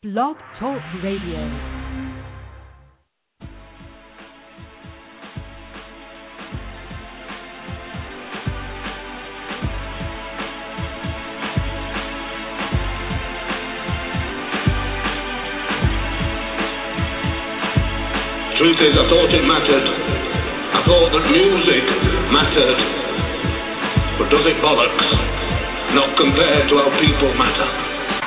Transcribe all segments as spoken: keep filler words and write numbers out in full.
Blog Talk Radio. Truth is, I thought it mattered. I thought that music mattered. But does it bollocks? Not compared to how people matter.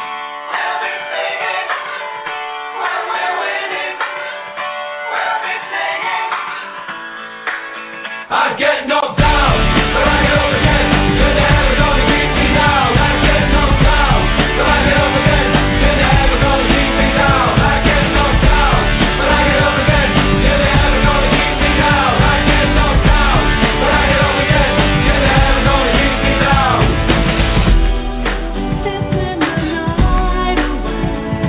I get knocked down, but I get up again. Till the heaven's gonna keep me down. I get knocked down, but I get up again. Till the heaven's gonna keep me down. I get knocked down, but I get up again. Till the heaven's gonna keep me down. I get knocked down, but I get up again. Till the heaven's gonna keep me down. Sipping the night away.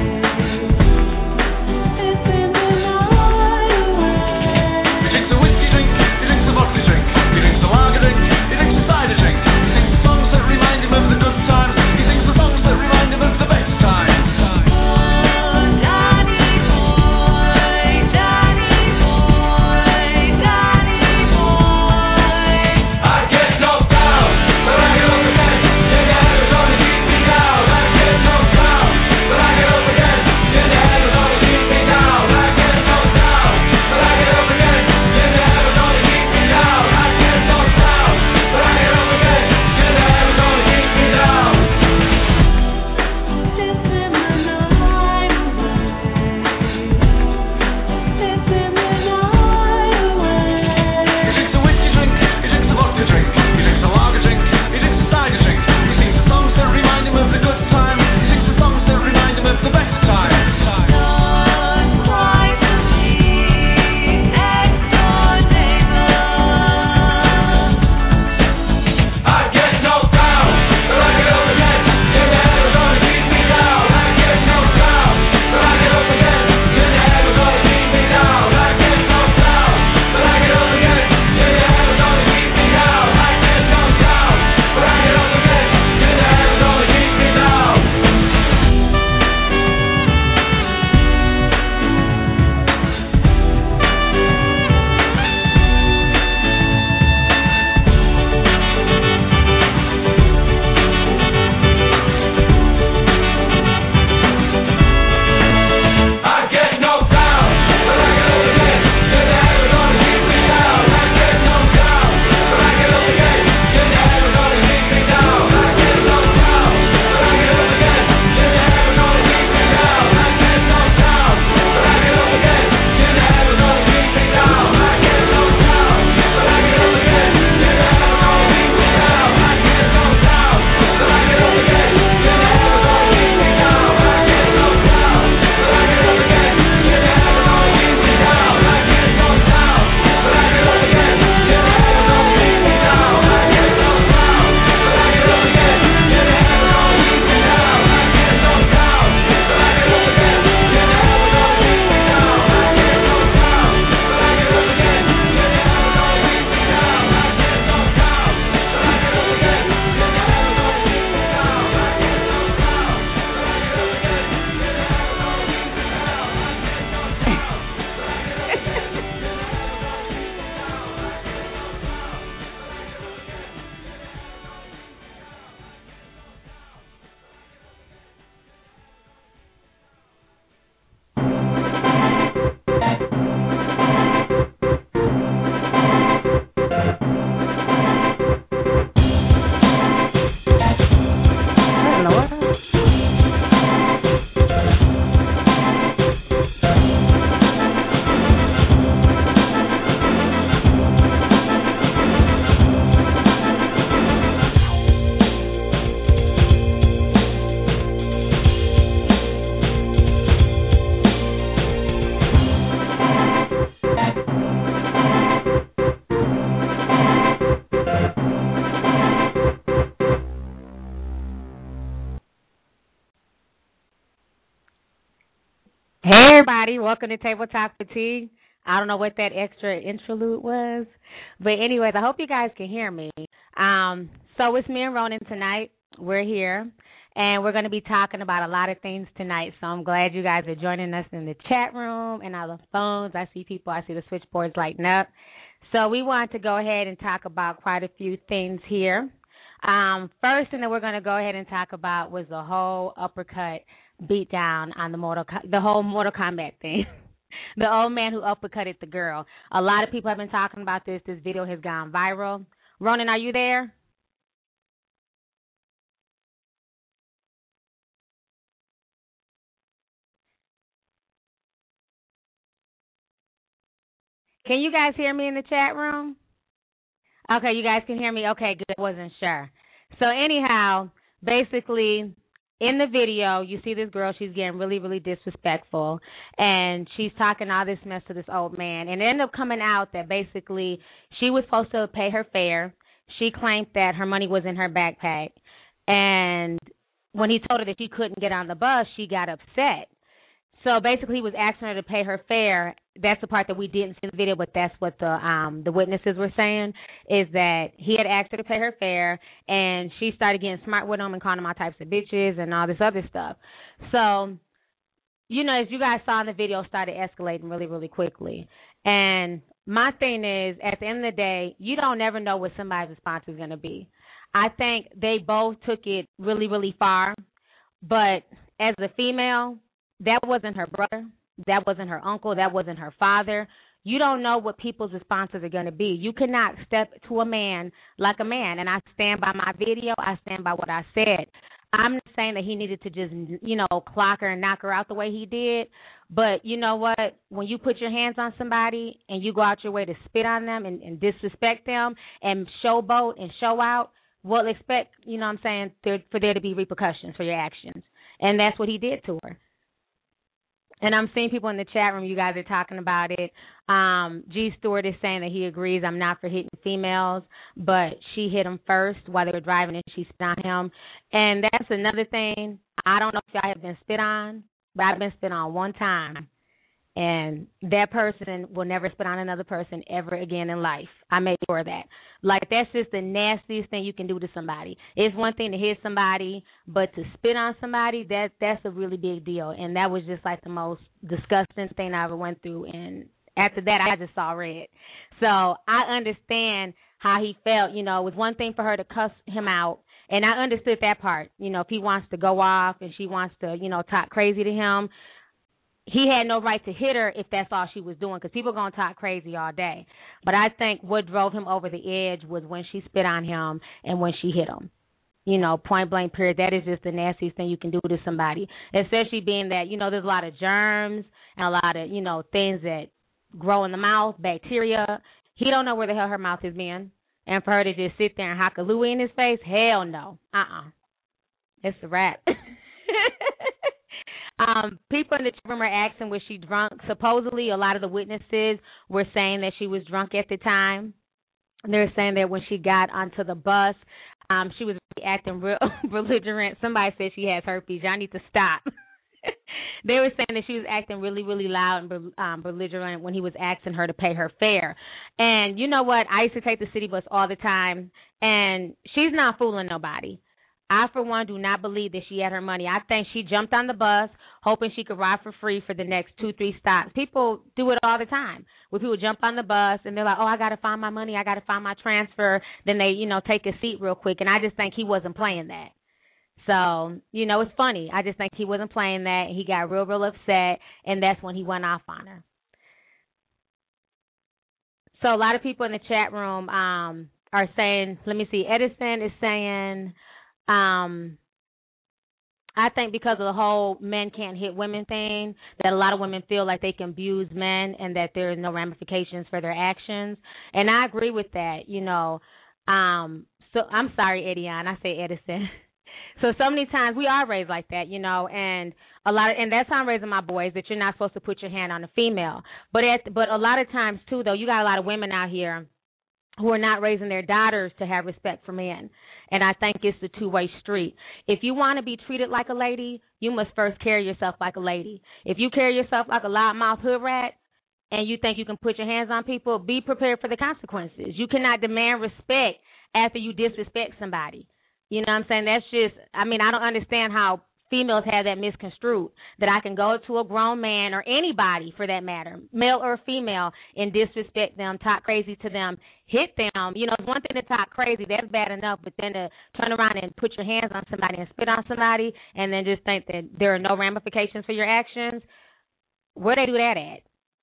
Sipping the night away. He drinks a whiskey drink, he drinks a vodka drink, he drinks a lager drink, he drinks a cider drink. He sings the songs that remind him of the good times. He sings the songs that remind him of the best times. Hey everybody, welcome to Table Talk Fatigue. I don't know what that extra interlude was, but anyways, I hope you guys can hear me. Um, so it's me and Ronan tonight. We're here, and we're going to be talking about a lot of things tonight. So I'm glad you guys are joining us in the chat room and on the phones. I see people. I see the switchboards lighting up. So we want to go ahead and talk about quite a few things here. Um, first thing that we're going to go ahead and talk about was the whole uppercut beat down on the Mortal, the whole Mortal Kombat thing. The old man who uppercutted the girl. A lot of people have been talking about this. This video has gone viral. Ronan, are you there? Can you guys hear me in the chat room? Okay, you guys can hear me? Okay, good. I wasn't sure. So anyhow, basically, in the video, you see this girl. She's getting really, really disrespectful, and she's talking all this mess to this old man. And it ended up coming out that basically she was supposed to pay her fare. She claimed that her money was in her backpack, and when he told her that she couldn't get on the bus, she got upset. So basically, he was asking her to pay her fare. That's the part that we didn't see in the video, but that's what the um the witnesses were saying, is that he had asked her to pay her fare, and she started getting smart with him and calling him all types of bitches and all this other stuff. So, you know, as you guys saw in the video, started escalating really, really quickly. And my thing is, at the end of the day, you don't ever know what somebody's response is going to be. I think they both took it really, really far, but as a female, that wasn't her brother. That wasn't her uncle. That wasn't her father. You don't know what people's responses are going to be. You cannot step to a man like a man. And I stand by my video. I stand by what I said. I'm not saying that he needed to just, you know, clock her and knock her out the way he did. But you know what? When you put your hands on somebody and you go out your way to spit on them and, and disrespect them and showboat and show out, well, expect, you know what I'm saying, there, for there to be repercussions for your actions. And that's what he did to her. And I'm seeing people in the chat room, you guys are talking about it. Um, G. Stewart is saying that he agrees I'm not for hitting females, but she hit him first while they were driving and she spit on him. And that's another thing. I don't know if y'all have been spit on, but I've been spit on one time. And that person will never spit on another person ever again in life. I made sure of that. Like, that's just the nastiest thing you can do to somebody. It's one thing to hit somebody, but to spit on somebody, that that's a really big deal. And that was just like the most disgusting thing I ever went through. And after that, I just saw red. So I understand how he felt. You know, it was one thing for her to cuss him out. And I understood that part. You know, if he wants to go off and she wants to, you know, talk crazy to him, he had no right to hit her if that's all she was doing, because people are going to talk crazy all day. But I think what drove him over the edge was when she spit on him and when she hit him. You know, point blank period. That is just the nastiest thing you can do to somebody, especially being that, you know, there's a lot of germs and a lot of, you know, things that grow in the mouth, bacteria. He don't know where the hell her mouth is being. And for her to just sit there and hock a Louie in his face, hell no. Uh-uh. It's a wrap. Um, people in the chat room are asking, was she drunk? Supposedly, a lot of the witnesses were saying that she was drunk at the time. They're saying that when she got onto the bus, um, she was acting real belligerent. Somebody said she has herpes. Y'all need to stop. They were saying that she was acting really, really loud and um, belligerent when he was asking her to pay her fare. And you know what? I used to take the city bus all the time, and she's not fooling nobody. I, for one, do not believe that she had her money. I think she jumped on the bus hoping she could ride for free for the next two, three stops. People do it all the time, where people jump on the bus and they're like, oh, I got to find my money. I got to find my transfer. Then they, you know, take a seat real quick. And I just think he wasn't playing that. So, you know, it's funny. I just think he wasn't playing that. He got real, real upset, and that's when he went off on her. So a lot of people in the chat room um, are saying, let me see, Edison is saying, Um, I think because of the whole men can't hit women thing, that a lot of women feel like they can abuse men and that there are no ramifications for their actions. And I agree with that, you know. Um, so I'm sorry, Edion. I say Edison. So so many times we are raised like that, you know, and a lot of, and that's how I'm raising my boys, that you're not supposed to put your hand on a female. But at, but a lot of times too, though, you got a lot of women out here who are not raising their daughters to have respect for men. And I think it's a two-way street. If you want to be treated like a lady, you must first carry yourself like a lady. If you carry yourself like a loudmouth hood rat and you think you can put your hands on people, be prepared for the consequences. You cannot demand respect after you disrespect somebody. You know what I'm saying? That's just, I mean, I don't understand how females have that misconstrued, that I can go to a grown man or anybody for that matter, male or female, and disrespect them, talk crazy to them, hit them. You know, it's one thing to talk crazy, that's bad enough, but then to turn around and put your hands on somebody and spit on somebody and then just think that there are no ramifications for your actions, where they do that at?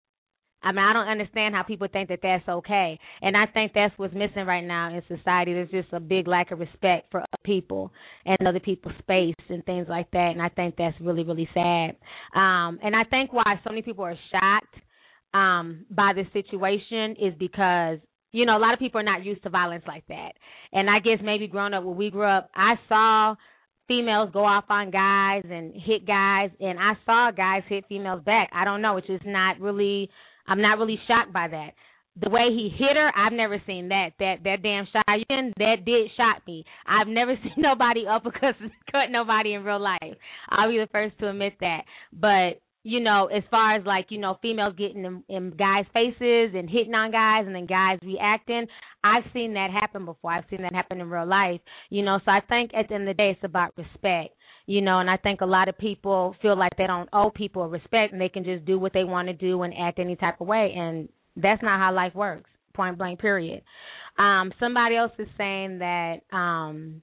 I mean, I don't understand how people think that that's okay. And I think that's what's missing right now in society. There's just a big lack of respect for other people and other people's space and things like that. And I think that's really, really sad. Um, and I think why so many people are shocked um, by this situation is because, you know, a lot of people are not used to violence like that. And I guess maybe growing up when we grew up, I saw females go off on guys and hit guys, and I saw guys hit females back. I don't know. It's just not really... I'm not really shocked by that. The way he hit her, I've never seen that. That that damn Cheyenne, that did shock me. I've never seen nobody uppercut cut nobody in real life. I'll be the first to admit that. But, you know, as far as like, you know, females getting in, in guys' faces and hitting on guys and then guys reacting, I've seen that happen before. I've seen that happen in real life. You know, so I think at the end of the day it's about respect. You know, and I think a lot of people feel like they don't owe people respect and they can just do what they want to do and act any type of way. And that's not how life works, point blank, period. Um, somebody else is saying that um,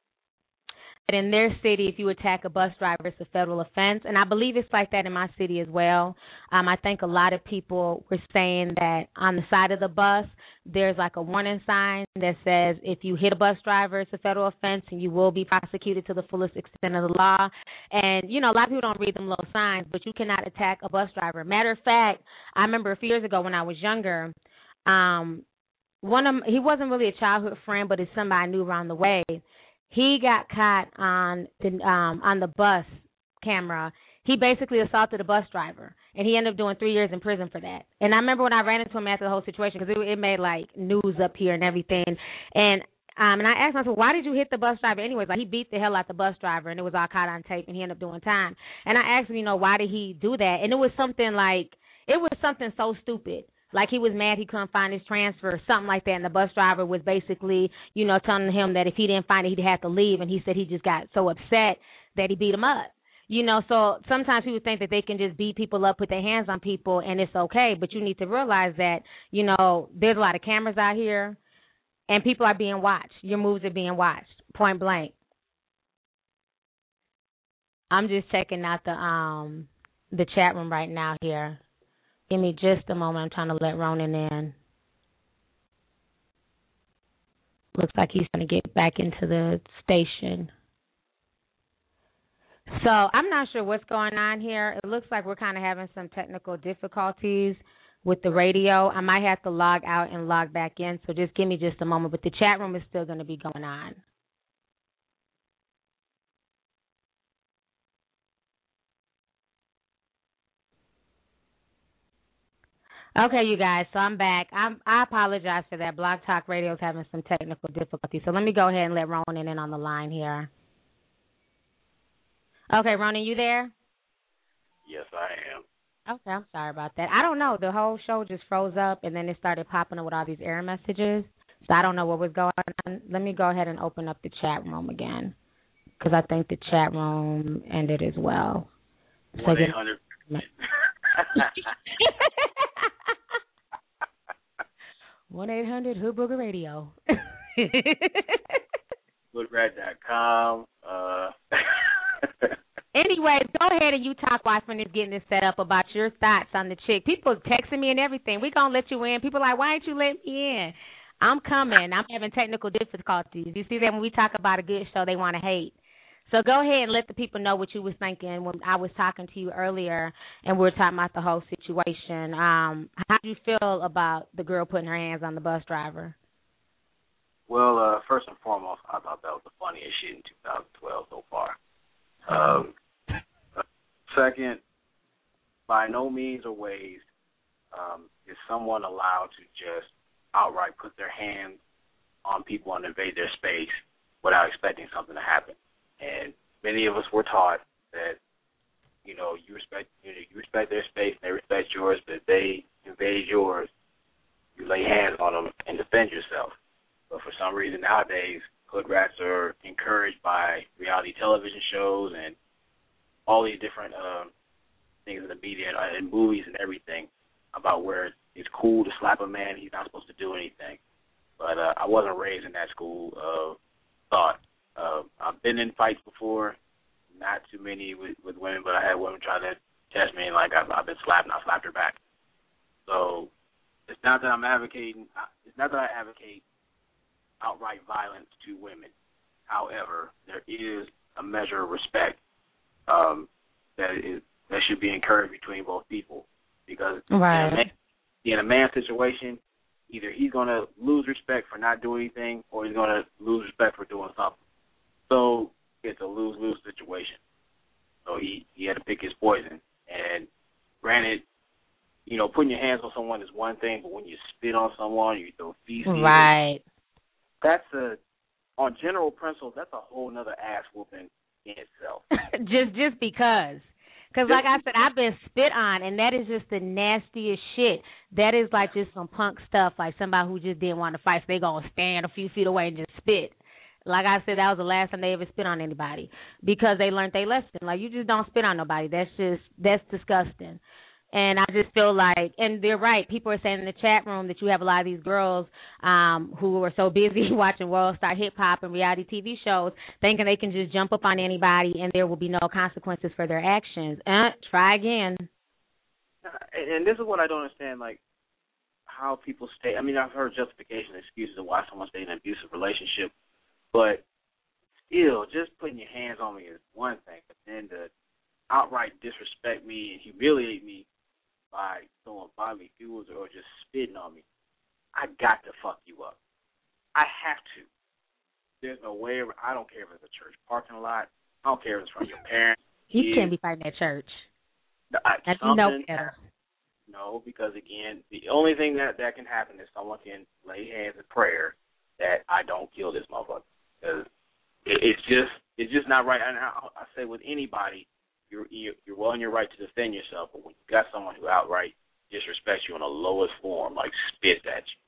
that in their city, if you attack a bus driver, it's a federal offense. And I believe it's like that in my city as well. Um, I think a lot of people were saying that on the side of the bus, there's like a warning sign that says if you hit a bus driver, it's a federal offense and you will be prosecuted to the fullest extent of the law. And, you know, a lot of people don't read them little signs, but you cannot attack a bus driver. Matter of fact, I remember a few years ago when I was younger, um, one of he wasn't really a childhood friend, but it's somebody I knew around the way. He got caught on the um, on the bus camera. He basically assaulted a bus driver, and he ended up doing three years in prison for that. And I remember when I ran into him after the whole situation, because it, it made, like, news up here and everything. And um, and I asked myself, why did you hit the bus driver anyways? Like, he beat the hell out the bus driver, and it was all caught on tape, and he ended up doing time. And I asked him, you know, why did he do that? And it was something like, it was something so stupid. Like he was mad he couldn't find his transfer or something like that, and the bus driver was basically, you know, telling him that if he didn't find it, he'd have to leave, and he said he just got so upset that he beat him up. You know, so sometimes people think that they can just beat people up, put their hands on people, and it's okay, but you need to realize that, you know, there's a lot of cameras out here, and people are being watched. Your moves are being watched, point blank. I'm just checking out the um the chat room right now here. Give me just a moment. I'm trying to let Ronan in. Looks like he's going to get back into the station. So I'm not sure what's going on here. It looks like we're kind of having some technical difficulties with the radio. I might have to log out and log back in, so just give me just a moment. But the chat room is still going to be going on. Okay, you guys, so I'm back. I'm, I apologize for that. Blog Talk Radio is having some technical difficulties. So let me go ahead and let Ronan in on the line here. Okay, Ronan, you there? Yes, I am. Okay, I'm sorry about that. I don't know. The whole show just froze up, and then it started popping up with all these error messages. So I don't know what was going on. Let me go ahead and open up the chat room again, because I think the chat room ended as well. one eight hundred one eight hundred Hood Booger Radio. Hoodrat dot com. Uh. Anyways, go ahead and you talk while I'm just getting this set up about your thoughts on the chick. People texting me and everything. We gonna let you in. People are like, why ain't you let me in? I'm coming. I'm having technical difficulties. You see that when we talk about a good show, they want to hate. So go ahead and let the people know what you was thinking when I was talking to you earlier and we were talking about the whole situation. Um, how do you feel about the girl putting her hands on the bus driver? Well, uh, first and foremost, I thought that was the funniest shit in two thousand twelve so far. Um, second, by no means or ways um, is someone allowed to just outright put their hands on people and invade their space without expecting something to happen. And many of us were taught that, you know, you respect you, know, you respect their space, they respect yours, but if they invade yours, you lay hands on them and defend yourself. But for some reason nowadays, hood rats are encouraged by reality television shows and all these different um, things in the media and, and movies and everything about where it's cool to slap a man, he's not supposed to do anything. But uh, I wasn't raised in that school of thought. Uh, I've been in fights before, not too many with, with women, but I had women try to test me, and like I've, I've been slapped, and I slapped her back. So it's not that I'm advocating. It's not that I advocate outright violence to women. However, there is a measure of respect um, that is that should be encouraged between both people, because right. in, a man, in a man's situation, either he's going to lose respect for not doing anything, or he's going to lose respect for doing something. So it's a lose-lose situation. So he, he had to pick his poison. And granted, you know, putting your hands on someone is one thing, but when you spit on someone, you throw feces. Right. That's a, on general principles, that's a whole nother ass whooping in itself. just just because. Because, like I said, I've been spit on, and that is just the nastiest shit. That is like just some punk stuff, like somebody who just didn't want to fight, so they going to stand a few feet away and just spit. Like I said, that was the last time they ever spit on anybody because they learned their lesson. Like, you just don't spit on nobody. That's just, that's disgusting. And I just feel like, and they're right, people are saying in the chat room that you have a lot of these girls um, who are so busy watching World Star Hip Hop and reality T V shows thinking they can just jump up on anybody and there will be no consequences for their actions. Uh, try again. And this is what I don't understand, like, how people stay. I mean, I've heard justification and excuses of why someone stays in an abusive relationship, but still, just putting your hands on me is one thing, but then to outright disrespect me and humiliate me by throwing bodily fluids or just spitting on me, I got to fuck you up. I have to. There's no way. I don't care if it's a church parking lot. I don't care if it's from your parents. He can't be fighting at church. I, That's no better. No, because again, the only thing that, that can happen is someone can lay hands in prayer that I don't kill this motherfucker. Because it, it's just it's just not right. And I, I say with anybody, you're you're well in your right to defend yourself, but when you got someone who outright disrespects you in the lowest form, like spits at you.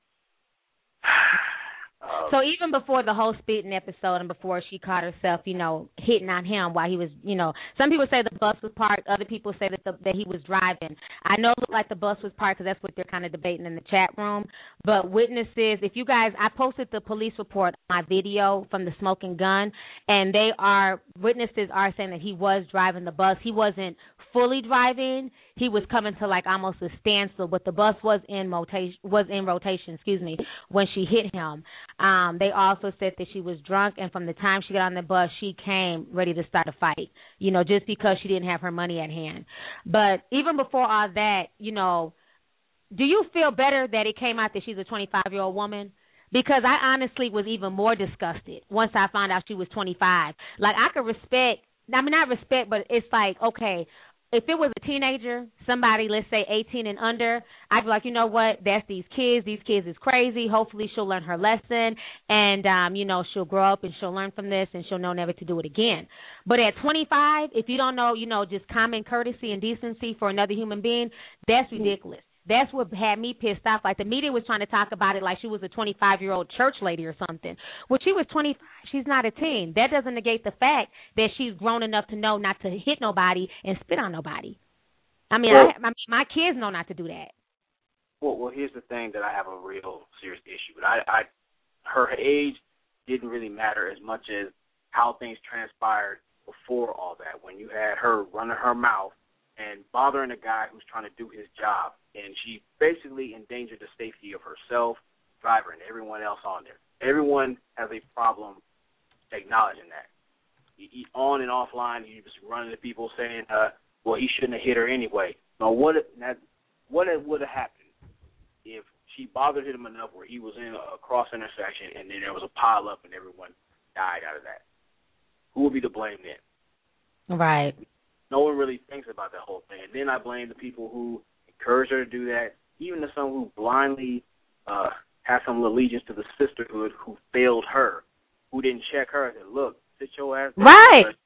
Um, so even before the whole spitting episode and before she caught herself, you know, hitting on him while he was, you know, some people say the bus was parked. Other people say that the, that he was driving. I know it looked like the bus was parked because that's what they're kind of debating in the chat room. But witnesses, if you guys, I posted the police report on my video from the smoking gun, and they are, witnesses are saying that he was driving the bus. He wasn't fully driving. He was coming to like almost a standstill, but the bus was in rotation, was in rotation, excuse me, when she hit him. Um, they also said that she was drunk, and from the time she got on the bus, she came ready to start a fight, you know, just because she didn't have her money at hand. But even before all that, you know, do you feel better that it came out that she's a twenty-five-year-old woman? Because I honestly was even more disgusted once I found out she was twenty-five. Like, I could respect, I mean, not respect, but it's like, okay, if it was a teenager, somebody, let's say eighteen and under, I'd be like, you know what, that's these kids. These kids is crazy. Hopefully she'll learn her lesson, and, um, you know, she'll grow up and she'll learn from this, and she'll know never to do it again. But at twenty-five, if you don't know, you know, just common courtesy and decency for another human being, that's ridiculous. That's what had me pissed off. Like, the media was trying to talk about it like she was a twenty-five-year-old church lady or something. Well, she was twenty-five. She's not a teen. That doesn't negate the fact that she's grown enough to know not to hit nobody and spit on nobody. I mean, well, I, I mean my kids know not to do that. Well, well, here's the thing that I have a real serious issue with. I, I, her age didn't really matter as much as how things transpired before all that. When you had her running her mouth and bothering a guy who's trying to do his job, and she basically endangered the safety of herself, driver, and everyone else on there. Everyone has a problem acknowledging that. You, you, on and offline, you just running to people saying, uh, well, he shouldn't have hit her anyway. Now, what that, what would have happened if she bothered him enough where he was in a cross intersection and then there was a pile up and everyone died out of that? Who would be to blame then? Right. No one really thinks about that whole thing. And then I blame the people who encourage her to do that, even the some who blindly uh, have some allegiance to the sisterhood who failed her, who didn't check her and said, look, sit your ass down. Right.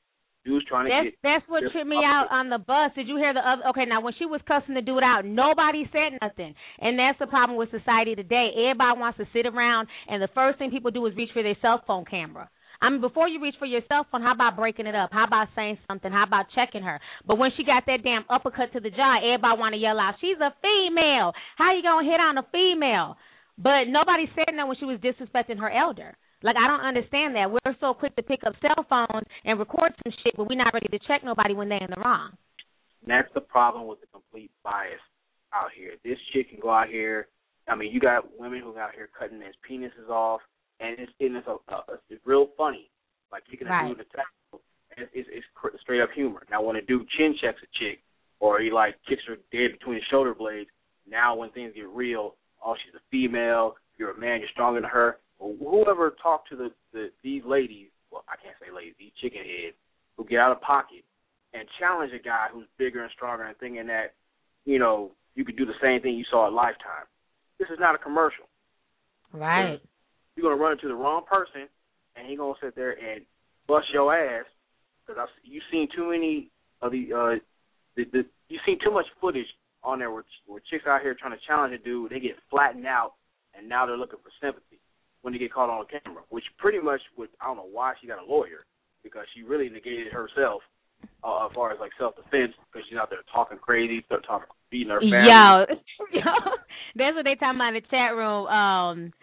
Dude's trying to that's, get. That's what tripped me out on the bus. Did you hear the other? Okay, now when she was cussing the dude out, nobody said nothing, and that's the problem with society today. Everybody wants to sit around, and the first thing people do is reach for their cell phone camera. I mean, before you reach for your cell phone, how about breaking it up? How about saying something? How about checking her? But when she got that damn uppercut to the jaw, everybody want to yell out, she's a female. How you going to hit on a female? But nobody said that when she was disrespecting her elder. Like, I don't understand that. We're so quick to pick up cell phones and record some shit, but we're not ready to check nobody when they're in the wrong. And that's the problem with the complete bias out here. This chick can go out here. I mean, you got women who out here cutting men's penises off. And it's, and it's, a, a, it's real funny, like kicking right. a dude in the tackle. It's, it's, it's straight up humor. Now, when a dude chin checks a chick, or he like kicks her dead between his shoulder blades, now when things get real, oh, she's a female, you're a man, you're stronger than her. Well, whoever talked to the, the these ladies, well, I can't say ladies, these chicken heads, who get out of pocket and challenge a guy who's bigger and stronger and thinking that, you know, you could do the same thing you saw at Lifetime. This is not a commercial. Right. You're going to run into the wrong person, and he's going to sit there and bust your ass, because you've seen too many of the, uh, the, the you've seen too much footage on there where, where chicks out here trying to challenge a dude, they get flattened out, and now they're looking for sympathy when they get caught on camera, which pretty much would, I don't know why she got a lawyer, because she really negated herself uh, as far as, like, self-defense, because she's out there talking crazy, start talking, beating her family. Yo, yo, that's what they talking about in the chat room. Um,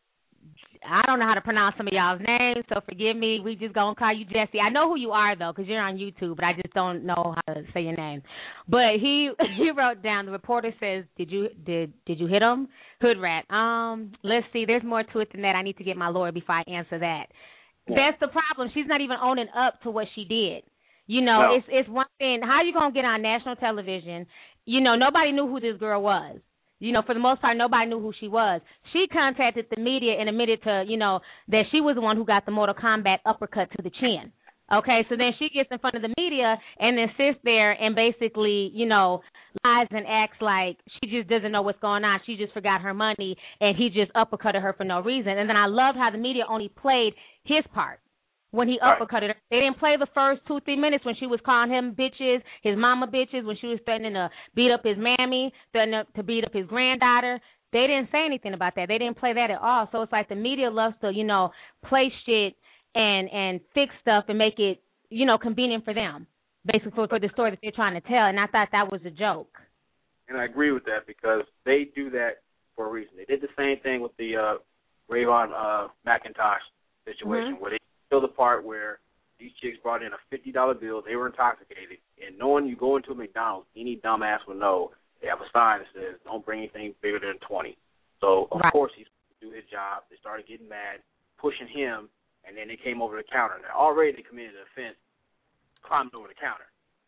I don't know how to pronounce some of y'all's names, so forgive me. We just gonna call you Jesse. I know who you are though, because you're on YouTube, but I just don't know how to say your name. But he he wrote down. The reporter says, "Did you did did you hit him, hood rat?" Um, let's see. There's more to it than that. I need to get my lawyer before I answer that. Yeah. That's the problem. She's not even owning up to what she did. You know, no. it's it's one thing. How you gonna get on national television? You know, nobody knew who this girl was. You know, for the most part, nobody knew who she was. She contacted the media and admitted to, you know, that she was the one who got the Mortal Kombat uppercut to the chin. Okay, so then she gets in front of the media and then sits there and basically, you know, lies and acts like she just doesn't know what's going on. She just forgot her money and he just uppercutted her for no reason. And then I love how the media only played his part. When he uppercutted her, they didn't play the first two, three minutes when she was calling him bitches, his mama bitches, when she was threatening to beat up his mammy, threatening to beat up his granddaughter. They didn't say anything about that. They didn't play that at all. So it's like the media loves to, you know, play shit and and fix stuff and make it, you know, convenient for them, basically for, for the story that they're trying to tell. And I thought that was a joke. And I agree with that because they do that for a reason. They did the same thing with the uh, Rayvon uh, McIntosh situation mm-hmm. where they the part where these chicks brought in a fifty dollar bill, they were intoxicated, and knowing you go into a McDonald's, any dumbass will know they have a sign that says, don't bring anything bigger than twenty. So, of right. course, he's going to do his job. They started getting mad, pushing him, and then they came over the counter. Now, already they committed an offense, climbed over the counter.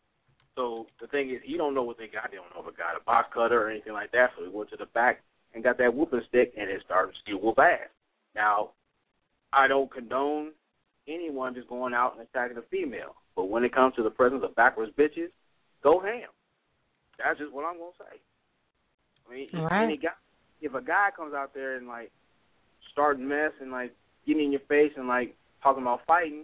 So, the thing is, he don't know what they got. They don't know if it got a box cutter or anything like that, so he went to the back and got that whooping stick, and it started to still whoop ass. Now, I don't condone anyone just going out and attacking a female. But when it comes to the presence of backwards bitches, go ham. That's just what I'm going to say. I mean, right. any guy, if a guy comes out there and, like, starting mess and, like, getting in your face and, like, talking about fighting,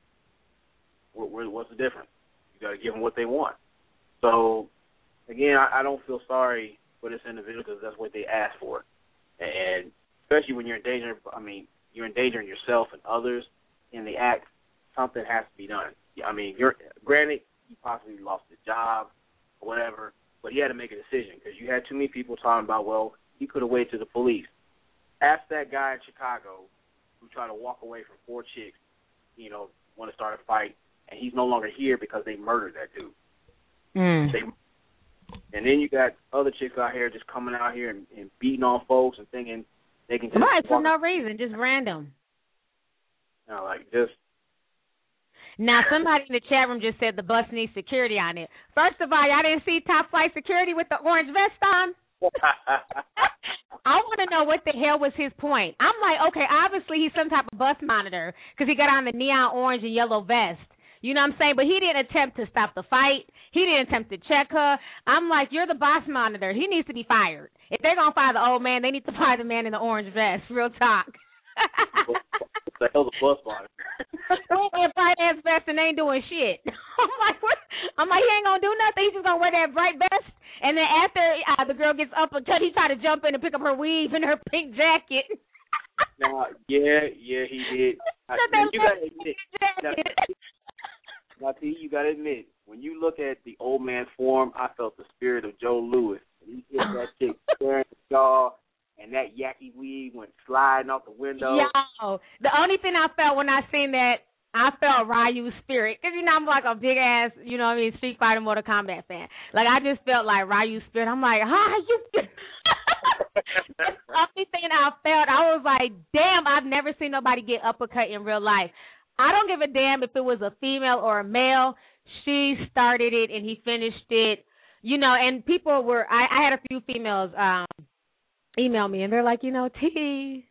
what, what's the difference? You got to give them what they want. So, again, I, I don't feel sorry for this individual because that's what they asked for. And especially when you're endangering, I mean, you're endangering yourself and others in the act, something has to be done. I mean, you're granted, he possibly lost his job or whatever, but he had to make a decision because you had too many people talking about, well, he could have waited to the police. Ask that guy in Chicago who tried to walk away from four chicks, you know, want to start a fight, and he's no longer here because they murdered that dude. Mm. They, and then you got other chicks out here just coming out here and, and beating on folks and thinking they can just right, for no reason, just random. You know, like just. Now, somebody in the chat room just said the bus needs security on it. First of all, y'all didn't see top flight security with the orange vest on? I want to know what the hell was his point. I'm like, okay, obviously he's some type of bus monitor because he got on the neon orange and yellow vest. You know what I'm saying? But he didn't attempt to stop the fight. He didn't attempt to check her. I'm like, you're the boss monitor. He needs to be fired. If they're going to fire the old man, they need to fire the man in the orange vest. Real talk. What the hell's a bus monitor? And finance vest and ain't doing shit. I'm like, what? I'm like, he ain't gonna do nothing. He's just gonna wear that bright vest. And then after uh, the girl gets up and cut, he tried to jump in and pick up her weave and her pink jacket. Now, yeah, yeah, he did. I, you gotta admit, now, now, T, you gotta admit, when you look at the old man form, I felt the spirit of Joe Louis. He hit that chick square in the jaw, and that yucky weed went sliding out the window. Yo, the only thing I felt when I seen that, I felt Ryu's spirit. Because, you know, I'm like a big-ass, you know what I mean, Street Fighter Mortal Kombat fan. Like, I just felt like Ryu's spirit. I'm like, huh, you... The only thing I felt, I was like, damn, I've never seen nobody get uppercut in real life. I don't give a damn if it was a female or a male. She started it, and he finished it. You know, and people were, I, I had a few females um, email me, and they're like, you know, T,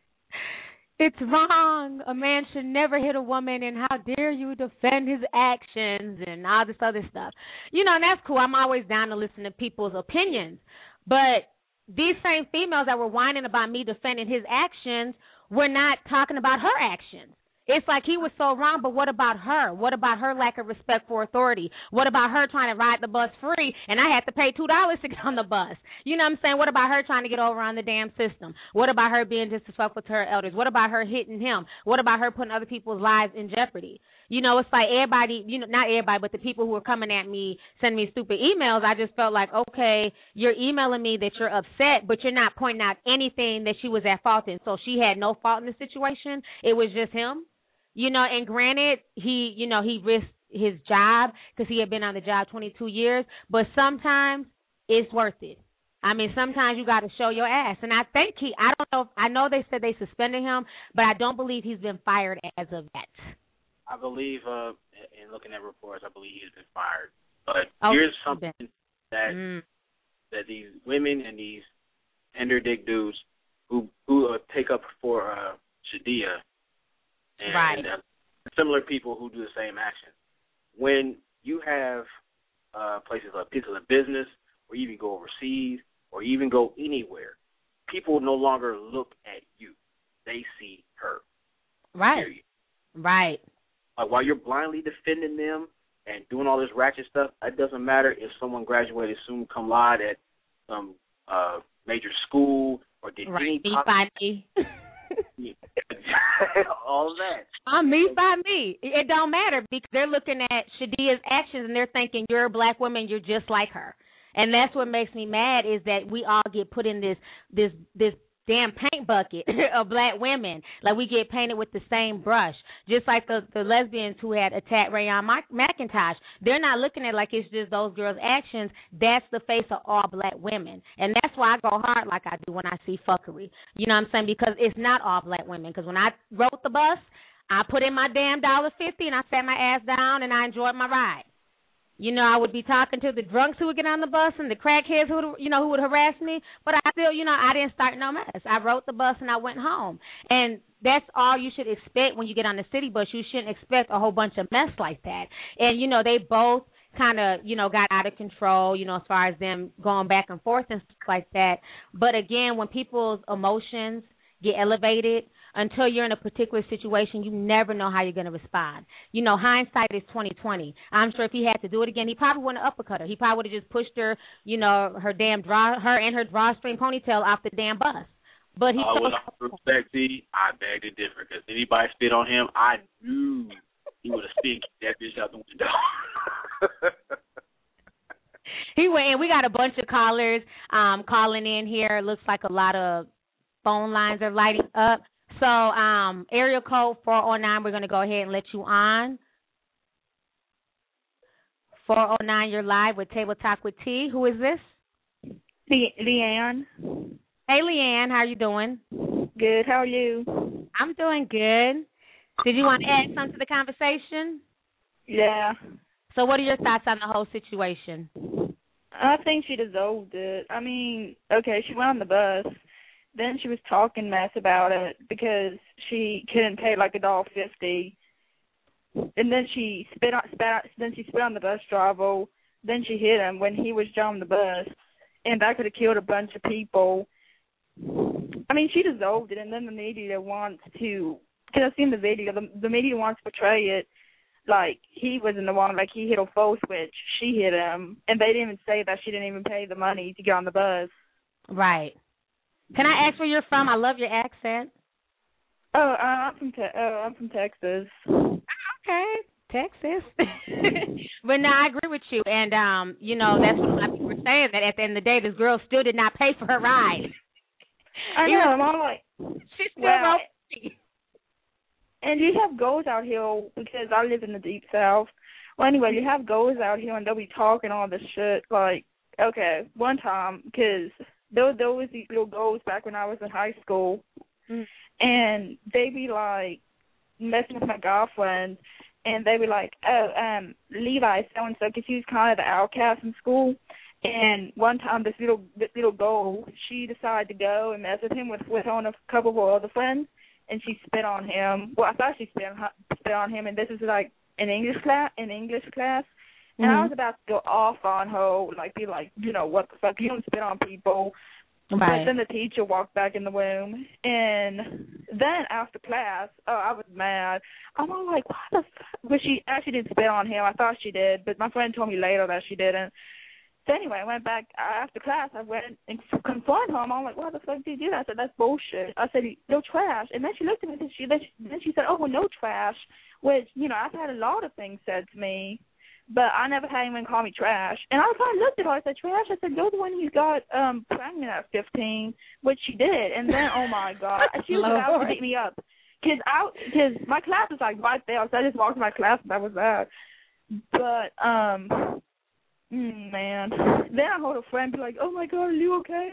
it's wrong. A man should never hit a woman, and how dare you defend his actions and all this other stuff. You know, and that's cool. I'm always down to listen to people's opinions. But these same females that were whining about me defending his actions were not talking about her actions. It's like he was so wrong, but what about her? What about her lack of respect for authority? What about her trying to ride the bus free, and I had to pay two dollars to get on the bus? You know what I'm saying? What about her trying to get over on the damn system? What about her being disrespectful to her elders? What about her hitting him? What about her putting other people's lives in jeopardy? You know, it's like everybody, you know, not everybody, but the people who were coming at me, sending me stupid emails, I just felt like, okay, you're emailing me that you're upset, but you're not pointing out anything that she was at fault in. So she had no fault in the situation. It was just him. You know, and granted, he, you know, he risked his job because he had been on the job twenty-two years, but sometimes it's worth it. I mean, sometimes you got to show your ass. And I think he, I don't know, I know they said they suspended him, but I don't believe he's been fired as of yet. I believe, uh, in looking at reports, I believe he's been fired. But oh, here's something been. that mm. that these women and these ender dick dudes who who uh, take up for uh, Shadia and right. uh, similar people who do the same action. When you have uh, places like pieces of business, or even go overseas, or even go anywhere, people no longer look at you; they see her. Right. Period. Right. Like while you're blindly defending them and doing all this ratchet stuff, it doesn't matter if someone graduated summa cum laude at some uh, major school or did right. any Me pop- by me. all of that. I'm me by me. It don't matter because they're looking at Shadia's actions and they're thinking you're a black woman, you're just like her. And that's what makes me mad is that we all get put in this this this damn paint bucket of black women. Like we get painted with the same brush. Just like the, the lesbians who had attacked Rayon McIntosh. They're not looking at it like it's just those girls' actions. That's the face of all black women. And that's why I go hard like I do when I see fuckery. You know what I'm saying? Because it's not all black women. Because when I rode the bus, I put in my damn one dollar fifty and I sat my ass down and I enjoyed my ride. You know, I would be talking to the drunks who would get on the bus and the crackheads who would, you know, who would harass me. But I still, you know, I didn't start no mess. I rode the bus and I went home. And that's all you should expect when you get on the city bus. You shouldn't expect a whole bunch of mess like that. And, you know, they both kind of, you know, got out of control, you know, as far as them going back and forth and stuff like that. But, again, when people's emotions get elevated, until you're in a particular situation, you never know how you're going to respond. You know, hindsight is twenty twenty. I'm sure if he had to do it again, he probably wouldn't have uppercut her. He probably would have just pushed her, you know, her damn draw, her and her drawstring ponytail off the damn bus. But he. Uh, with all respect, I beg to differ because anybody spit on him, I knew he would have spit that bitch out the window. He went in. We got a bunch of callers um, calling in here. Looks like a lot of phone lines are lighting up. So, um, area code four oh nine, we're going to go ahead and let you on. four oh nine, you're live with Table Talk with T. Who is this? Le- Leanne. Hey, Leanne, how are you doing? Good, how are you? I'm doing good. Did you want to add something to the conversation? Yeah. So what are your thoughts on the whole situation? I think she deserved it. I mean, okay, she went on the bus. Then she was talking mess about it because she couldn't pay like a dollar fifty, and then she spit on, spat, then she spit on the bus driver. Then she hit him when he was driving the bus, and that could have killed a bunch of people. I mean, she deserved it, and then the media wants to, because I've seen the video, the, the media wants to portray it like he wasn't the one, like he hit a phone switch, she hit him, and they didn't even say that she didn't even pay the money to get on the bus. Right. Can I ask where you're from? I love your accent. Oh, uh, I'm from te- uh, I'm from Texas. Okay, Texas. But no, I agree with you, and um, you know, that's what a lot of people were saying, that at the end of the day, this girl still did not pay for her ride. I know. I'm all like, she still well, wrote. And you have girls out here, because I live in the deep south. Well, anyway, you have girls out here, and they'll be talking all this shit. Like, okay, one time, because there, there was these little girls back when I was in high school, mm. and they be like messing with my girlfriend, and they be like, oh, um, Levi so and so, because he was kind of the outcast in school. And one time, this little this little girl, she decided to go and mess with him with with on a couple of her other friends. And she spit on him. Well, I thought she spit on, spit on him, and this is like an English class, an English class. And mm-hmm. I was about to go off on her, like be like, you know, what the fuck? You don't spit on people. Right. But then the teacher walked back in the room, and then after class, oh, I was mad. I'm all like, what the fuck? But she actually didn't spit on him. I thought she did, but my friend told me later that she didn't. So anyway, I went back after class. I went and confronted her. I'm like, "What the fuck did you do?" I said, "That's bullshit." I said, "No trash." And then she looked at me and she then she, then she said, "Oh, well, no trash." Which, you know, I've had a lot of things said to me, but I never had anyone call me trash. And I kind of looked at her. I said, "Trash?" I said, "You're the one who got um pregnant at fifteen," which she did. And then, oh my God, she was about to beat me up because I because my class was like right there. So I just walked to my class and that was that. But um. Mm, man. Then I heard a friend be like, "Oh my God, are you okay?"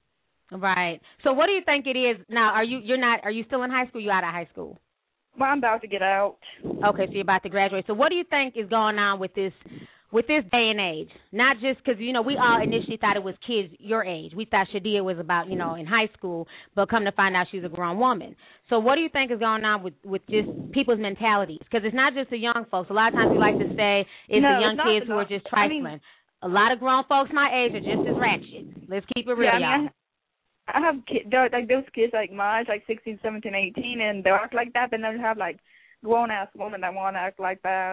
Right. So, what do you think it is now? Are you you're not? Are you still in high school? You out of high school? Well, I'm about to get out. Okay, so you're about to graduate. So, what do you think is going on with this with this day and age? Not just because you know we all initially thought it was kids your age. We thought Shadia was about you know in high school, but come to find out she's a grown woman. So, what do you think is going on with with just people's mentalities? Because it's not just the young folks. A lot of times we like to say it's no, the young it's kids the, who are just trifling. I mean, a lot of grown folks my age are just as ratchet. Let's keep it real, yeah, I y'all. mean, I, I have kids, like those kids like my age, like sixteen, seventeen, eighteen, and they act like that, but then you have like grown-ass women that want to act like that.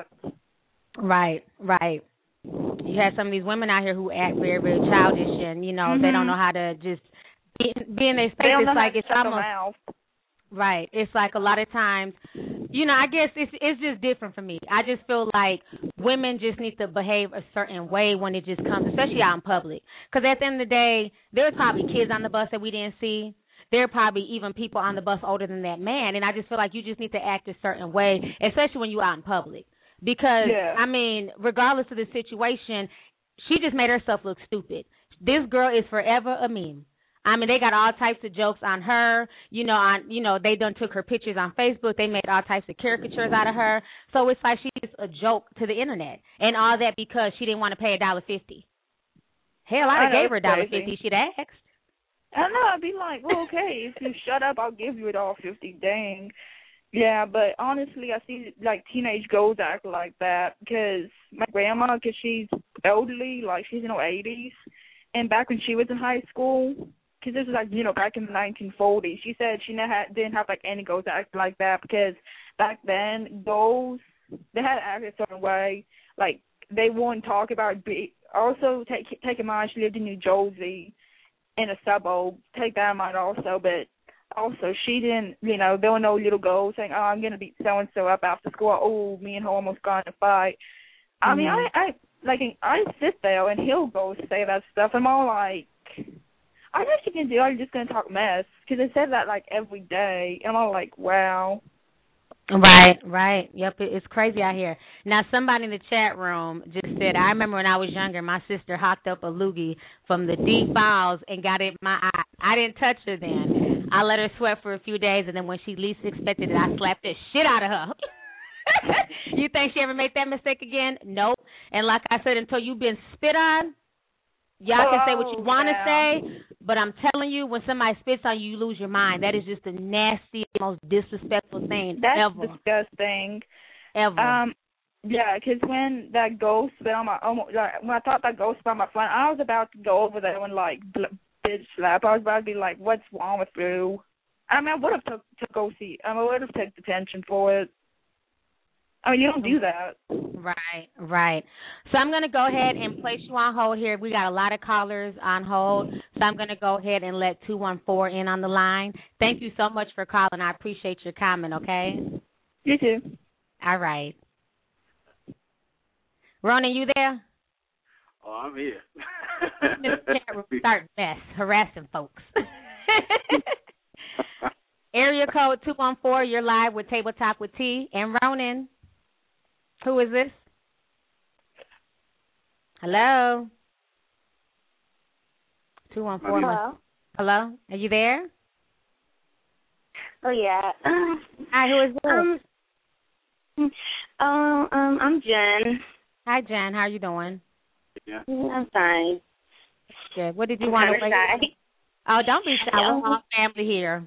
Right, right. You have some of these women out here who act very, very childish, and, you know, mm-hmm. they don't know how to just be, be in their space. They don't it's know like how to it's shut almost, their mouth. right. It's like a lot of times, you know, I guess it's it's just different for me. I just feel like women just need to behave a certain way when it just comes, especially out in public. Because at the end of the day, there's probably kids on the bus that we didn't see. There are probably even people on the bus older than that man. And I just feel like you just need to act a certain way, especially when you're out in public. Because, yeah. I mean, regardless of the situation, she just made herself look stupid. This girl is forever a meme. I mean, they got all types of jokes on her. You know, on you know, they done took her pictures on Facebook. They made all types of caricatures out of her. So it's like she's a joke to the internet, and all that because she didn't want to pay a dollar fifty. Hell, I'd have gave her a dollar fifty. She'd asked. I know. I'd be like, well, okay, if you shut up, I'll give you a dollar fifty. Dang. Yeah, but honestly, I see like teenage girls act like that because my grandma, because she's elderly, like she's in her eighties, and back when she was in high school. Because this is like, you know, back in the nineteen forties. She said she never had, didn't have, like, any girls that acted like that because back then, girls, they had to act a certain way. Like, they wouldn't talk about it. Also, take, take in mind, she lived in New Jersey in a suburb. Take that in mind also. But also, she didn't, you know, there were no little girls saying, oh, I'm going to beat so-and-so up after school. Oh, me and her almost got in a fight. I mm-hmm. mean, I, I, like, I sit there and he'll go say that stuff. I'm all like, I know she can do it. I'm just going to talk mess. Because they said that, like, every day. And I'm like, wow. Right, right. Yep, it's crazy out here. Now, somebody in the chat room just said, I remember when I was younger, my sister hocked up a loogie from the deep balls and got it in my eye. I didn't touch her then. I let her sweat for a few days, and then when she least expected it, I slapped the shit out of her. You think she ever made that mistake again? Nope. And like I said, until you've been spit on, y'all can say what you want to yeah. say, but I'm telling you, when somebody spits on you, you lose your mind. That is just the nastiest, most disrespectful thing That's ever. That's disgusting. Ever. Um, yeah, because when that ghost spit on my, almost, like, when I thought that ghost spit on my friend, I was about to go over there and, like, bl- bitch slap. I was about to be like, what's wrong with you? I mean, I would have took to go see. I, mean, I would have taken detention for it. I mean, you don't do that. Right, right. So I'm going to go ahead and place you on hold here. We got a lot of callers on hold, so I'm going to go ahead and let two one four in on the line. Thank you so much for calling. I appreciate your comment, okay? You too. All right. Ronan, you there? Oh, I'm here. Start mess, harassing folks. Area code two one four, you're live with Table Talk with T. And Ronan, who is this? Hello? two one four. Hello? Hello? Are you there? Oh, yeah. Um, Hi, who is this? Um, um, um, I'm Jen. Hi, Jen. How are you doing? Yeah. I'm fine. Good. What did you I'm want to kinda shy. Oh, don't be shy. Yeah. We're all family here.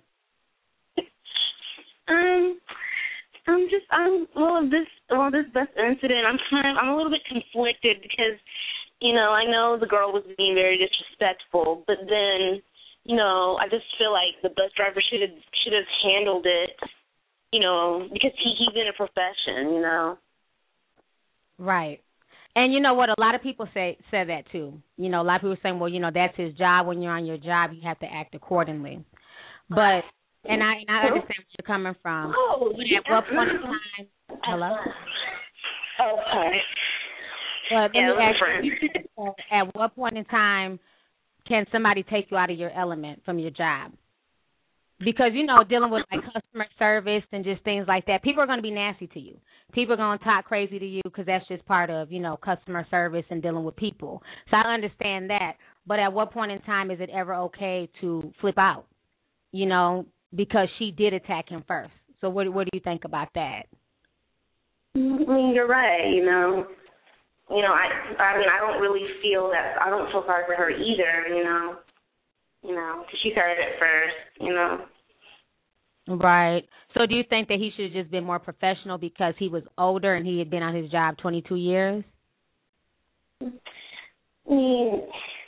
Um, I'm just, I'm, well, this, well, this bus incident, I'm kind of, I'm a little bit conflicted because, you know, I know the girl was being very disrespectful, but then, you know, I just feel like the bus driver should have, should have handled it, you know, because he, he's in a profession, you know. Right. And you know what? A lot of people say say that too. You know, a lot of people are saying, well, you know, that's his job. When you're on your job, you have to act accordingly. But, and I, and I understand where you're coming from. Oh, But at what point in time? Hello? Oh, sorry. Well, let Yeah, me it was ask a friend. you, at what point in time can somebody take you out of your element from your job? Because, you know, dealing with like customer service and just things like that, people are going to be nasty to you. People are going to talk crazy to you because that's just part of, you know, customer service and dealing with people. So I understand that. But at what point in time is it ever okay to flip out, you know, because she did attack him first? So what, what do you think about that? I mean, you're right, you know. You know, I, I mean, I don't really feel that, I don't feel sorry for her either, you know. You know, because she started it first, you know. Right. So do you think that he should have just been more professional because he was older and he had been on his job twenty-two years? I mean,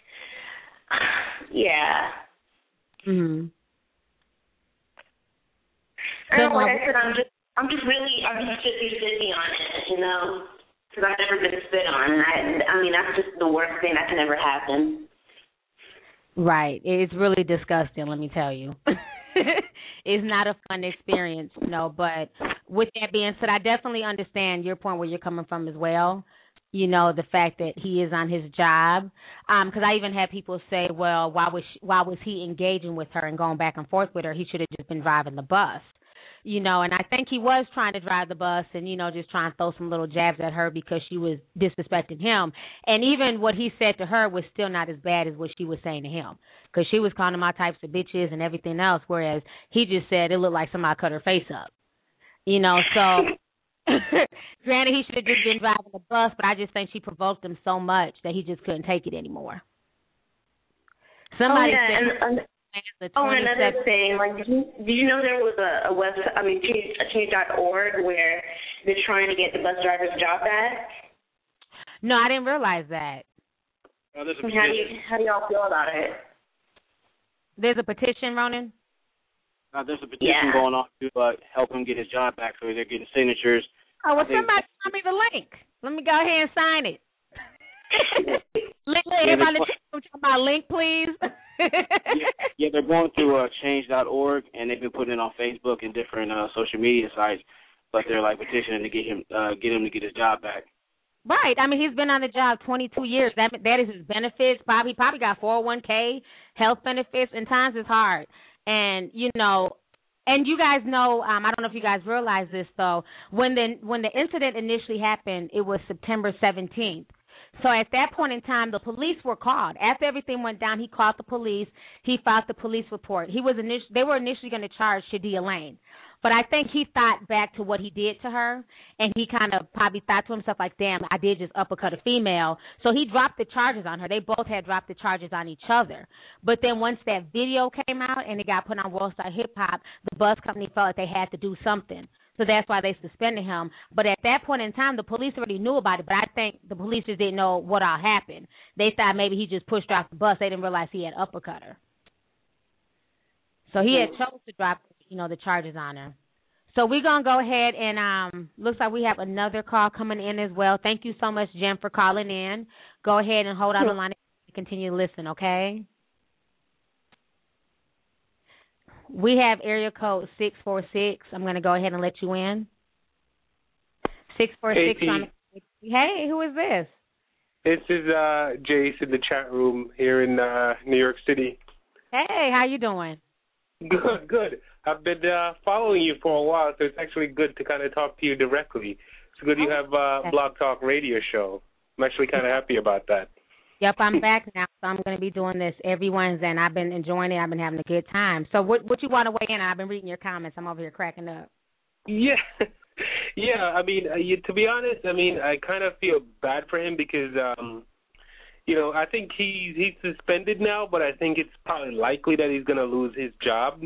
yeah. Mm-hmm. I don't know, like I said, I'm just, I'm just really, I'm just fifty-fifty on it, you know, because I've never been spit on. And I, I mean, that's just the worst thing that can ever happen. Right. It's really disgusting, let me tell you. It's not a fun experience, you know, but with that being said, I definitely understand your point where you're coming from as well. You know, the fact that he is on his job. Um, because I even had people say, well, why was she, why was he engaging with her and going back and forth with her? He should have just been driving the bus. You know, and I think he was trying to drive the bus and, you know, just trying to throw some little jabs at her because she was disrespecting him. And even what he said to her was still not as bad as what she was saying to him, because she was calling him all types of bitches and everything else, whereas he just said it looked like somebody cut her face up. You know, so granted, he should have just been driving the bus, but I just think she provoked him so much that he just couldn't take it anymore. Somebody oh, yeah, said... and, and, oh, and another thing, like, did you, did you know there was a, a website, I mean, change dot org, where they're trying to get the bus driver's job back? No, I didn't realize that. Oh, there's a how do you, how do y'all feel about it? There's a petition, Ronan? Uh, there's a petition yeah. going on to uh, help him get his job back, so they're getting signatures. Oh, well, somebody send me the link. Let me go ahead and sign it. Link, everybody, talk about link, please. yeah, yeah, they're going through uh, change dot org, and they've been putting it on Facebook and different uh, social media sites, but they're like petitioning to get him uh, get him to get his job back. Right. I mean, he's been on the job twenty-two years. That that is his benefits. Probably probably got four oh one k, health benefits, and times is hard. And you know, and you guys know, um, I don't know if you guys realize this though. When the when the incident initially happened, it was September seventeenth. So at that point in time, the police were called. After everything went down, he called the police. He filed the police report. He was init- They were initially going to charge Shadia Lane. But I think he thought back to what he did to her, and he kind of probably thought to himself, like, damn, I did just uppercut a female. So he dropped the charges on her. They both had dropped the charges on each other. But then once that video came out and it got put on World Star Hip Hop, the bus company felt like they had to do something. So that's why they suspended him. But at that point in time, the police already knew about it, but I think the police just didn't know what all happened. They thought maybe he just pushed her off the bus. They didn't realize he had uppercut her. So he had chose to drop, you know, the charges on her. So we're going to go ahead and um, looks like we have another call coming in as well. Thank you so much, Jen, for calling in. Go ahead and hold on the line and continue to listen, okay? We have area code six four six. I'm going to go ahead and let you in. six four six. Hey, on, hey, who is this? This is uh, Jace in the chat room here in uh, New York City. Hey, how you doing? Good, good. I've been uh, following you for a while, so it's actually good to kind of talk to you directly. It's good you have a uh, Blog Talk radio show. I'm actually kind of happy about that. Yep, I'm back now, so I'm going to be doing this every Wednesday, and I've been enjoying it. I've been having a good time. So what what you want to weigh in on? I've been reading your comments. I'm over here cracking up. Yeah. Yeah, I mean, uh, you, to be honest, I mean, I kind of feel bad for him because, um, you know, I think he's, he's suspended now, but I think it's probably likely that he's going to lose his job.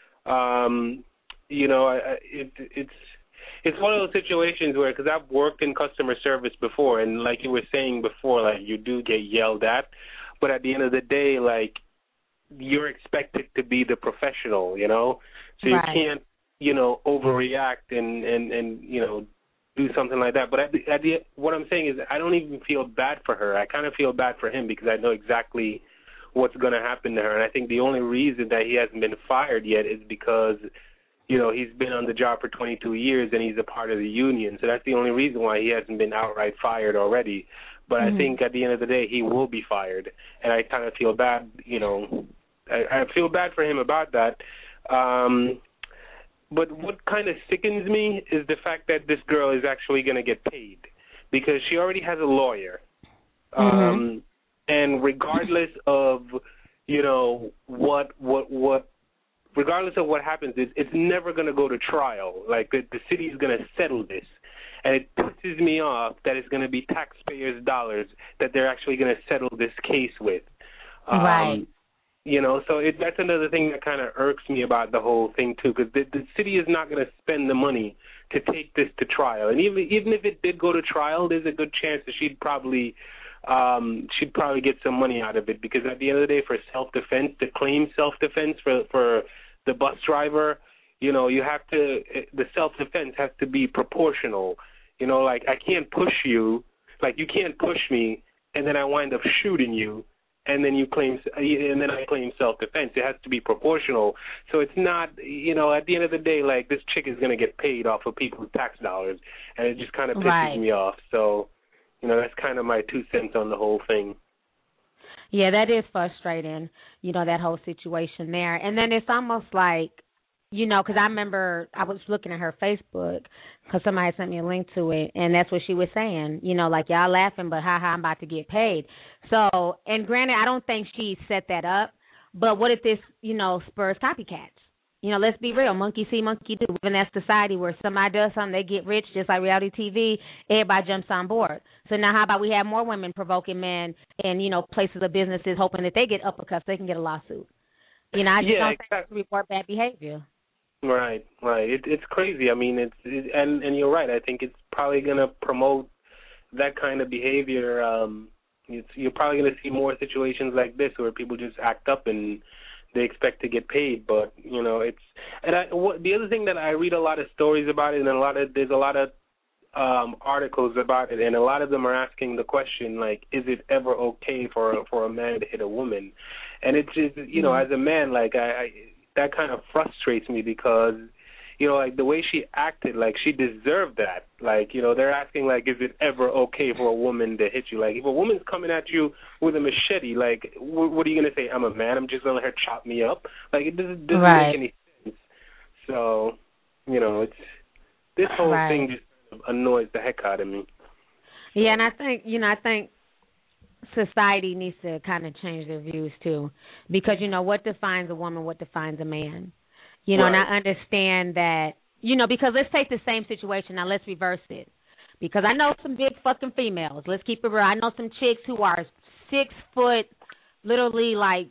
Um, you know, I, it, it's it's one of those situations where, because I've worked in customer service before, and like you were saying before, like you do get yelled at, but at the end of the day, like you're expected to be the professional, you know, so you right. can't, you know, overreact and, and, and you know, do something like that. But at the, at the, what I'm saying is I don't even feel bad for her. I kind of feel bad for him because I know exactly what's going to happen to her. And I think the only reason that he hasn't been fired yet is because, you know, he's been on the job for twenty-two years and he's a part of the union. So that's the only reason why he hasn't been outright fired already. But mm-hmm. I think at the end of the day, he will be fired. And I kind of feel bad, you know, I, I feel bad for him about that. Um, but what kind of sickens me is the fact that this girl is actually going to get paid because she already has a lawyer. Mm-hmm. Um, and regardless of, you know, what, what, what, regardless of what happens, it, it's never going to go to trial. Like, the, the city is going to settle this. And it pisses me off that it's going to be taxpayers' dollars that they're actually going to settle this case with. Um, right. You know, so it, that's another thing that kind of irks me about the whole thing, too, because the, the city is not going to spend the money to take this to trial. And even even if it did go to trial, there's a good chance that she'd probably um, she'd probably get some money out of it, because at the end of the day, for self-defense, to claim self-defense for, for the bus driver, you know, you have to, the self-defense has to be proportional. You know, like, I can't push you, like, you can't push me, and then I wind up shooting you, and then you claim, and then I claim self-defense. It has to be proportional. So it's not, you know, at the end of the day, like, this chick is going to get paid off of people's tax dollars, and it just kind of pisses right. me off. So, you know, that's kind of my two cents on the whole thing. Yeah, that is frustrating, you know, that whole situation there. And then it's almost like, you know, because I remember I was looking at her Facebook because somebody sent me a link to it, and that's what she was saying, you know, like, y'all laughing, but ha-ha, I'm about to get paid. So, and granted, I don't think she set that up, but what if this, you know, spurs copycats? You know, let's be real, monkey see, monkey do. In that society where somebody does something, they get rich, just like reality T V, everybody jumps on board. So now how about we have more women provoking men in, you know, places of businesses hoping that they get uppercuts, they can get a lawsuit. You know, I just yeah, don't exactly. think report bad behavior. Right, right. It, it's crazy. I mean, it's it, and and you're right. I think it's probably going to promote that kind of behavior. Um, it's, you're probably going to see more situations like this where people just act up and they expect to get paid. But you know, it's and I, what, the other thing that I read a lot of stories about it, and a lot of there's a lot of um, articles about it, and a lot of them are asking the question, like, is it ever okay for for a man to hit a woman? And it's just, you know, as a man, like I. I that kind of frustrates me because, you know, like the way she acted, like she deserved that. Like, you know, they're asking, like, is it ever okay for a woman to hit you? Like, if a woman's coming at you with a machete, like, w- what are you going to say? I'm a man. I'm just going to let her chop me up? Like, it doesn't, doesn't right. make any sense. So, you know, it's this whole right. thing just annoys the heck out of me. Yeah, and I think, you know, I think society needs to kind of change their views too, because you know what defines a woman, what defines a man, you know, right. and I understand that, you know, because let's take the same situation now, let's reverse it, because I know some big fucking females. Let's keep it real. I know some chicks who are six foot, literally like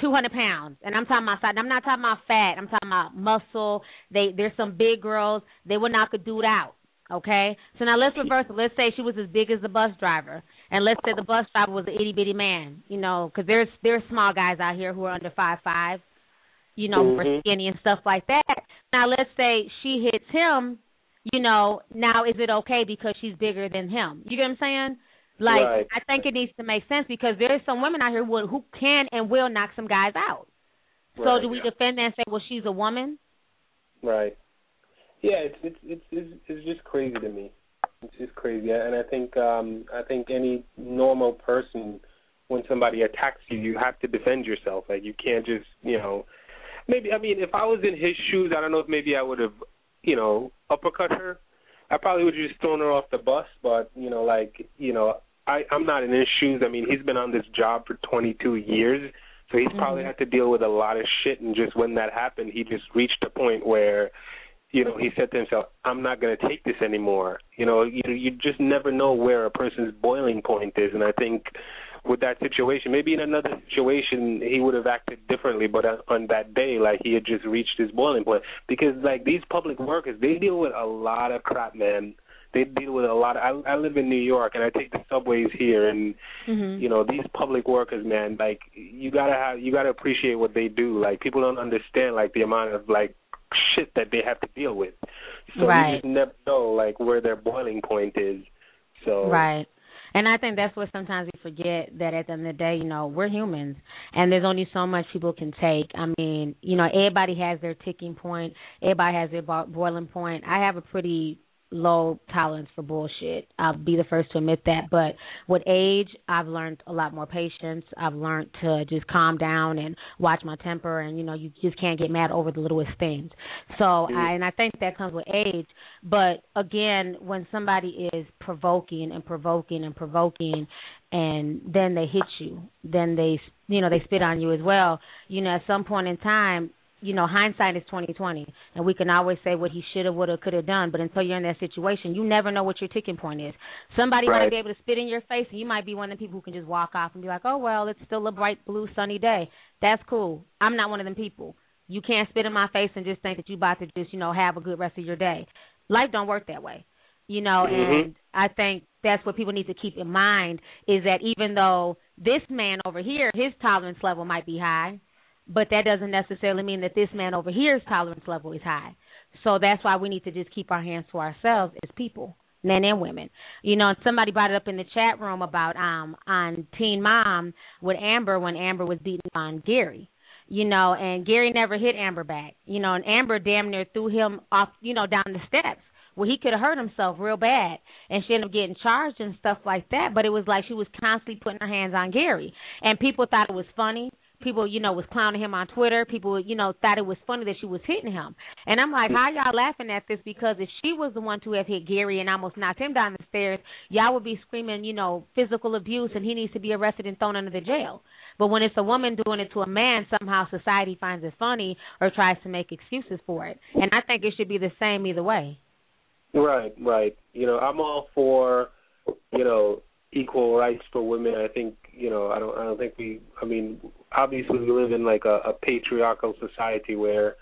two hundred pounds, and I'm talking about. I'm not talking about fat. I'm talking about muscle. They there's some big girls. They would knock a dude out. Okay, so now let's reverse it. Let's say she was as big as the bus driver, and let's say the bus driver was an itty bitty man. You know, because there's there's small guys out here who are under five five. You know, mm-hmm. who are skinny and stuff like that. Now let's say she hits him. You know, now is it okay because she's bigger than him? You get what I'm saying? Like, right. I think it needs to make sense because there is some women out here who, who can and will knock some guys out. So right, do we yeah. defend that and say, well, she's a woman? Right. Yeah, it's it's it's it's, it's just crazy to me. It's just crazy, and I think um, I think any normal person, when somebody attacks you, you have to defend yourself. Like you can't just you know, maybe I mean if I was in his shoes, I don't know if maybe I would have you know uppercut her. I probably would have just thrown her off the bus, but you know like you know I I'm not in his shoes. I mean he's been on this job for twenty-two years, so he's mm-hmm. probably had to deal with a lot of shit. And just when that happened, he just reached a point where. You know, he said to himself, I'm not going to take this anymore. You know, you you just never know where a person's boiling point is. And I think with that situation, maybe in another situation, he would have acted differently. But on that day, like, he had just reached his boiling point. Because, like, these public workers, they deal with a lot of crap, man. They deal with a lot of, I, I live in New York, and I take the subways here. And, mm-hmm. you know, these public workers, man, like, you got to have, you got to appreciate what they do. Like, people don't understand, like, the amount of, like, shit that they have to deal with. So right. you just never know like where their boiling point is. So right. And I think that's what sometimes we forget, that at the end of the day, you know, we're humans and there's only so much people can take. I mean, you know, everybody has their ticking point. Everybody has their bo- boiling point. I have a pretty low tolerance for bullshit. I'll be the first to admit that. But with age, I've learned a lot more patience. I've learned to just calm down and watch my temper, and, you know, you just can't get mad over the littlest things. So, mm-hmm. I, and I think that comes with age. But, again, when somebody is provoking and provoking and provoking and then they hit you, then they, you know, they spit on you as well, you know, at some point in time, you know, hindsight is twenty twenty, and we can always say what he should have, would have, could have done. But until you're in that situation, you never know what your ticking point is. Somebody right. might be able to spit in your face, and you might be one of the people who can just walk off and be like, oh, well, it's still a bright, blue, sunny day. That's cool. I'm not one of them people. You can't spit in my face and just think that you're about to just, you know, have a good rest of your day. Life don't work that way, you know, mm-hmm. and I think that's what people need to keep in mind is that even though this man over here, his tolerance level might be high, but that doesn't necessarily mean that this man over here's tolerance level is high. So that's why we need to just keep our hands to ourselves as people, men and women. You know, somebody brought it up in the chat room about um on Teen Mom with Amber when Amber was beating on Gary. You know, and Gary never hit Amber back. You know, and Amber damn near threw him off, you know, down the steps where he could have hurt himself real bad. And she ended up getting charged and stuff like that. But it was like she was constantly putting her hands on Gary. And people thought it was funny. People, you know, was clowning him on Twitter. People, you know, thought it was funny that she was hitting him. And I'm like, how y'all laughing at this? Because if she was the one to have hit Gary and almost knocked him down the stairs, y'all would be screaming, you know, physical abuse and he needs to be arrested and thrown under the jail. But when it's a woman doing it to a man, somehow society finds it funny or tries to make excuses for it. And I think it should be the same either way. Right, right. You know, I'm all for, you know, equal rights for women. I think, you know, I don't I don't think we, I mean, obviously we live in like a, a patriarchal society where,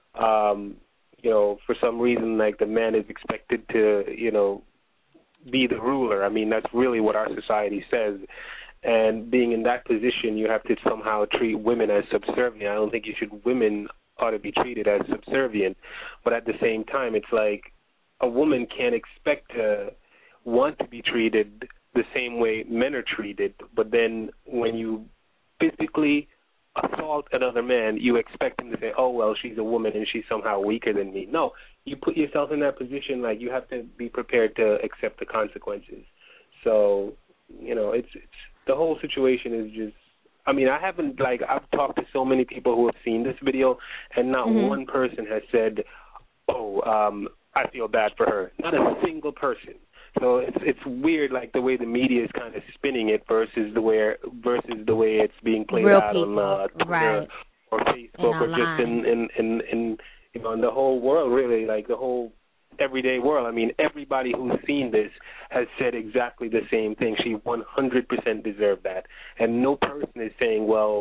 um, you know, for some reason, like the man is expected to, you know, be the ruler. I mean, that's really what our society says. And being in that position, you have to somehow treat women as subservient. I don't think you should, women ought to be treated as subservient. But at the same time, it's like a woman can't expect to want to be treated the same way men are treated, but then when you physically assault another man, you expect him to say, oh, well, she's a woman and she's somehow weaker than me. No, you put yourself in that position, like you have to be prepared to accept the consequences. So, you know, it's, it's the whole situation is just, I mean, I haven't, like, I've talked to so many people who have seen this video, and not mm-hmm. one person has said, oh, um, I feel bad for her. Not a single person. So it's it's weird, like the way the media is kind of spinning it versus the way versus the way it's being played Real out people. on uh, Twitter right. or Facebook or just in, in, in, in you know in the whole world, really, like the whole everyday world. I mean, everybody who's seen this has said exactly the same thing. She one hundred percent deserved that, and no person is saying, well,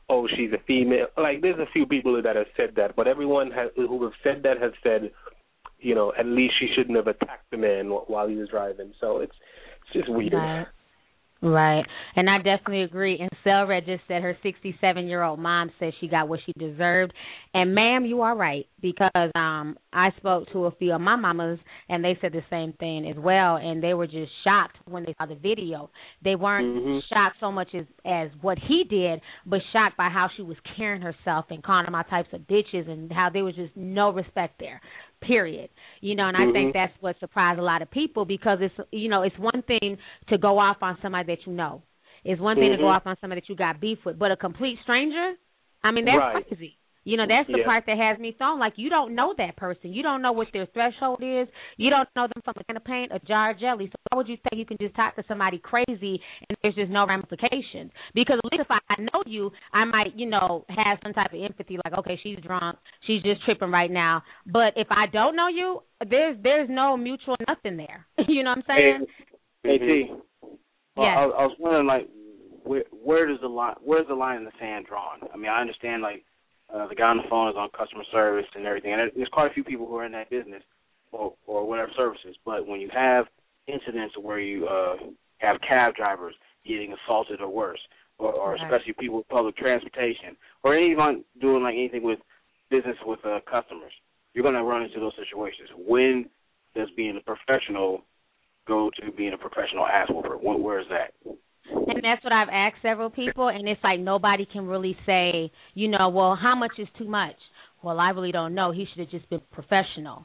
oh, she's a female. Like, there's a few people that have said that, but everyone has, who have said that has said, you know, at least she shouldn't have attacked the man while he was driving. So it's it's just weird. Right. Right. And I definitely agree. And Selred just said her sixty-seven-year-old mom said she got what she deserved. And, ma'am, you are right, because um, I spoke to a few of my mamas, and they said the same thing as well, and they were just shocked when they saw the video. They weren't mm-hmm. shocked so much as, as what he did, but shocked by how she was carrying herself and calling them all types of bitches and how there was just no respect there. Period. You know, and I mm-hmm. think that's what surprised a lot of people, because it's, you know, it's one thing to go off on somebody that you know. It's one thing mm-hmm. to go off on somebody that you got beef with, but a complete stranger, I mean, that's right. crazy. You know, that's the yeah. part that has me thrown. Like, you don't know that person. You don't know what their threshold is. You don't know them from a can of paint, a jar of jelly. So why would you think you can just talk to somebody crazy and there's just no ramifications? Because at least if I know you, I might, you know, have some type of empathy, like, okay, she's drunk, she's just tripping right now. But if I don't know you, there's there's no mutual nothing there. You know what I'm saying? Hey, hey T. Well, yes. I, I was wondering, like, where where does the line where's the line in the sand drawn? I mean, I understand, like, Uh, the guy on the phone is on customer service and everything. And there's quite a few people who are in that business or, or whatever services. But when you have incidents where you uh, have cab drivers getting assaulted or worse, or, or right. especially people with public transportation, or anyone doing like anything with business with uh, customers, you're going to run into those situations. When does being a professional go to being a professional ass whooper? Where is that? And that's what I've asked several people, and it's like nobody can really say, you know, well, how much is too much? Well, I really don't know. He should have just been professional.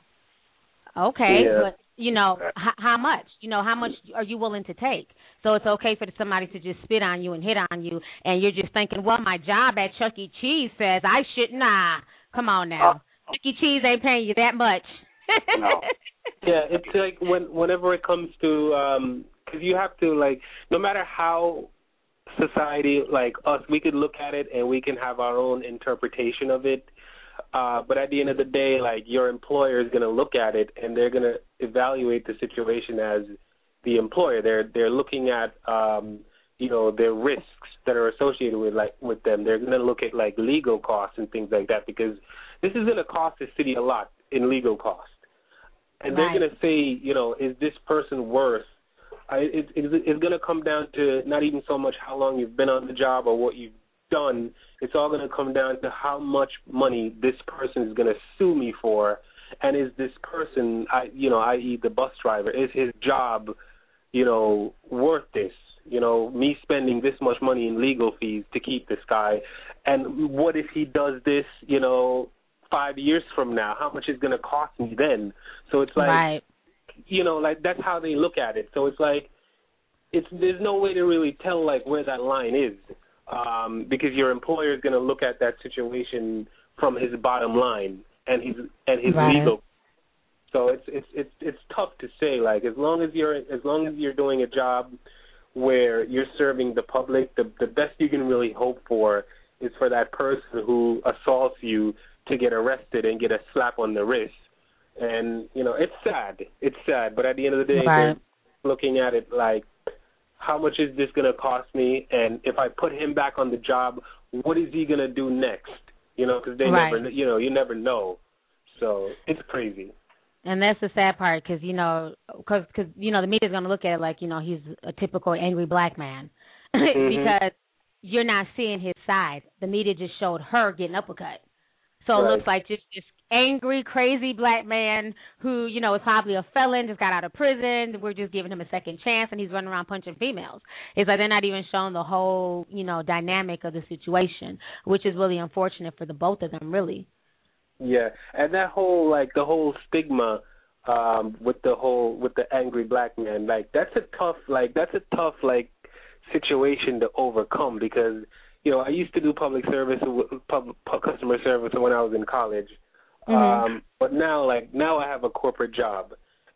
Okay, yeah. but, you know, h- how much? You know, how much are you willing to take? So it's okay for somebody to just spit on you and hit on you, and you're just thinking, well, my job at Chuck E. Cheese says I shouldn't. Nah, come on now. Uh, Chuck E. Cheese ain't paying you that much. No. Yeah, it's like when whenever it comes to um, because you have to, like, no matter how society, like us, we could look at it and we can have our own interpretation of it. Uh, but at the end of the day, like, your employer is going to look at it and they're going to evaluate the situation as the employer. They're they're looking at um, you know, their risks that are associated with like with them. They're going to look at like legal costs and things like that, because this is going to cost the city a lot in legal costs. And right. they're going to say, you know, is this person worth? I, it, it, it's going to come down to not even so much how long you've been on the job or what you've done. It's all going to come down to how much money this person is going to sue me for, and is this person, I, you know, that is the bus driver, is his job, you know, worth this? You know, me spending this much money in legal fees to keep this guy, and what if he does this, you know, five years from now? How much is going to cost me then? So it's like, right. you know, like that's how they look at it. So it's like, it's there's no way to really tell like where that line is, um, because your employer is going to look at that situation from his bottom line and his and his right. legal. So it's it's it's it's tough to say. Like as long as you're as long as you're doing a job where you're serving the public, the the best you can really hope for is for that person who assaults you to get arrested and get a slap on the wrist. And, you know, it's sad. It's sad. But at the end of the day, right. they're looking at it like, how much is this going to cost me? And if I put him back on the job, what is he going to do next? You know, because they right. never, you know, you never know. So it's crazy. And that's the sad part, because, you know, cause, cause, you know, the media's going to look at it like, you know, he's a typical angry black man. Mm-hmm. Because you're not seeing his side. The media just showed her getting uppercut. So right. it looks like just this angry, crazy black man who, you know, is probably a felon, just got out of prison. We're just giving him a second chance, and he's running around punching females. It's like they're not even showing the whole, you know, dynamic of the situation, which is really unfortunate for the both of them, really. Yeah, and that whole, like, the whole stigma um, with the whole, with the angry black man, like, that's a tough, like, that's a tough, like, situation to overcome, because, you know, I used to do public service, public, customer service when I was in college. Mm-hmm. Um, but now, like, now I have a corporate job.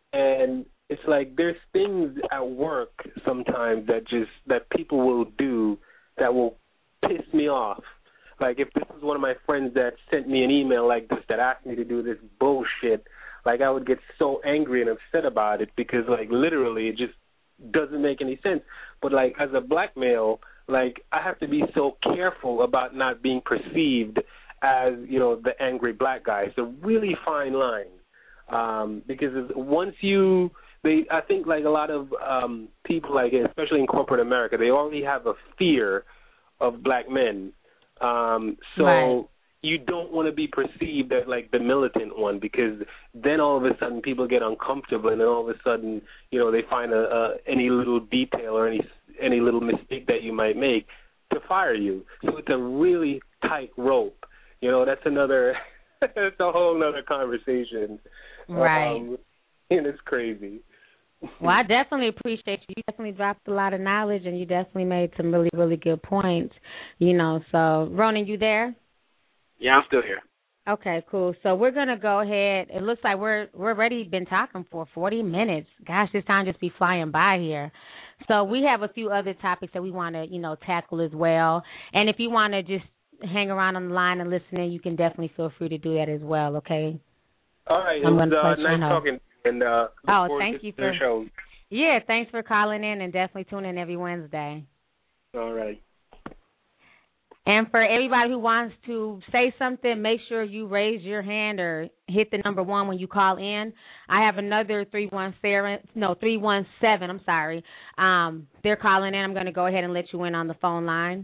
And it's like there's things at work sometimes that just, that people will do that will piss me off. Like, if this was one of my friends that sent me an email like this that asked me to do this bullshit, like, I would get so angry and upset about it because, like, literally it just doesn't make any sense. But, like, as a black male, like I have to be so careful about not being perceived as, you know, the angry black guy. It's a really fine line. Um, because once you, they, I think like a lot of um, people, like especially in corporate America, they already have a fear of black men. Um, so right. you don't want to be perceived as like the militant one, because then all of a sudden people get uncomfortable, and then all of a sudden, you know, they find a, a any little detail or any any little mistake that you might make to fire you. So it's a really tight rope. You know, that's another, that's a whole other conversation. Right. Um, and it's crazy. Well, I definitely appreciate you. You definitely dropped a lot of knowledge, and you definitely made some really, really good points. You know, so, Ronan, you there? Yeah, I'm still here. Okay, cool. So we're going to go ahead. It looks like we're we're already been talking for forty minutes. Gosh, this time just be flying by here. So we have a few other topics that we want to, you know, tackle as well. And if you want to just hang around on the line and listen in, you can definitely feel free to do that as well, okay? All right. I'm it was uh, uh, nice talking. And, uh, oh, thank you for show. Yeah, thanks for calling in, and definitely tune in every Wednesday. All right. And for everybody who wants to say something, make sure you raise your hand or hit the number one when you call in. I have another three one seven, no three one seven. I'm sorry. Um, they're calling in. I'm going to go ahead and let you in on the phone line.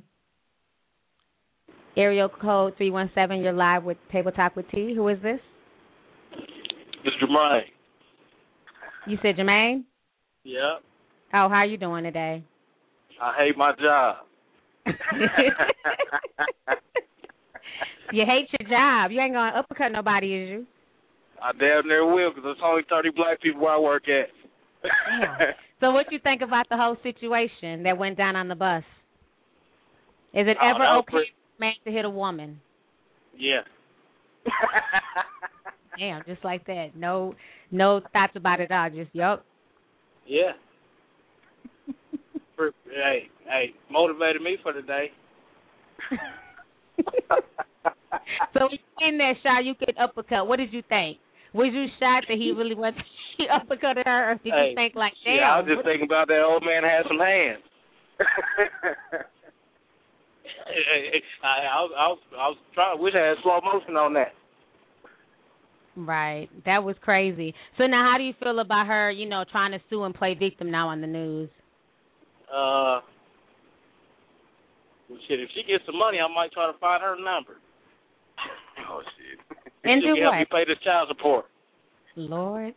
Area code three one seven. You're live with Table Talk with T. Who is this? It's Jermaine. You said Jermaine? Yeah. Oh, how are you doing today? I hate my job. You hate your job. You ain't going to uppercut nobody, is you? I damn near will, because there's only thirty black people where I work at. Damn. So what you think about the whole situation that went down on the bus? Is it Oh, ever that was okay pretty- for a man to hit a woman? Yeah. Damn, just like that. No no thoughts about it all. Just, yup. Yeah. For- hey, hey, motivated me for the day. So in that shot, you could uppercut. What did you think? Was you shocked that he really went he uppercutted her, or did Hey, you think like, damn? Yeah, I was just thinking about that old man had some hands. I, I, was, I was, I was trying. Wish I had slow motion on that. Right, that was crazy. So now, how do you feel about her? You know, trying to sue and play victim now on the news. Uh, well, shit. If she gets some money, I might try to find her number. Oh shit. And she do can what? help me pay this child support. Lord,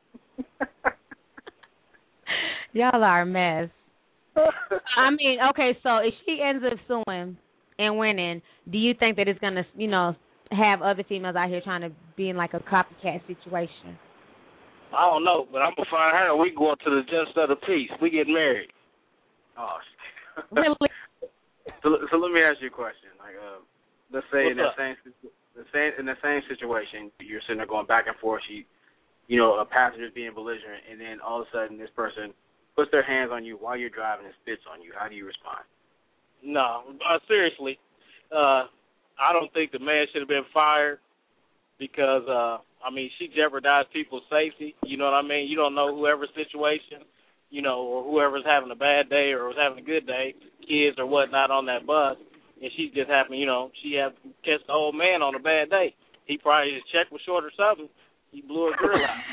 y'all are a mess. I mean, okay, so if she ends up suing and winning, do you think that it's gonna, you know, have other females out here trying to be in like a copycat situation? I don't know, but I'm gonna find her and we go up to the justice of the peace. We get married. Oh shit. Really? So, so let me ask you a question. Like, uh, let's say What's in the up? same, the same in the same situation, you're sitting there going back and forth. She, you know, a passenger's being belligerent, and then all of a sudden this person puts their hands on you while you're driving and spits on you. How do you respond? No, uh, seriously, uh, I don't think the man should have been fired because, uh, I mean, she jeopardized people's safety. You know what I mean? You don't know whoever's situation, you know, or whoever's having a bad day or was having a good day, kids or whatnot on that bus, and she just happened, you know, she had catch the old man on a bad day. He probably his check was short or something. He blew her grill out.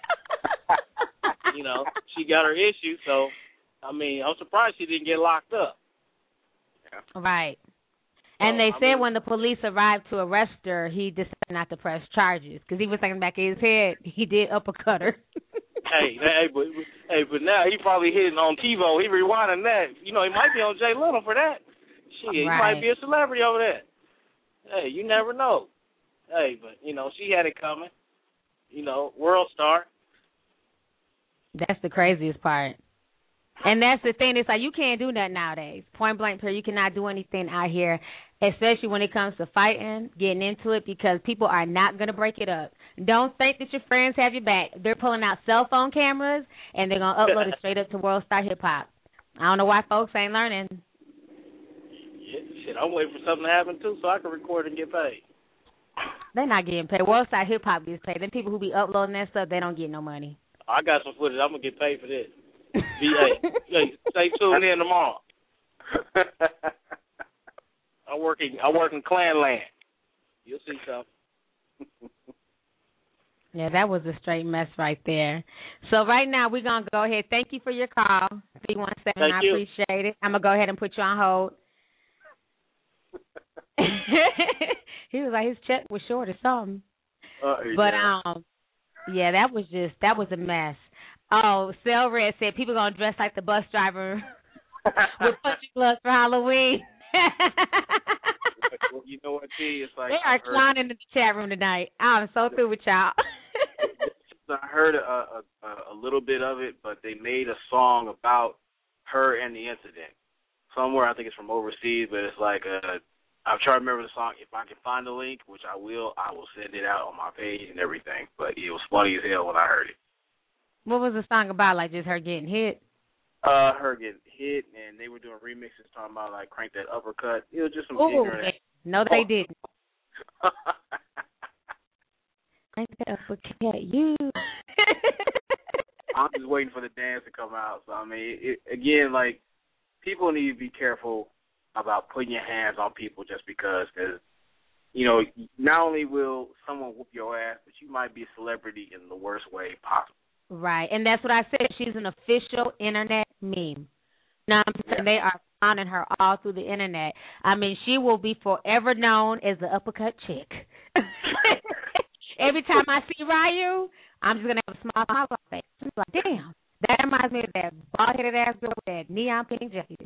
You know, she got her issue, so, I mean, I'm surprised she didn't get locked up. Right. And So, they I said mean- when the police arrived to arrest her, he decided not to press charges because he was thinking back in his head he did uppercut her. Hey, hey, but hey, but now he probably hitting on TiVo. He rewinding that. You know, he might be on Jay Little for that. Shit, he Right. might be a celebrity over there. Hey, you never know. Hey, but you know, she had it coming. You know, world star. That's the craziest part. And that's the thing. It's like you can't do that nowadays. Point blank period. You cannot do anything out here, especially when it comes to fighting, getting into it, because people are not going to break it up. Don't think that your friends have your back. They're pulling out cell phone cameras, and they're going to upload it straight up to World Star Hip Hop. I don't know why folks ain't learning. Yeah, shit, I'm waiting for something to happen, too, so I can record and get paid. They're not getting paid. World Star Hip Hop gets paid. Them people who be uploading that stuff, they don't get no money. I got some footage. I'm going to get paid for this. V A. Hey, stay tuned in tomorrow. I work in I work in Clan Land. You'll see something. Yeah, that was a straight mess right there. So right now we're gonna go ahead. Thank you for your call, three one seven. I you. appreciate it. I'm gonna go ahead and put you on hold. He was like his check was short or something. Uh, But yeah. um, yeah, that was just that was a mess. Oh, Cell Red said people gonna dress like the bus driver with punching gloves for Halloween. Well, you know what, T? It's like They are I heard, clowning in the chat room tonight. I'm so through with y'all. I heard a, a a little bit of it, but they made a song about her and the incident. Somewhere, I think it's from overseas, but it's like a. I'm trying to remember the song. If I can find the link, which I will, I will send it out on my page and everything. But it was funny as hell when I heard it. What was the song about? Like just her getting hit? Uh, her getting hit, and they were doing remixes talking about like crank that uppercut. It was just some Ooh, ignorant. no, they didn't. Crank that uppercut, you. I'm just waiting for the dance to come out. So I mean, it, again, like people need to be careful about putting your hands on people just because, because you know, not only will someone whoop your ass, but you might be a celebrity in the worst way possible. Right, and that's what I said. She's an official internet meme. Now I'm saying they are clowning her all through the internet. I mean, she will be forever known as the uppercut chick. Every time I see Ryu, I'm just gonna have a smile on my face. I'm like, damn, that reminds me of that bald-headed ass girl with that neon pink jacket.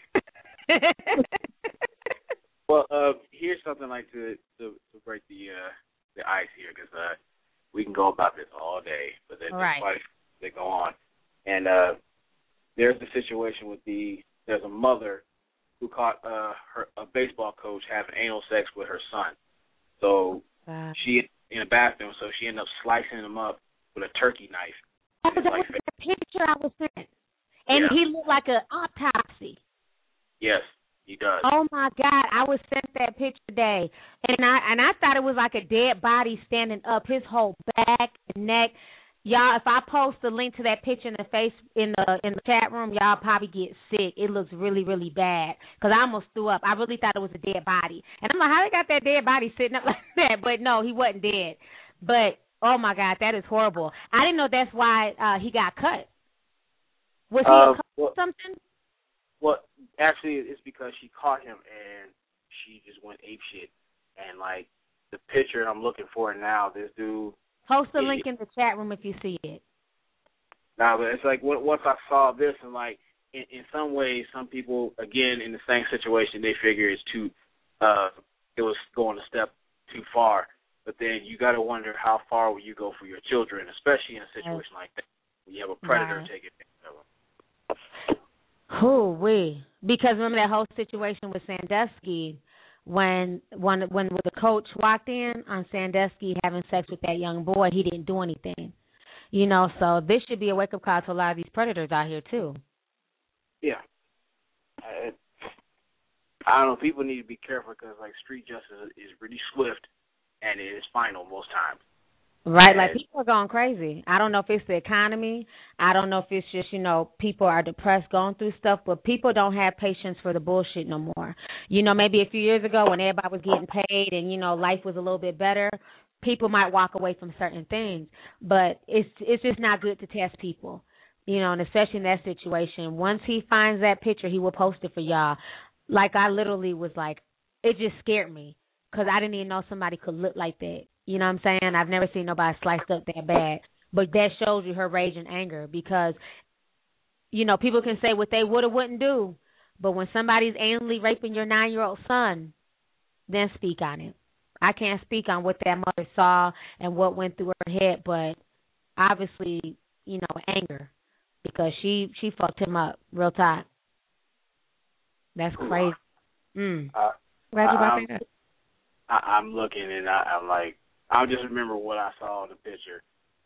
Well, uh, here's something like to to, to break the uh, the ice here, because uh, we can go about this all day, but then Right. there's quite a few that go on. And uh, there's the situation with the there's a mother who caught uh, her a baseball coach having anal sex with her son. So Uh, she in a bathroom, so she ended up slicing him up with a turkey knife. oh, And that it's was like, the picture I was sent. And Yeah. he looked like an autopsy. yes, he does. Oh my God! I was sent that picture today, and I and I thought it was like a dead body standing up, his whole back and neck. Y'all, if I post the link to that picture in the face in the in the chat room, y'all probably get sick. It looks really really bad because I almost threw up. I really thought it was a dead body, and I'm like, how they got that dead body sitting up like that? But no, he wasn't dead. But oh my God, that is horrible. I didn't know that's why uh, he got cut. Was he Uh, a cut well- or something? Well, actually, it's because she caught him and she just went apeshit. And like the picture I'm looking for now, this dude. Post the Yeah, link in the chat room if you see it. Nah, but it's like when- once I saw this, and like in, in some ways, some people again in the same situation, they figure it's too, uh, it was going a step too far. But then you got to wonder how far will you go for your children, especially in a situation like that when you have a predator Right. taking advantage of them. Who we? Because remember that whole situation with Sandusky when when when the coach walked in on Sandusky having sex with that young boy, he didn't do anything. You know, so this should be a wake up call to a lot of these predators out here too. Yeah. I, I don't know. People need to be careful because like street justice is really swift and it is final most times. Right, like And- people are going crazy. I don't know if it's the economy. I don't know if it's just, you know, people are depressed going through stuff, but people don't have patience for the bullshit no more. You know, maybe a few years ago when everybody was getting paid and, you know, life was a little bit better, people might walk away from certain things. But it's it's just not good to test people, you know, and especially in that situation. Once he finds that picture, he will post it for y'all. Like I literally was like, it just scared me because I didn't even know somebody could look like that. You know what I'm saying? I've never seen nobody sliced up that bad. But that shows you her rage and anger because, you know, people can say what they would or wouldn't do. But when somebody's anally raping your nine-year-old son, then speak on it. I can't speak on what that mother saw and what went through her head, but obviously, you know, anger because she, she fucked him up real tight. That's crazy. Mm. Uh, Glad you brought I'm, that up. I, I'm looking and I, I'm like, I'll just remember what I saw in the picture.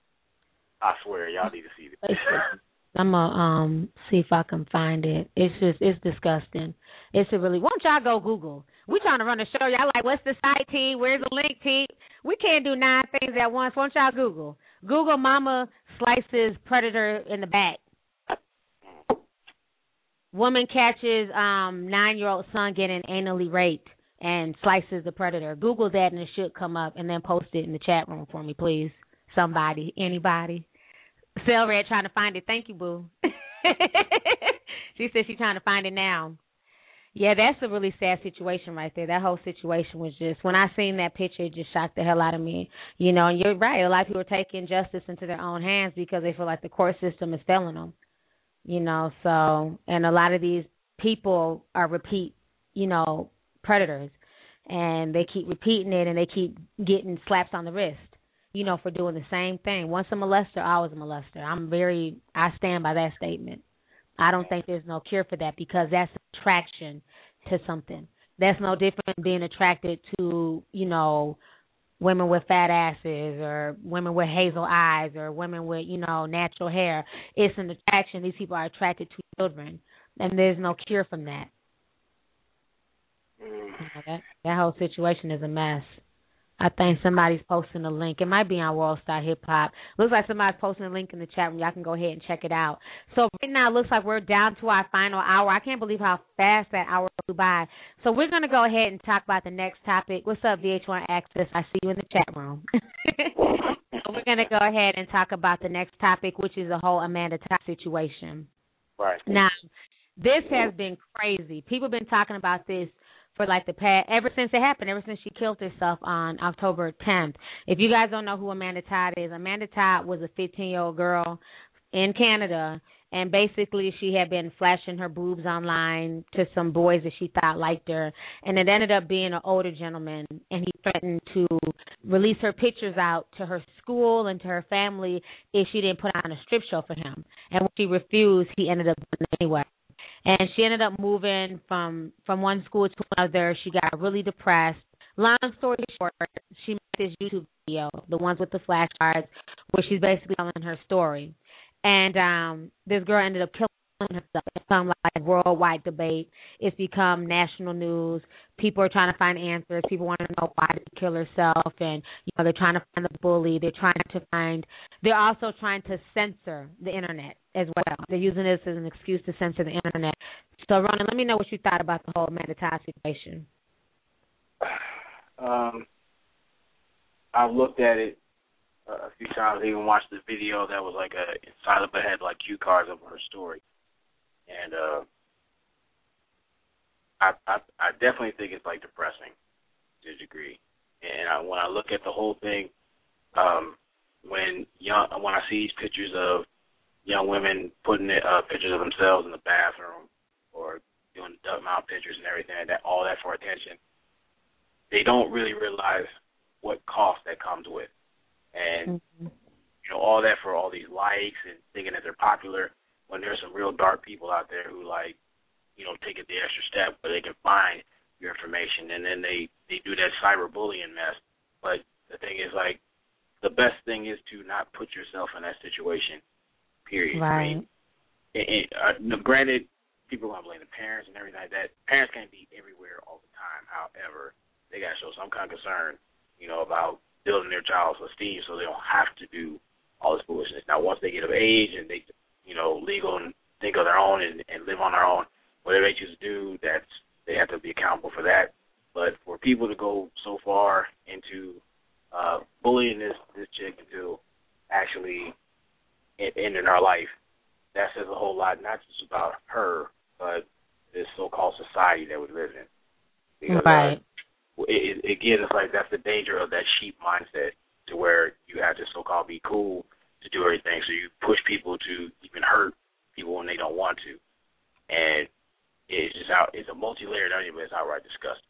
I swear, y'all need to see this. I'm gonna um see if I can find it. It's just it's disgusting. It's a really. Why don't y'all go Google? We trying to run a show. Y'all like, what's the site, T? Where's the link, T? We can't do nine things at once. Why don't y'all Google? Google mama slices predator in the back. Woman catches um nine-year-old son getting anally raped and slices the predator. Google that and it should come up, and then post it in the chat room for me, please. Somebody, anybody. Cell Red trying to find it. Thank you, boo. She said she's trying to find it now. Yeah, that's a really sad situation right there. That whole situation was just, when I seen that picture, it just shocked the hell out of me. You know, and you're right. A lot of people are taking justice into their own hands because they feel like the court system is failing them. You know, so, and a lot of these people are repeat, you know, predators, and they keep repeating it, and they keep getting slaps on the wrist, you know, for doing the same thing. Once a molester, always a molester. I'm very, I stand by that statement. I don't think there's no cure for that because that's attraction to something. That's no different than being attracted to, you know, women with fat asses or women with hazel eyes or women with, you know, natural hair. It's an attraction. These people are attracted to children, and there's no cure from that. You know, that, that whole situation is a mess. I think somebody's posting a link. It might be on World Star Hip Hop. Looks like somebody's posting a link in the chat room. Y'all can go ahead and check it out. So right now it looks like we're down to our final hour. I can't believe how fast that hour flew by. So we're going to go ahead and talk about the next topic. What's up, V H one Access? I see you in the chat room. So we're going to go ahead and talk about the next topic, which is the whole Amanda Todd situation. Right. Now, this has been crazy. People have been talking about this for like the past, ever since it happened, ever since she killed herself on October tenth. If you guys don't know who Amanda Todd is, Amanda Todd was a fifteen-year-old girl in Canada, and basically she had been flashing her boobs online to some boys that she thought liked her, and it ended up being an older gentleman, and he threatened to release her pictures out to her school and to her family if she didn't put on a strip show for him. And when she refused, he ended up doing it anyway. And she ended up moving from, from one school to another. She got really depressed. Long story short, she made this YouTube video, the ones with the flashcards, where she's basically telling her story. And um, this girl ended up killing herself. It's become like a worldwide debate. It's become national news. People are trying to find answers. People want to know why did she kill herself. And, you know, they're trying to find the bully. They're trying to find, they're also trying to censor the Internet as well. They're using this as an excuse to censor the Internet. So, Ronan, let me know what you thought about the whole Amanda Todd situation. Um, I've looked at it uh, a few times. I even watched the video that was like a inside of it had like cue cards of her story, and uh, I, I I definitely think it's like depressing to a degree. And I, when I look at the whole thing, um, when young when I see these pictures of young women putting uh, pictures of themselves in the bathroom or doing duck mount pictures and everything like that, all that for attention, they don't really realize what cost that comes with. And, mm-hmm. you know, all that for all these likes and thinking that they're popular when there's some real dark people out there who, like, you know, take it the extra step where they can find your information, and then they, they do that cyberbullying mess. But the thing is, like, the best thing is to not put yourself in that situation, period. Right. I mean, it, it, uh, granted, people are going to blame the parents and everything like that. Parents can't be everywhere all the time. However, they got to show some kind of concern, you know, about building their child's esteem so they don't have to do all this foolishness. Now, once they get of age and they, you know, legal and think of their own and, and live on their own, whatever they choose to do, that's, they have to be accountable for that. But for people to go so far into uh, bullying this, this chick into actually ending her life, that says a whole lot, not just about her, but this so-called society that we live in. Because, right. Uh, it, it, again, it's like that's the danger of that sheep mindset, to where you have to so-called be cool to do everything, so you push people to even hurt people when they don't want to. And it's just out, it's a multi-layered onion, but it's outright disgusting.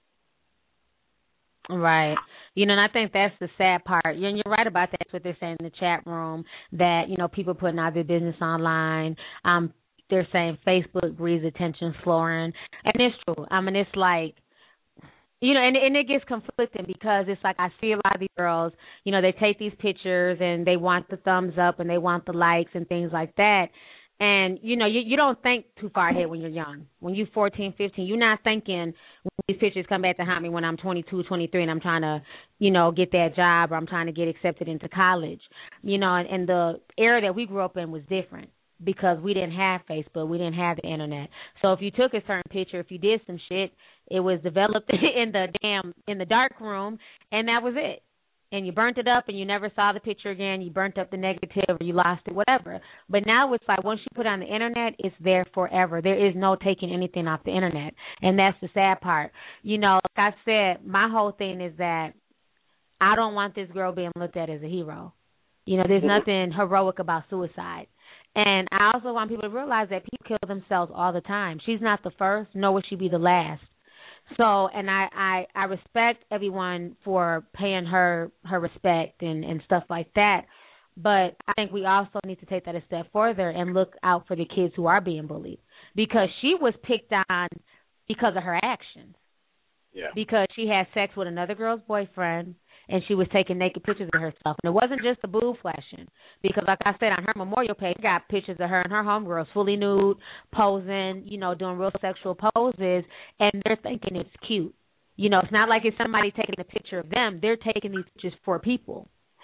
Right. You know, and I think that's the sad part. And you're right about that. That's what they're saying in the chat room, that, you know, people putting out their business online. Um, they're saying Facebook breeds attention slowing. And it's true. I mean, it's like, you know, and, and it gets conflicting because it's like I see a lot of these girls, you know, they take these pictures and they want the thumbs up and they want the likes and things like that. And, you know, you, you don't think too far ahead when you're young. When you're fourteen, fifteen, you're not thinking when these pictures come back to haunt me when I'm twenty-two, twenty-three and I'm trying to, you know, get that job or I'm trying to get accepted into college. You know, and, and the era that we grew up in was different. because we didn't have Facebook, we didn't have the internet. So if you took a certain picture, if you did some shit, it was developed in the damn in the dark room, and that was it. And you burnt it up, and you never saw the picture again. You burnt up the negative, or you lost it, whatever. But now it's like once you put it on the internet, it's there forever. There is no taking anything off the internet, and that's the sad part. You know, like I said, my whole thing is that I don't want this girl being looked at as a hero. You know, there's nothing heroic about suicide. And I also want people to realize that people kill themselves all the time. She's not the first, nor will she be the last. So, and I, I, I respect everyone for paying her her respect and, and stuff like that. But I think we also need to take that a step further and look out for the kids who are being bullied. Because she was picked on because of her actions. Yeah. Because she had sex with another girl's boyfriend, and she was taking naked pictures of herself. And it wasn't just the boob flashing. Because, like I said, on her memorial page, got pictures of her and her homegirls fully nude, posing, you know, doing real sexual poses, and they're thinking it's cute. You know, it's not like it's somebody taking a picture of them. They're taking these pictures for people.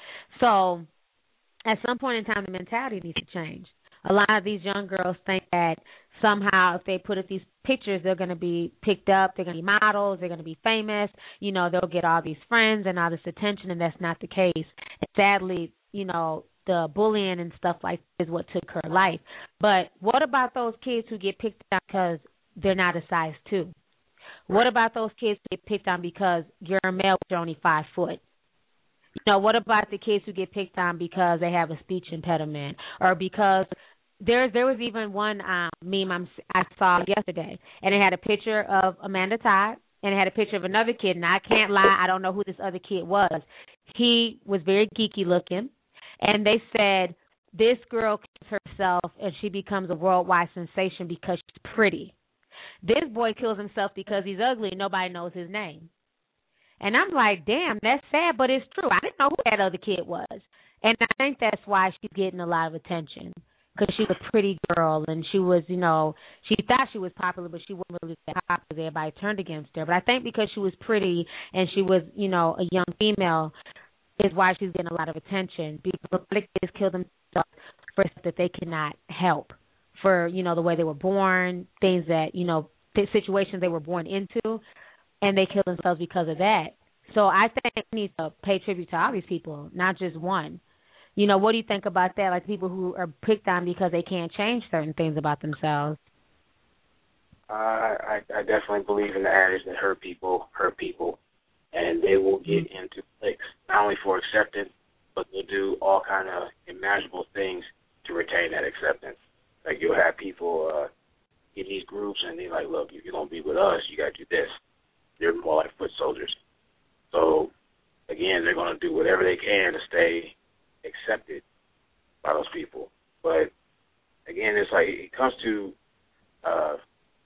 So at some point in time, the mentality needs to change. A lot of these young girls think that somehow if they put up these pictures, they're going to be picked up, they're going to be models, they're going to be famous, you know, they'll get all these friends and all this attention, and that's not the case. And sadly, you know, the bullying and stuff like that is what took her life. But what about those kids who get picked on because they're not a size two? What about those kids who get picked on because you're a male but you're only five foot? You know, what about the kids who get picked on because they have a speech impediment, or because There, there was even one um, meme I'm, I saw yesterday, and it had a picture of Amanda Todd, and it had a picture of another kid, and I can't lie, I don't know who this other kid was. He was very geeky looking, and they said, this girl kills herself, and she becomes a worldwide sensation because she's pretty. This boy kills himself because he's ugly, and nobody knows his name. And I'm like, damn, that's sad, but it's true. I didn't know who that other kid was. And I think that's why she's getting a lot of attention. Because she was a pretty girl, and she was, you know, she thought she was popular, but she wasn't really that popular. Everybody turned against her. But I think because she was pretty and she was, you know, a young female is why she's getting a lot of attention. Because a lot of kids kill themselves for stuff that they cannot help, for, you know, the way they were born, things that, you know, situations they were born into, and they kill themselves because of that. So I think we need to pay tribute to all these people, not just one. You know, what do you think about that? Like people who are picked on because they can't change certain things about themselves. Uh, I, I definitely believe in the adage that hurt people hurt people, and they will get mm-hmm. into cliques not only for acceptance, but they'll do all kind of imaginable things to retain that acceptance. Like you'll have people uh, in these groups, and they're like, "Look, if you're gonna be with us, you got to do this." They're more like foot soldiers. So again, they're gonna do whatever they can to stay accepted by those people. But again, it's like it comes to uh,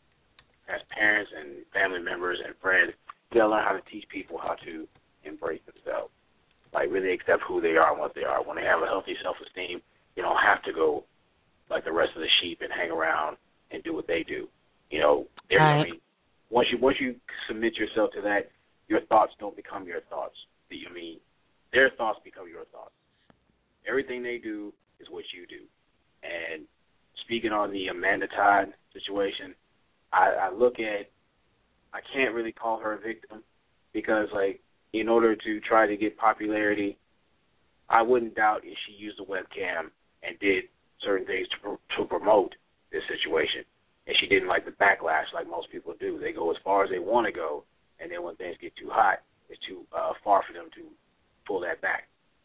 as parents and family members and friends, you gotta learn how to teach people how to embrace themselves, like really accept who they are and what they are. When they have a healthy self-esteem, you don't have to go like the rest of the sheep and hang around and do what they do. You know, right. I mean, once you once you submit yourself to that, your thoughts don't become your thoughts. I mean, their thoughts become your thoughts. Everything they do is what you do. And speaking on the Amanda Todd situation, I, I look at, I can't really call her a victim because, like, in order to try to get popularity, I wouldn't doubt if she used a webcam and did certain things to, to promote this situation. And she didn't like the backlash like most people do. They go as far as they want to go, and then when things get too hot, it's too uh, far for them to pull that back.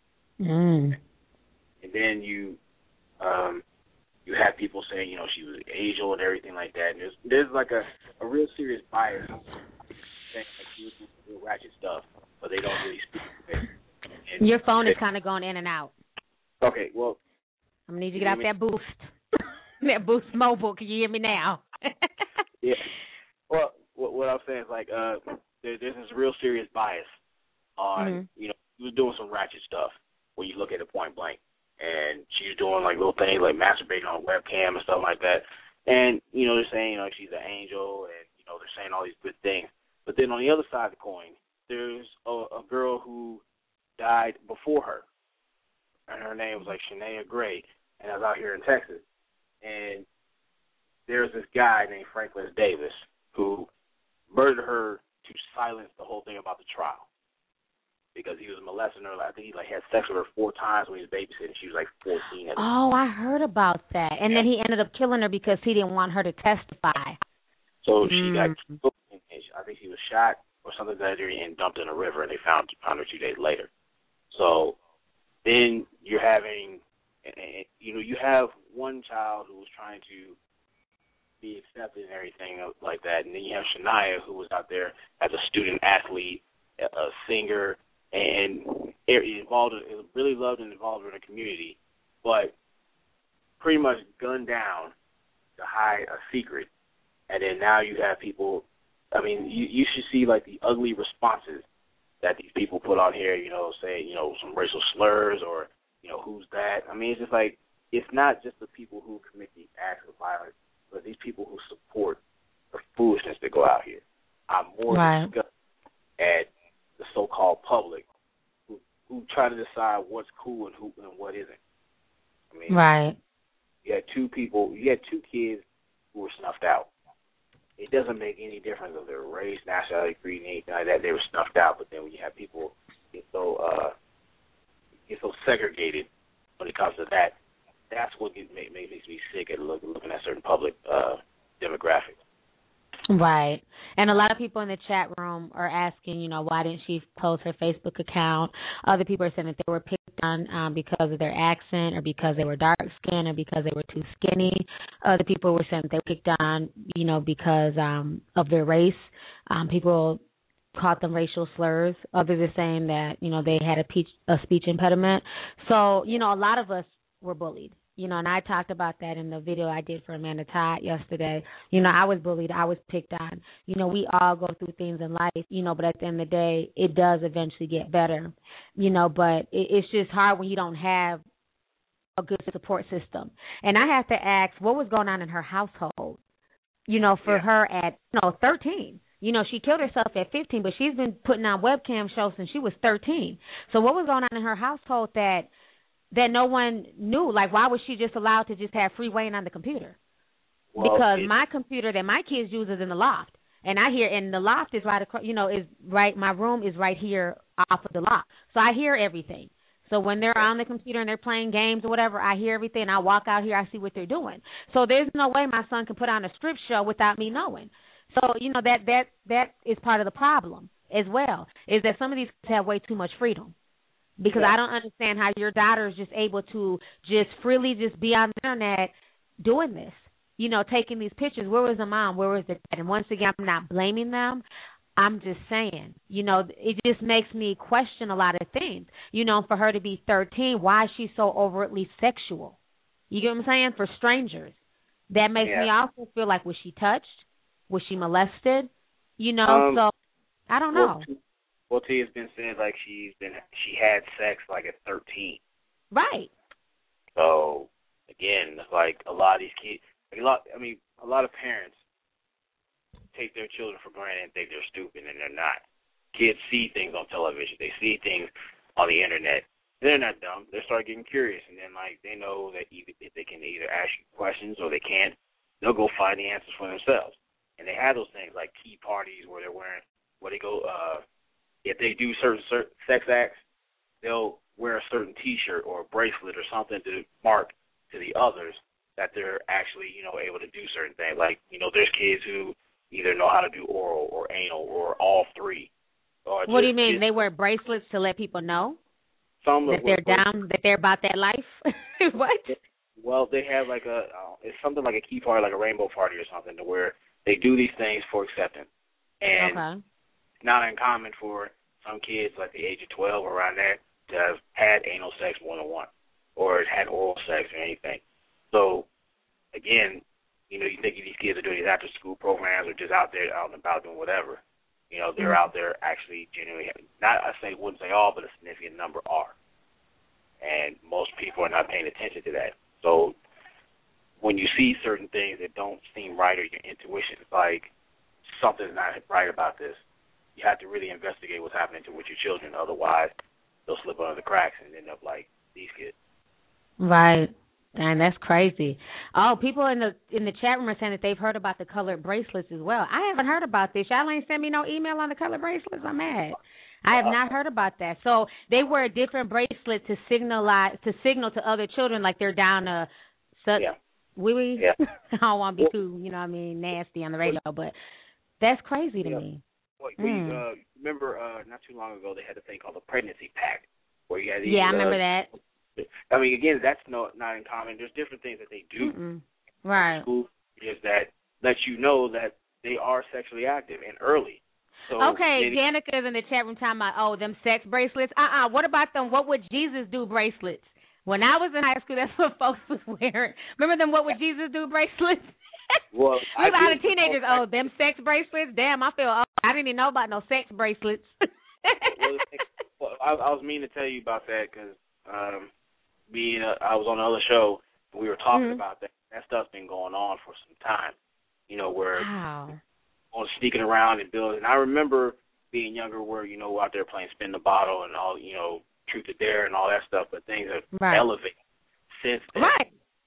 Mm. And then you um, you have people saying, you know, she was an angel and everything like that. And there's there's like a, a real serious bias saying like she was doing ratchet stuff, but they don't really speak to it. And your phone is kind of going in and out. Okay, well, I'm gonna need you to get out that boost, that Boost Mobile. Can you hear me now? Yeah. Well, what, what I'm saying is like uh, there, there's this real serious bias on mm-hmm. you know, she was doing some ratchet stuff when you look at it point blank. And she's doing, like, little things like masturbating on a webcam and stuff like that. And, you know, they're saying, you know, she's an angel and, you know, they're saying all these good things. But then on the other side of the coin, there's a, a girl who died before her. And her name was, like, Shania Gray. And I was out here in Texas. and there's this guy named Franklin Davis who murdered her to silence the whole thing about the trial because he was molesting her. I think he like had sex with her four times when he was babysitting. She was like fourteen. Oh, I heard about that. And yeah. then he ended up killing her because he didn't want her to testify. So mm. she got killed. I think she was shot or something like that and dumped in a river, and they found, found her two days later. So then you're having, you know, you have one child who was trying to be accepted and everything like that, and then you have Shania, who was out there as a student athlete, a singer, and involved, really loved and involved in the community, but pretty much gunned down to hide a secret. And then now you have people, I mean, you, you should see, like, the ugly responses that these people put on here, you know, saying, you know, some racial slurs or, you know, who's that? I mean, it's just like, it's not just the people who commit these acts of violence, but these people who support the foolishness that go out here. I'm more right. disgusted at the so-called public who, who try to decide what's cool and who and what isn't. I mean, right. You had two people, you had two kids who were snuffed out. It doesn't make any difference of their race, nationality, creed, anything like that. They were snuffed out. But then when you have people get so uh, get so segregated when it comes to that, that's what gets, makes me sick at look, looking at certain public uh, demographics. Right. And a lot of people in the chat room are asking, you know, why didn't she close her Facebook account? Other people are saying that they were picked on um, because of their accent or because they were dark-skinned or because they were too skinny. Other people were saying that they were picked on, you know, because um, of their race. Um, people called them racial slurs. Others are saying that, you know, they had a, peach, a speech impediment. So, you know, a lot of us were bullied. You know, and I talked about that in the video I did for Amanda Todd yesterday. You know, I was bullied. I was picked on. You know, we all go through things in life, you know, but at the end of the day, it does eventually get better. You know, but it, it's just hard when you don't have a good support system. And I have to ask, what was going on in her household, you know, for yeah. her at, you know, thirteen? You know, she killed herself at fifteen, but she's been putting on webcam shows since she was thirteen. So what was going on in her household that that no one knew? Like, why was she just allowed to just have free reign on the computer? Well, because it, my computer that my kids use is in the loft, and I hear, and the loft is right across, you know, is right, my room is right here off of the loft, so I hear everything. So when they're on the computer and they're playing games or whatever, I hear everything. I walk out here, I see what they're doing. So there's no way my son can put on a strip show without me knowing. So, you know, that that that is part of the problem as well, is that some of these kids have way too much freedom. Because yeah. I don't understand how your daughter is just able to just freely just be on the internet doing this, you know, taking these pictures. Where was the mom? Where was the dad? And once again, I'm not blaming them. I'm just saying, you know, it just makes me question a lot of things. You know, for her to be thirteen, why is she so overtly sexual? You get what I'm saying? For strangers. That makes yeah. me also feel like, was she touched? Was she molested? You know, um, so I don't know. Well, Well, T has been saying like she's been she had sex like at thirteen. Right. So again, like a lot of these kids, a lot. I mean, a lot of parents take their children for granted and think they're stupid, and they're not. Kids see things on television, they see things on the internet. They're not dumb. They start getting curious, and then like they know that either, if they can either ask you questions or they can't, they'll go find the answers for themselves. And they have those things like tea parties where they're wearing, where they go. Uh, If they do certain, certain sex acts, they'll wear a certain T-shirt or a bracelet or something to mark to the others that they're actually, you know, able to do certain things. Like, you know, there's kids who either know how to do oral or anal or all three. Or what just, do you mean? just, they wear bracelets to let people know some that they're down, that they're about that life? What? Well, they have like a, uh, it's something like a key party, like a rainbow party or something, to where they do these things for acceptance. And okay. not uncommon for some kids like the age of twelve or around there to have had anal sex more than once or had oral sex or anything. So, again, you know, you think these kids are doing these after-school programs or just out there out and about doing whatever. You know, they're mm-hmm. out there actually genuinely, not I say wouldn't say all, but a significant number are. And most people are not paying attention to that. So when you see certain things that don't seem right or your intuition is like, something's not right about this, you have to really investigate what's happening to with your children. Otherwise, they'll slip under the cracks and end up like these kids. Right. And that's crazy. Oh, people in the in the chat room are saying that they've heard about the colored bracelets as well. I haven't heard about this. Y'all ain't sent me no email on the colored bracelets. I'm mad. I have not heard about that. So they wear a different bracelet to signalize to signal to other children like they're down a such Yeah. wee wee. Yeah. I don't want to be too, you know what I mean, nasty on the radio, but that's crazy to Yeah. me. Well, Mm. we, uh, remember uh, not too long ago they had a thing called the pregnancy pact, where you had these, Yeah, I remember uh, that. I mean, again, that's no, not in common. There's different things that they do. Mm-mm. Right. School is that lets you know that they are sexually active and early. So Okay, they, Danica's in the chat room talking about, oh, them sex bracelets. Uh-uh. What about them what would Jesus do bracelets? When I was in high school, that's what folks was wearing. Remember them what would Jesus do bracelets? well, we I was out of do- teenagers. Oh, them sex bracelets? Damn, I feel, oh, I didn't even know about no sex bracelets. well, well, I, I was meaning to tell you about that because um, me, uh, I was on another show and we were talking Mhm. about that. That stuff's been going on for some time. You know, where Wow. on sneaking around and building. And I remember being younger, where you know out there playing spin the bottle and all, you know, truth or dare and all that stuff. But things have Right. elevated since then. Right.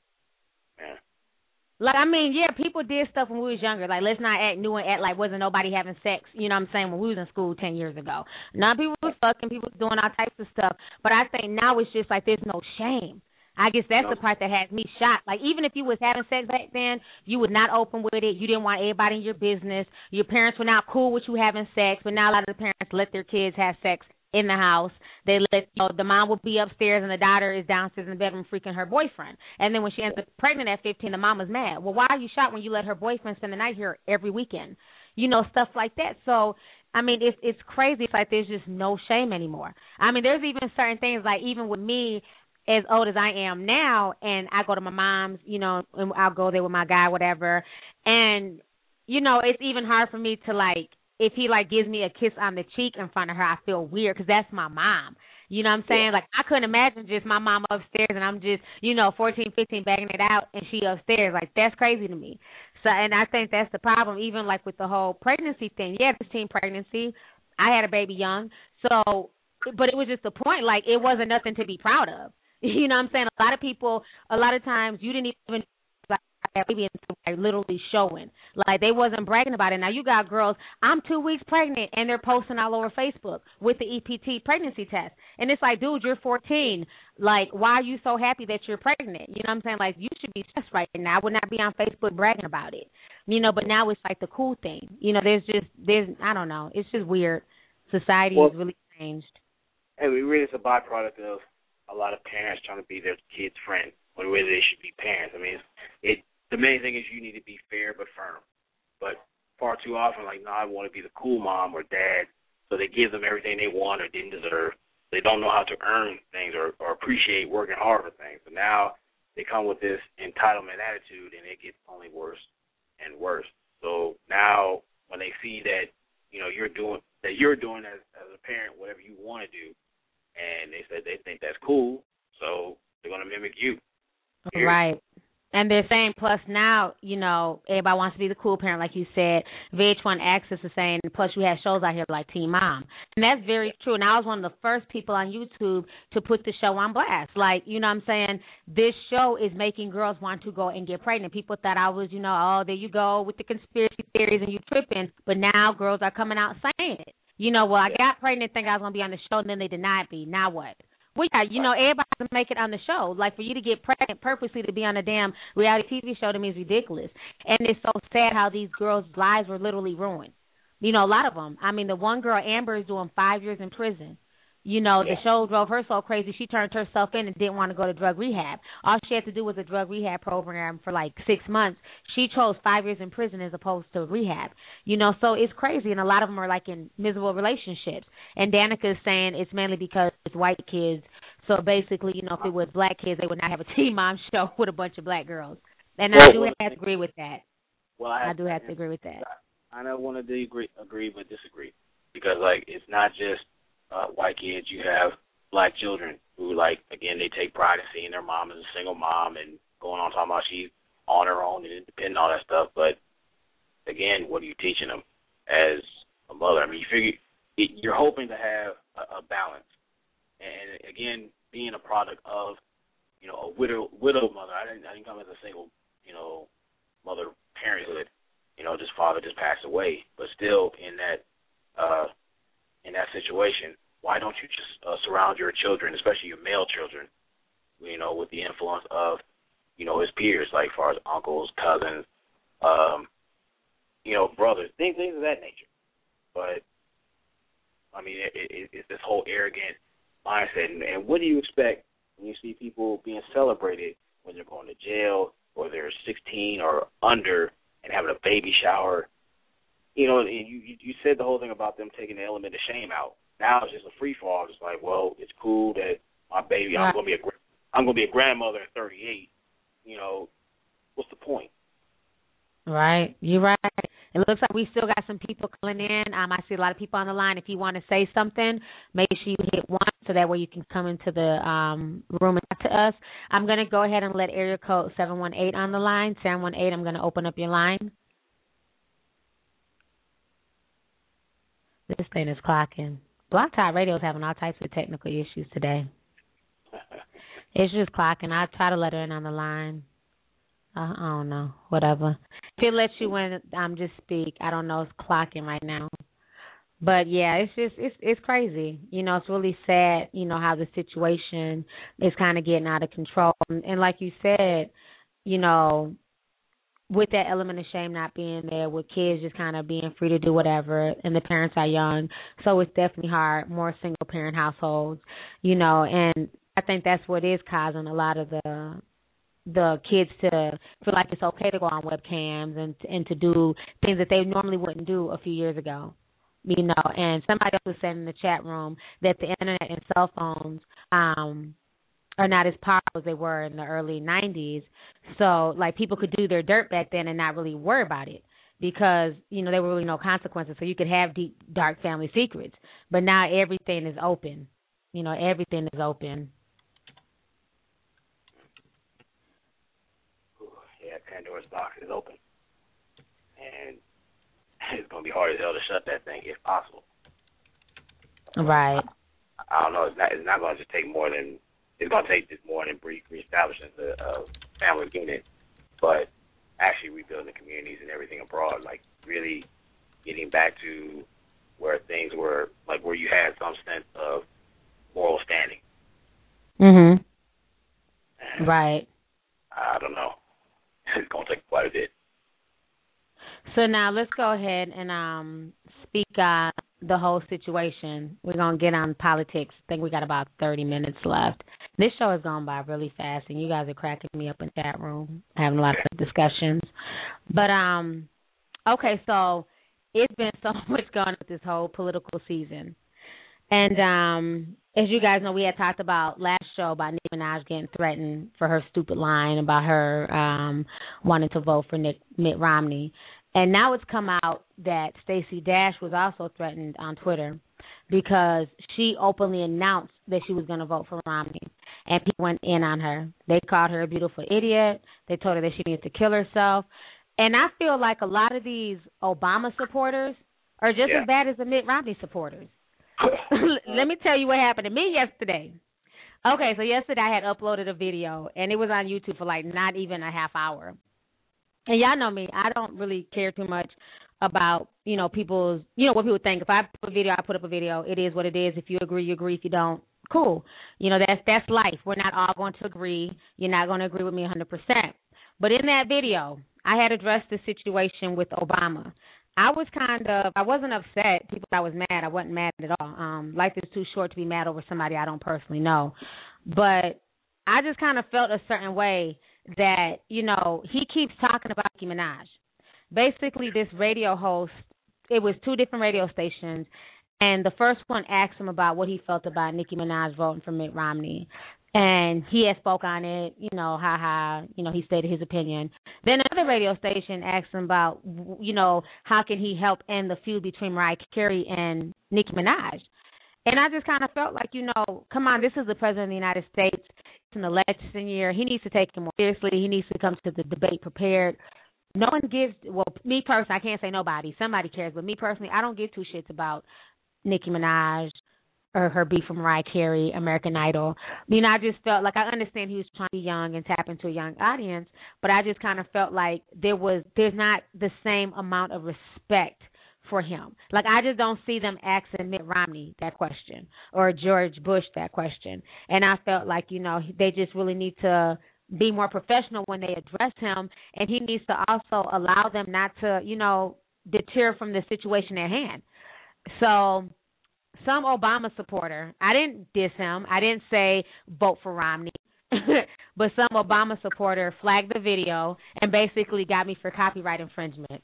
Yeah. Like, I mean, yeah, people did stuff when we was younger. Like, let's not act new and act like wasn't nobody having sex, you know what I'm saying, when we was in school ten years ago. Now people was fucking, people was doing all types of stuff. But I think now it's just like there's no shame. I guess that's the part that has me shocked. Like, even if you was having sex back then, you was not open with it. You didn't want everybody in your business. Your parents were not cool with you having sex. But now a lot of the parents let their kids have sex in the house. They let, you know, the mom will be upstairs and the daughter is downstairs in the bedroom freaking her boyfriend. And then when she ends up pregnant at fifteen, the mama's mad. Well, why are you shocked when you let her boyfriend spend the night here every weekend? You know, stuff like that. So, I mean, it's it's crazy. It's like there's just no shame anymore. I mean, there's even certain things, like even with me, as old as I am now, and I go to my mom's, you know, and I'll go there with my guy, whatever. And, you know, it's even hard for me to, like, if he, like, gives me a kiss on the cheek in front of her, I feel weird because that's my mom. You know what I'm saying? Like, I couldn't imagine just my mom upstairs and I'm just, you know, fourteen, fifteen, bagging it out and she upstairs. Like, that's crazy to me. So, and I think that's the problem, even, like, with the whole pregnancy thing. Yeah, this teen pregnancy. I had a baby young. So, but it was just the point, like, it wasn't nothing to be proud of. You know what I'm saying? A lot of people, a lot of times, you didn't even like baby until like literally showing. Like, they wasn't bragging about it. Now, you got girls, I'm two weeks pregnant, and they're posting all over Facebook with the E P T pregnancy test. And it's like, dude, you're fourteen. Like, why are you so happy that you're pregnant? You know what I'm saying? Like, you should be stressed right now. I would not be on Facebook bragging about it. You know, but now it's like the cool thing. You know, there's just, there's, I don't know. It's just weird. Society Well, has really changed. And we really, it's a byproduct of a lot of parents trying to be their kid's friend when really they should be parents. I mean, it's, it the main thing is you need to be fair but firm. But far too often, like, no, I want to be the cool mom or dad, so they give them everything they want or didn't deserve. They don't know how to earn things or, or appreciate working hard for things. So now they come with this entitlement attitude, and it gets only worse and worse. So now when they see that, you know, you're doing that you're doing as, as a parent whatever you want to do, and they said they think that's cool, so they're going to mimic you. Here. Right. And they're saying, plus now, you know, everybody wants to be the cool parent, like you said. V H one Access is saying, plus you have shows out here like Teen Mom. And that's very true. And I was one of the first people on YouTube to put the show on blast. Like, you know what I'm saying? This show is making girls want to go and get pregnant. People thought I was, you know, oh, there you go with the conspiracy theories and you tripping. But now girls are coming out saying it. You know, well, I got pregnant, think I was going to be on the show, and then they denied me. Now what? Well, yeah, you know, everybody can make it on the show. Like, for you to get pregnant purposely to be on a damn reality T V show, to me is ridiculous. And it's so sad how these girls' lives were literally ruined. You know, a lot of them. I mean, the one girl, Amber, is doing five years in prison. You know, the show drove her so crazy, she turned herself in and didn't want to go to drug rehab. All she had to do was a drug rehab program for like six months. She chose five years in prison as opposed to rehab. You know, so it's crazy, and a lot of them are like in miserable relationships. And Danica is saying it's mainly because it's white kids. So basically, you know, if it was black kids, they would not have a Teen Mom show with a bunch of black girls. And well, I do well, have to agree with that. Well, I, I do have to agree with that. I don't want to agree, agree but disagree, because like it's not just Uh, white kids, you have black children who, like, again, they take pride in seeing their mom as a single mom and going on talking about she's on her own and independent and all that stuff. But, again, what are you teaching them as a mother? I mean, you figure you're hoping to have a, a balance. And, again, being a product of you know, a widow widow mother. I didn't I didn't come as a single, you know, mother parenthood. You know, just father just passed away, but still in that uh, in that situation, why don't you just uh, surround your children, especially your male children, you know, with the influence of, you know, his peers, like far as uncles, cousins, um, you know, brothers, things things of that nature. But I mean, it, it, it's this whole arrogant mindset, and, and what do you expect when you see people being celebrated when they're going to jail or they're sixteen or under and having a baby shower? You know, and you you said the whole thing about them taking the element of shame out. Now it's just a free fall. It's like, well, it's cool that my baby, I'm gonna be a I'm gonna be a grandmother at thirty-eight. You know, what's the point? Right, you're right. It looks like we still got some people calling in. Um, I see a lot of people on the line. If you want to say something, make sure you hit one so that way you can come into the um, room and talk to us. I'm going to go ahead and let area code seven one eight on the line. seven one eight, I'm going to open up your line. This thing is clocking. Block Talk Radio is having all types of technical issues today. It's just clocking. I'll try to let her in on the line. Uh, I don't know. Whatever. If it lets you in, um, just speak. I don't know. It's clocking right now. But, yeah, it's just, it's it's crazy. You know, it's really sad, you know, how the situation is kind of getting out of control. And, and like you said, you know, with that element of shame not being there, with kids just kind of being free to do whatever, and the parents are young, so it's definitely hard, more single-parent households, you know, and I think that's what is causing a lot of the the kids to feel like it's okay to go on webcams and and to do things that they normally wouldn't do a few years ago, you know. And somebody else was saying in the chat room that the internet and cell phones um, are not as powerful as they were in the early nineties. So, like, people could do their dirt back then and not really worry about it because, you know, there were really no consequences. So you could have deep, dark family secrets. But now everything is open. You know, everything is open. Yeah, Pandora's box is open. And it's going to be hard as hell to shut that thing if possible. Right. I, I don't know. It's not, it's not going to just take more than, it's going to take just more than brief reestablishing the uh, family unit, but actually rebuilding the communities and everything abroad, like really getting back to where things were, like where you had some sense of moral standing. Mhm. And right. I don't know. It's going to take quite a bit. So now let's go ahead and um, speak on the whole situation. We're going to get on politics. I think we got about thirty minutes left. This show has gone by really fast, and you guys are cracking me up in the chat room, having a lot of discussions. But, um, okay, so it's been so much going on with this whole political season. And um, as you guys know, we had talked about last show about Nicki Minaj getting threatened for her stupid line about her um, wanting to vote for Nick, Mitt Romney. And now it's come out that Stacey Dash was also threatened on Twitter because she openly announced that she was going to vote for Romney. And people went in on her. They called her a beautiful idiot. They told her that she needed to kill herself. And I feel like a lot of these Obama supporters are just Yeah. as bad as the Mitt Romney supporters. Let me tell you what happened to me yesterday. Okay, so yesterday I had uploaded a video, and it was on YouTube for like not even a half hour. And y'all know me, I don't really care too much about, you know, people's, you know, what people think. If I put a video, I put up a video. It is what it is. If you agree, you agree. If you don't, cool. You know, that's that's life. We're not all going to agree. You're not going to agree with me one hundred percent. But in that video, I had addressed the situation with Obama. I was kind of, I wasn't upset. People thought I was mad. I wasn't mad at all. Um, life is too short to be mad over somebody I don't personally know. But I just kind of felt a certain way that, you know, he keeps talking about Nicki Minaj. Basically, this radio host, it was two different radio stations, and the first one asked him about what he felt about Nicki Minaj voting for Mitt Romney. And he had spoke on it, you know, ha ha, you know, he stated his opinion. Then another radio station asked him about, you know, how can he help end the feud between Mariah Carey and Nicki Minaj. And I just kind of felt like, you know, come on, this is the president of the United States. It's an election year. He needs to take it more seriously. He needs to come to the debate prepared. No one gives, well, me personally, I can't say nobody. Somebody cares. But me personally, I don't give two shits about Nicki Minaj or her beef from Mariah Carey, American Idol. You know, I just felt like I understand he was trying to be young and tap into a young audience, but I just kind of felt like there was there's not the same amount of respect for him. Like, I just don't see them asking Mitt Romney that question or George Bush that question. And I felt like, you know, they just really need to be more professional when they address him, and he needs to also allow them not to, you know, deter from the situation at hand. So some Obama supporter, I didn't diss him, I didn't say vote for Romney, but some Obama supporter flagged the video and basically got me for copyright infringement.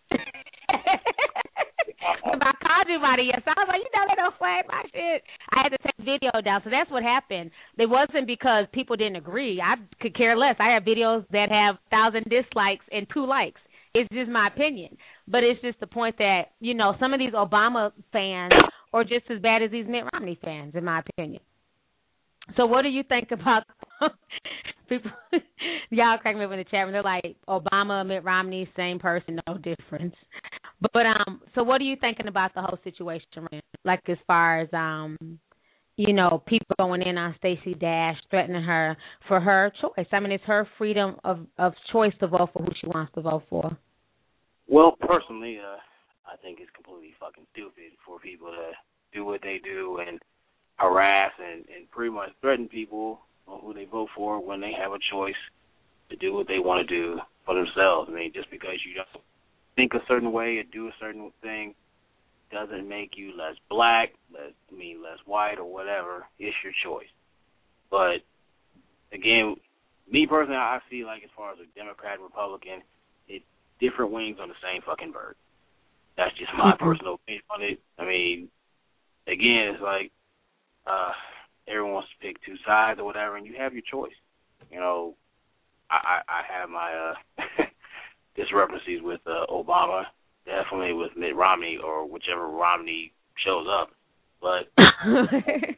If I called anybody, yes, I was like, you know, they don't flag my shit. I had to take video down. So that's what happened. It wasn't because people didn't agree. I could care less. I have videos that have one thousand dislikes and two likes. It's just my opinion. But it's just the point that, you know, some of these Obama fans are just as bad as these Mitt Romney fans, in my opinion. So what do you think about people? Y'all crack me up in the chat room. They're like, Obama, Mitt Romney, same person, no difference. But, but um, so what are you thinking about the whole situation, like as far as um, you know, people going in on Stacey Dash, threatening her for her choice? I mean, it's her freedom of of choice to vote for who she wants to vote for. Well, personally, uh, I think it's completely fucking stupid for people to do what they do and harass and, and pretty much threaten people on who they vote for when they have a choice to do what they want to do for themselves. I mean, just because you don't think a certain way or do a certain thing doesn't make you less black, less, I mean, less white or whatever. It's your choice. But, again, me personally, I see, like, as far as a Democrat, Republican, it's different wings on the same fucking bird. That's just my personal opinion on it. I mean, again, it's like, Uh, everyone wants to pick two sides or whatever, and you have your choice. You know, I, I, I have my uh, discrepancies with uh, Obama, definitely with Mitt Romney or whichever Romney shows up. But I,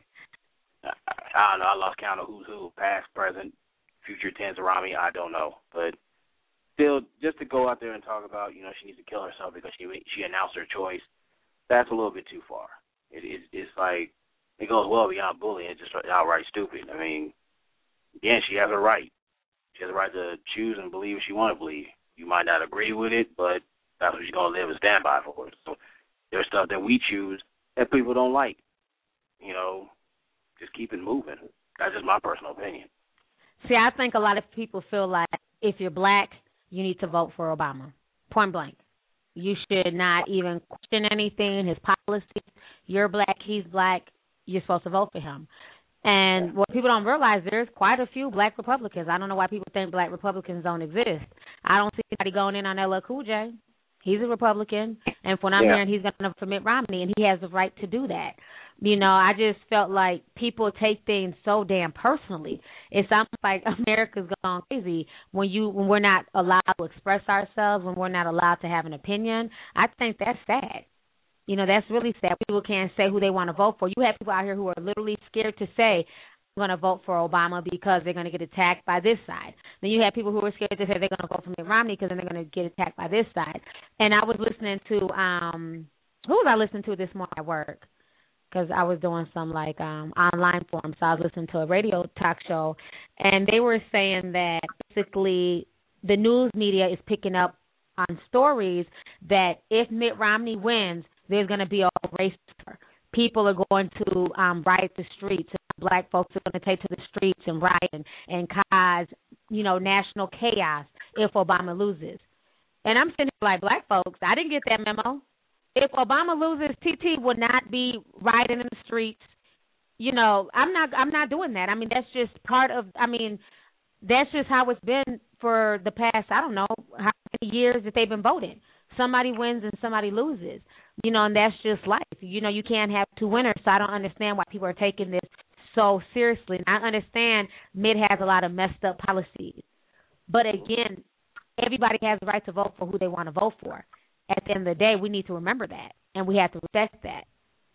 I don't know. I lost count of who's who, past, present, future tense Romney. I don't know. But still, just to go out there and talk about, you know, she needs to kill herself because she she announced her choice, that's a little bit too far. It, it, it's like, it goes well beyond bullying. It's just outright stupid. I mean, again, she has a right. She has a right to choose and believe what she wants to believe. You might not agree with it, but that's what she's going to live and stand by for. So there's stuff that we choose that people don't like. You know, just keep it moving. That's just my personal opinion. See, I think a lot of people feel like if you're black, you need to vote for Obama, point blank. You should not even question anything, his policies. You're black, he's black. You're supposed to vote for him. And what people don't realize, there's quite a few black Republicans. I don't know why people think black Republicans don't exist. I don't see anybody going in on L L Cool J. He's a Republican, and from what I'm yeah. hearing, he's going to for Mitt Romney, and he has the right to do that. You know, I just felt like people take things so damn personally. It's almost like America's gone crazy when you when we're not allowed to express ourselves, when we're not allowed to have an opinion. I think that's sad. You know, that's really sad. People can't say who they want to vote for. You have people out here who are literally scared to say, I'm going to vote for Obama because they're going to get attacked by this side. Then you have people who are scared to say they're going to vote for Mitt Romney because then they're going to get attacked by this side. And I was listening to, um, who was I listening to this morning at work? Because I was doing some, like, um, online forums. So I was listening to a radio talk show, and they were saying that basically the news media is picking up on stories that if Mitt Romney wins, there's going to be a race war. People are going to um, riot the streets. Black folks are going to take to the streets and riot and, and cause, you know, national chaos if Obama loses. And I'm sitting here like, black folks, I didn't get that memo. If Obama loses, T T would not be rioting in the streets. You know, I'm not. I'm not doing that. I mean, that's just part of. I mean, that's just how it's been for the past. I don't know how many years that they've been voting. Somebody wins and somebody loses. You know, and that's just life. You know, you can't have two winners. So I don't understand why people are taking this so seriously. And I understand Mitt has a lot of messed up policies. But again, everybody has the right to vote for who they want to vote for. At the end of the day, we need to remember that, and we have to respect that.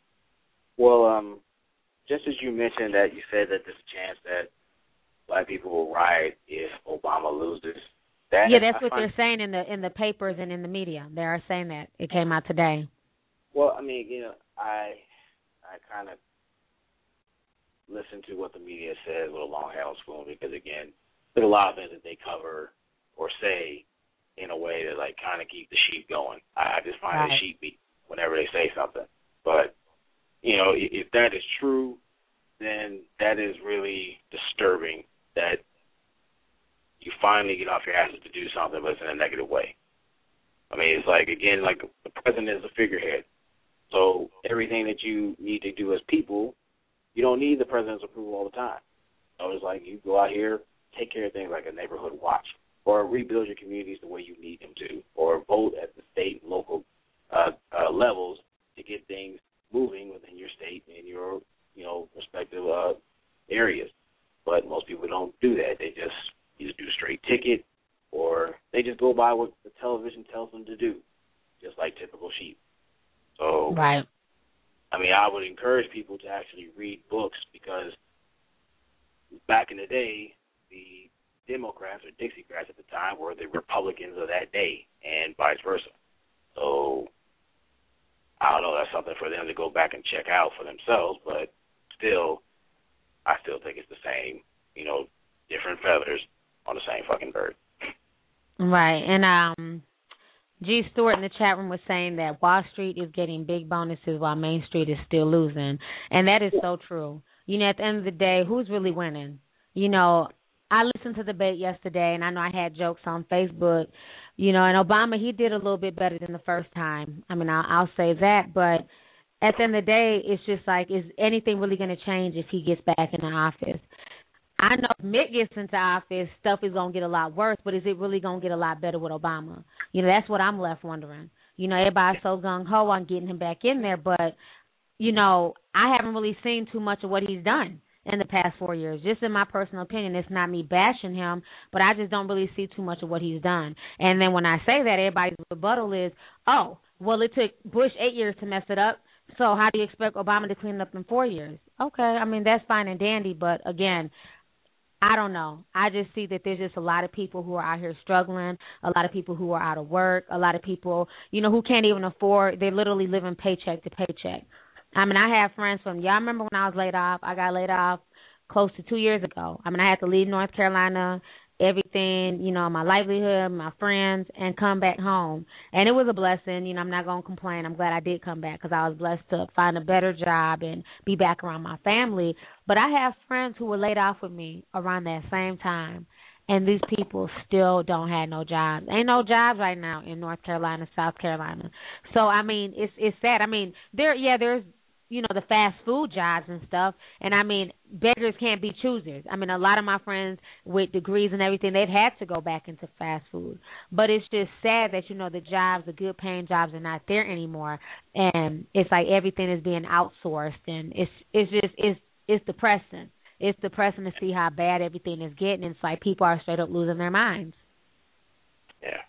Well, um, just as you mentioned that you said that there's a chance that black people will riot if Obama loses. That yeah, that's I what find, they're saying in the in the papers and in the media. They are saying that. It came out today. Well, I mean, you know, I I kind of listen to what the media says with a long handle spoon because, again, there's a lot of things that they cover or say in a way to, like, kind of keep the sheep going. I, I just find right. it sheepy whenever they say something. But, you know, if, if that is true, then that is really disturbing that you finally get off your asses to do something, but it's in a negative way. I mean, it's like, again, like the president is a figurehead. So everything that you need to do as people, you don't need the president's approval all the time. So it's like you go out here, take care of things like a neighborhood watch, or rebuild your communities the way you need them to, or vote at the state and local uh, uh, levels to get things moving within your state and your, you know, respective uh, areas. But most people don't do that. They just either do straight ticket or they just go by what the television tells them to do, just like typical sheep. So, right. I mean, I would encourage people to actually read books because back in the day, the Democrats or Dixiecrats at the time were the Republicans of that day and vice versa. So, I don't know, that's something for them to go back and check out for themselves, but still, I still think it's the same, you know, different feathers on the same fucking bird. Right, and um, G. Stewart in the chat room was saying that Wall Street is getting big bonuses while Main Street is still losing, and that is so true. You know, at the end of the day, who's really winning? You know, I listened to the debate yesterday, and I know I had jokes on Facebook, you know, and Obama, he did a little bit better than the first time. I mean, I'll, I'll say that, but at the end of the day, it's just like, is anything really going to change if he gets back in the office? I know if Mitt gets into office, stuff is going to get a lot worse, but is it really going to get a lot better with Obama? You know, that's what I'm left wondering. You know, everybody's so gung-ho on getting him back in there, but, you know, I haven't really seen too much of what he's done in the past four years. Just in my personal opinion, it's not me bashing him, but I just don't really see too much of what he's done. And then when I say that, everybody's rebuttal is, oh, well, it took Bush eight years to mess it up, so how do you expect Obama to clean it up in four years? Okay, I mean, that's fine and dandy, but, again, I don't know. I just see that there's just a lot of people who are out here struggling, a lot of people who are out of work, a lot of people, you know, who can't even afford, they're literally living paycheck to paycheck. I mean, I have friends from, y'all remember when I was laid off? I got laid off close to two years ago. I mean, I had to leave North Carolina, everything, you know, my livelihood, my friends, and come back home. And it was a blessing. You know, I'm not going to complain. I'm glad I did come back because I was blessed to find a better job and be back around my family. But I have friends who were laid off with me around that same time, and these people still don't have no jobs. Ain't no jobs right now in North Carolina, South Carolina. So, I mean, it's it's sad. I mean, there, yeah, there's, you know, the fast food jobs and stuff. And, I mean, beggars can't be choosers. I mean, a lot of my friends with degrees and everything, they've had to go back into fast food. But it's just sad that, you know, the jobs, the good-paying jobs are not there anymore. And it's like everything is being outsourced. And it's it's just, it's, it's depressing. It's depressing to see how bad everything is getting. It's like people are straight up losing their minds. Yeah.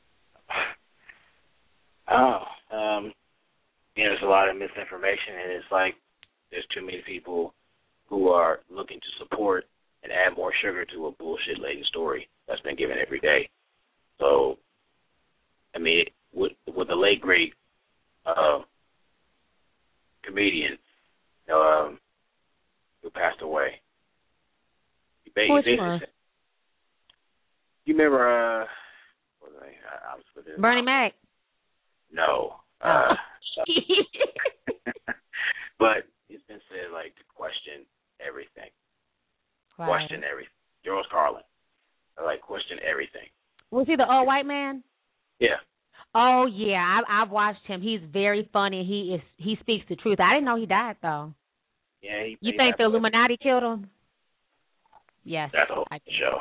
Oh, um... you know, there's a lot of misinformation, and it's like there's too many people who are looking to support and add more sugar to a bullshit-laden story that's been given every day. So, I mean, with, with the late, great uh, comedian um, who passed away, he basically said, you remember, uh, what was I, I was Bernie Mac? No. Oh. Uh, but it's been said, like, to question everything. Right. Question everything. George Carlin. Like, question everything. Was he the old white man? Yeah. Oh, yeah. I, I've watched him. He's very funny. He is. He speaks the truth. I didn't know he died, though. Yeah. He, you he think the Illuminati killed him? Yes. That's a whole I show.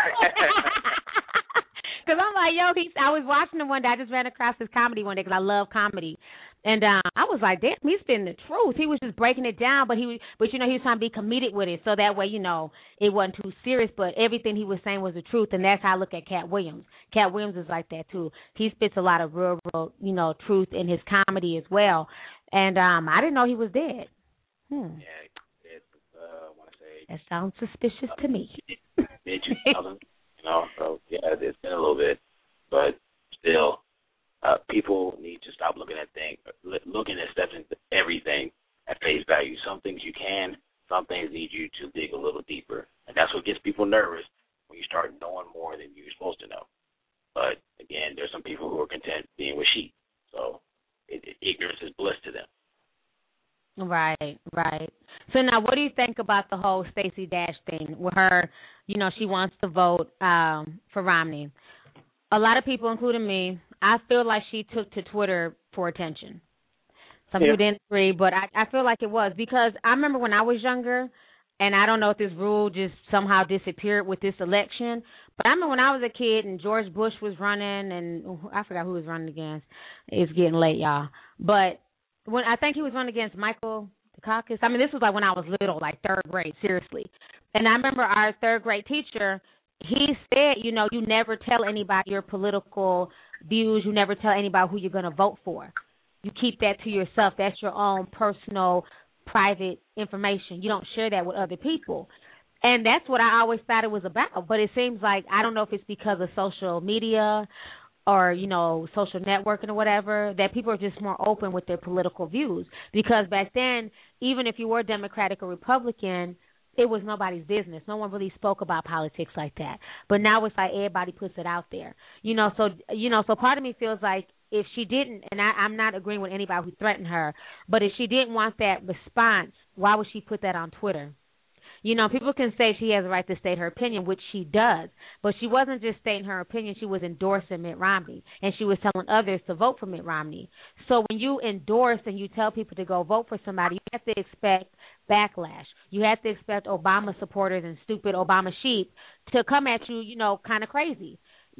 Because I'm like, yo, he, I was watching him one day. I just ran across his comedy one day because I love comedy. And um, I was like, damn, he's spitting the truth. He was just breaking it down, but he, but you know, he was trying to be comedic with it, so that way, you know, it wasn't too serious. But everything he was saying was the truth, and that's how I look at Cat Williams. Cat Williams is like that too. He spits a lot of real, real, you know, truth in his comedy as well. And um, I didn't know he was dead. Hmm. Yeah, it, uh, I want to say that sounds suspicious uh, to me. mid two thousand, you know, so yeah, it's been a little bit, but still. Uh, people need to stop looking at things, looking at steps into everything at face value. Some things you can, some things need you to dig a little deeper. And that's what gets people nervous when you start knowing more than you're supposed to know. But, again, there's some people who are content being with sheep. So it, it, ignorance is bliss to them. Right, right. So now what do you think about the whole Stacey Dash thing with her, you know, she wants to vote um, for Romney? A lot of people, including me, I feel like she took to Twitter for attention. Some Yeah. people didn't agree, but I, I feel like it was because I remember when I was younger, and I don't know if this rule just somehow disappeared with this election, but I remember when I was a kid and George Bush was running, and I forgot who he was running against. It's getting late, y'all. But when I think he was running against Michael Dukakis. I mean, this was like when I was little, like third grade, seriously. And I remember our third grade teacher, he said, you know, you never tell anybody your political views. You never tell anybody who you're going to vote for. You keep that to yourself. That's your own personal, private information. You don't share that with other people. And that's what I always thought it was about. But it seems like, I don't know if it's because of social media or, you know, social networking or whatever, that people are just more open with their political views. Because back then, even if you were Democratic or Republican, it was nobody's business. No one really spoke about politics like that. But now it's like everybody puts it out there. You know, so, you know, so part of me feels like if she didn't, and I, I'm not agreeing with anybody who threatened her, but if she didn't want that response, why would she put that on Twitter? You know, people can say she has a right to state her opinion, which she does, but she wasn't just stating her opinion. She was endorsing Mitt Romney, and she was telling others to vote for Mitt Romney. So when you endorse and you tell people to go vote for somebody, you have to expect backlash. You have to expect Obama supporters and stupid Obama sheep to come at you, you know, kind of crazy.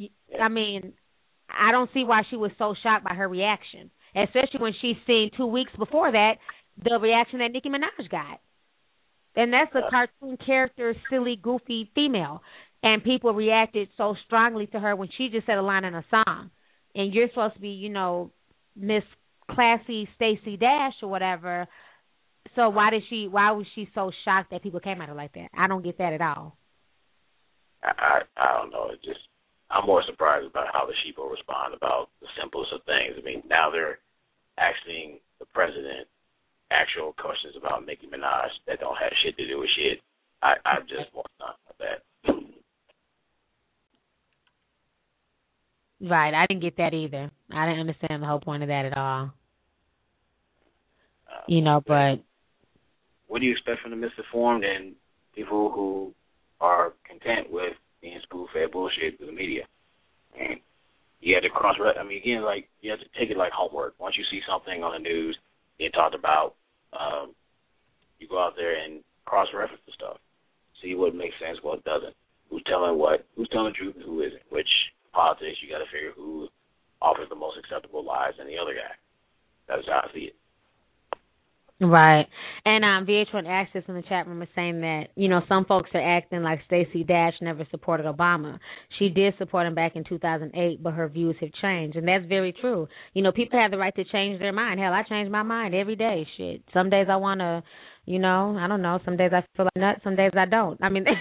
I mean, I don't see why she was so shocked by her reaction, especially when she's seen two weeks before that the reaction that Nicki Minaj got. And that's a cartoon character, silly, goofy female. And people reacted so strongly to her when she just said a line in a song. And you're supposed to be, you know, Miss Classy Stacey Dash or whatever. So why did she? Why was she so shocked that people came at her like that? I don't get that at all. I I, I don't know. It just I'm more surprised about how the sheep will respond about the simplest of things. I mean, now they're asking the president actual questions about Nicki Minaj that don't have shit to do with shit. I, I just want none of that. Right, I didn't get that either. I didn't understand the whole point of that at all. Uh, you know, but what do you expect from the misinformed and people who are content with being spoon-fed bullshit through the media? I mean, you have to cross. I mean, again, like you have to take it like homework. Once you see something on the news being talked about, um, you go out there and cross-reference the stuff, see what makes sense, what doesn't, who's telling what, who's telling the truth, and who isn't. Which politics, you got to figure who offers the most acceptable lies than the other guy. That's how I see it. Right. And um, V H one Access in the chat room is saying that, you know, some folks are acting like Stacey Dash never supported Obama. She did support him back in two thousand eight, but her views have changed. And that's very true. You know, people have the right to change their mind. Hell, I change my mind every day. Shit. Some days I want to, you know, I don't know. Some days I feel like nuts. Some days I don't. I mean,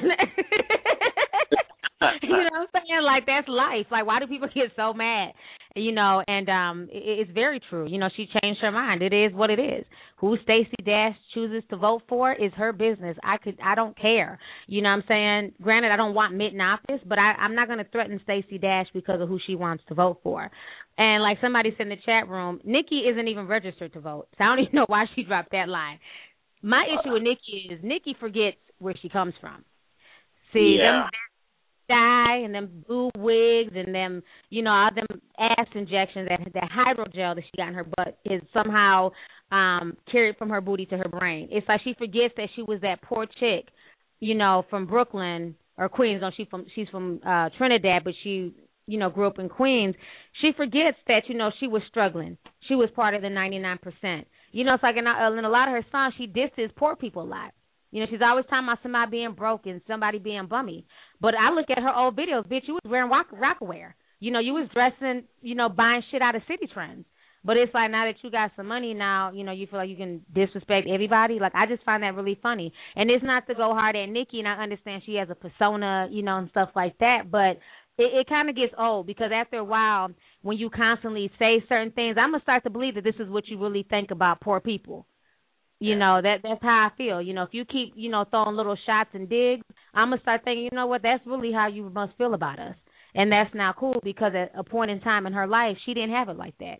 you know what I'm saying? Like, that's life. Like, why do people get so mad? You know, and um, it, it's very true. You know, she changed her mind. It is what it is. Who Stacey Dash chooses to vote for is her business. I could, I don't care. You know what I'm saying? Granted, I don't want Mitt in office, but I, I'm not going to threaten Stacey Dash because of who she wants to vote for. And like somebody said in the chat room, Nikki isn't even registered to vote. So I don't even know why she dropped that line. My issue with Nikki is Nikki forgets where she comes from. See, yeah. them dye and them blue wigs and them, you know, all them ass injections, that that hydrogel that she got in her butt is somehow um, carried from her booty to her brain. It's like she forgets that she was that poor chick, you know, from Brooklyn or Queens. No, she from she's from uh, Trinidad, but she, you know, grew up in Queens. She forgets that, you know, she was struggling. She was part of the ninety-nine percent. You know, it's like in a, in a lot of her songs, she disses poor people a lot. You know, she's always talking about somebody being broke and somebody being bummy. But I look at her old videos, bitch, you was wearing rock, rockaware. You know, you was dressing, you know, buying shit out of City Trends. But it's like now that you got some money now, you know, you feel like you can disrespect everybody. Like, I just find that really funny. And it's not to go hard at Nikki, and I understand she has a persona, you know, and stuff like that. But it, it kind of gets old because after a while, when you constantly say certain things, I'm going to start to believe that this is what you really think about poor people. You yeah. know, that that's how I feel. You know, if you keep, you know, throwing little shots and digs, I'm going to start thinking, you know what, that's really how you must feel about us. And that's not cool because at a point in time in her life, she didn't have it like that.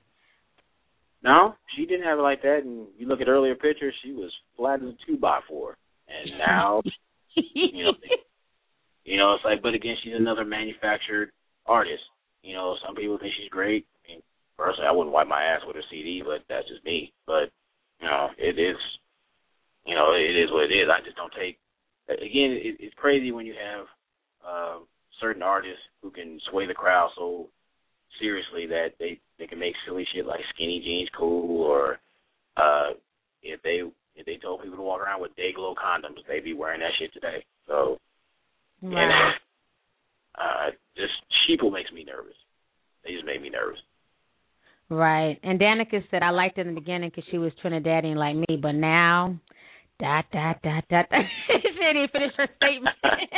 No, she didn't have it like that. And you look at earlier pictures, she was flat as a two by four. And now, you know, you know, it's like, but again, she's another manufactured artist. You know, some people think she's great. I mean, personally, I wouldn't wipe my ass with her C D, but that's just me. But, you know, it is, you know, it is what it is. I just don't take, again, it, it's crazy when you have uh, certain artists who can sway the crowd so seriously that they, they can make silly shit like skinny jeans cool, or uh, if they if they told people to walk around with day glow condoms, they'd be wearing that shit today. So, right. and, uh, just sheeple makes me nervous. They just make me nervous. Right. And Danica said, I liked it in the beginning because she was Trinidadian like me, but now, dot, dot, dot, dot. She didn't finish her statement.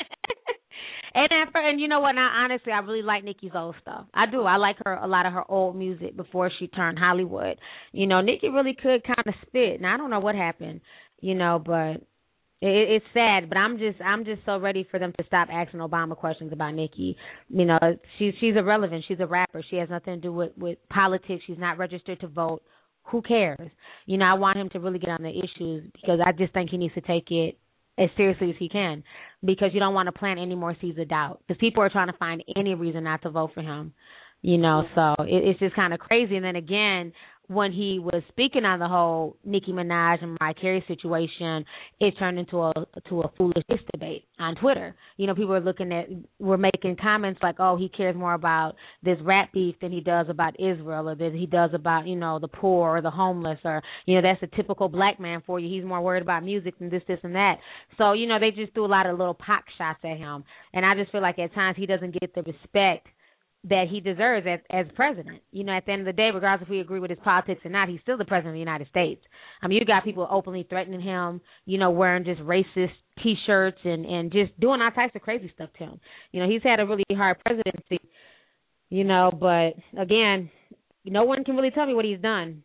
and, and, and you know what? Now, honestly, I really like Nikki's old stuff. I do. I like her a lot of her old music before she turned Hollywood. You know, Nikki really could kind of spit. Now, I don't know what happened, you know, but it, it's sad. But I'm just I'm just so ready for them to stop asking Obama questions about Nikki. You know, she's she's irrelevant. She's a rapper. She has nothing to do with, with politics. She's not registered to vote. Who cares? You know, I want him to really get on the issues because I just think he needs to take it as seriously as he can, because you don't want to plant any more seeds of doubt. Because people are trying to find any reason not to vote for him, you know. So it, it's just kind of crazy. And then again, when he was speaking on the whole Nicki Minaj and Mariah Carey situation, it turned into a to a foolish debate on Twitter. You know, people were looking at, were making comments like, oh, he cares more about this rap beef than he does about Israel, or that he does about, you know, the poor or the homeless, or, you know, that's a typical black man for you. He's more worried about music than this, this, and that. So, you know, they just threw a lot of little pock shots at him. And I just feel like at times he doesn't get the respect that he deserves as, as president. You know, at the end of the day, regardless if we agree with his politics or not, he's still the president of the United States. I mean, you got people openly threatening him, you know, wearing just racist T-shirts and, and just doing all types of crazy stuff to him. You know, he's had a really hard presidency, you know, but, again, no one can really tell me what he's done.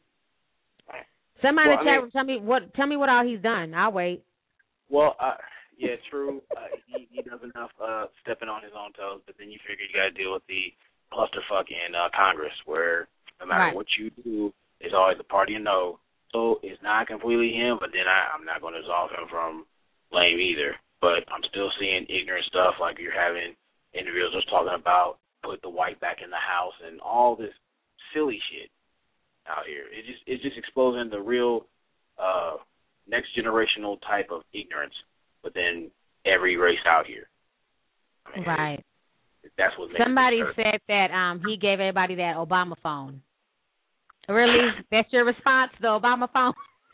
Somebody well, in the I chat mean, tell me what tell me what all he's done. I'll wait. Well, uh, yeah, true. Uh, he, he does enough uh, stepping on his own toes, but then you figure you got to deal with the clusterfuck in uh, Congress, where no matter Right. what you do, it's always the party you know. So it's not completely him, but then I, I'm not going to absolve him from blame either. But I'm still seeing ignorant stuff, like you're having individuals talking about put the white back in the house and all this silly shit out here. It just it's just exposing the real uh, next generational type of ignorance within every race out here. I mean, Right. it, that's what makes Somebody it said that um he gave everybody that Obama phone. Really? That's your response, the Obama phone?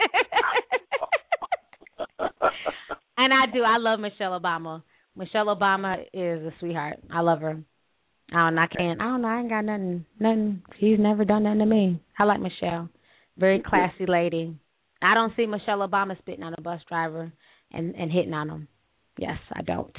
And I do. I love Michelle Obama. Michelle Obama is a sweetheart. I love her. I don't know. I can't. I don't know. I ain't got nothing. Nothing. She's never done nothing to me. I like Michelle. Very classy lady. I don't see Michelle Obama spitting on a bus driver and, and hitting on him. Yes, I don't.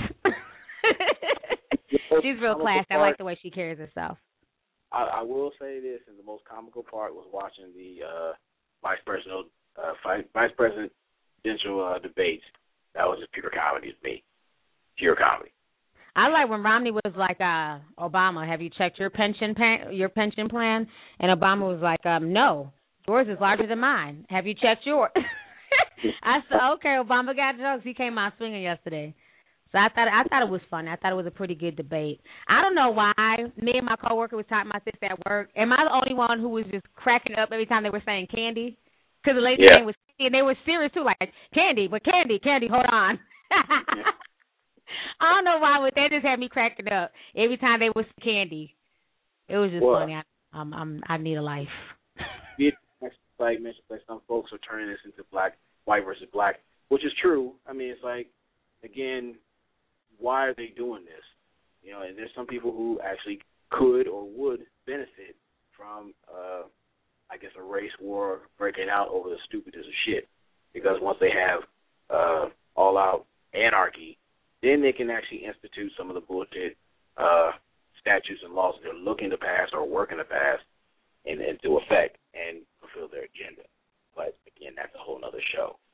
She's real classy. I like the way she carries herself. I, I will say this, and the most comical part was watching the uh, vice presidential uh, vice, vice presidential uh, debates. That was just pure comedy to me. Pure comedy. I like when Romney was like, uh, Obama, have you checked your pension pa- your pension plan? And Obama was like, um, no, yours is larger than mine. Have you checked yours? I said, okay, Obama got jokes. He came out swinging yesterday. So I thought I thought it was fun. I thought it was a pretty good debate. I don't know why. Me and my coworker was talking about this at work. Am I the only one who was just cracking up every time they were saying candy? Because the lady's Yeah. name was Candy, and they were serious too, like candy, but candy, candy. Hold on. I don't know why, but they just had me cracking up every time they was candy. It was just Well, funny. I, I'm, I'm, I need a life. It, like mentioned, like some folks are turning this into black, white versus black, which is true. I mean, it's like, again, why are they doing this? You know, and there's some people who actually could or would benefit from, uh, I guess, a race war breaking out over the stupidest of shit. Because once they have uh, all-out anarchy, then they can actually institute some of the bullshit uh, statutes and laws that they're looking to pass or working to pass and into effect and fulfill their agenda. But, again, that's a whole other show.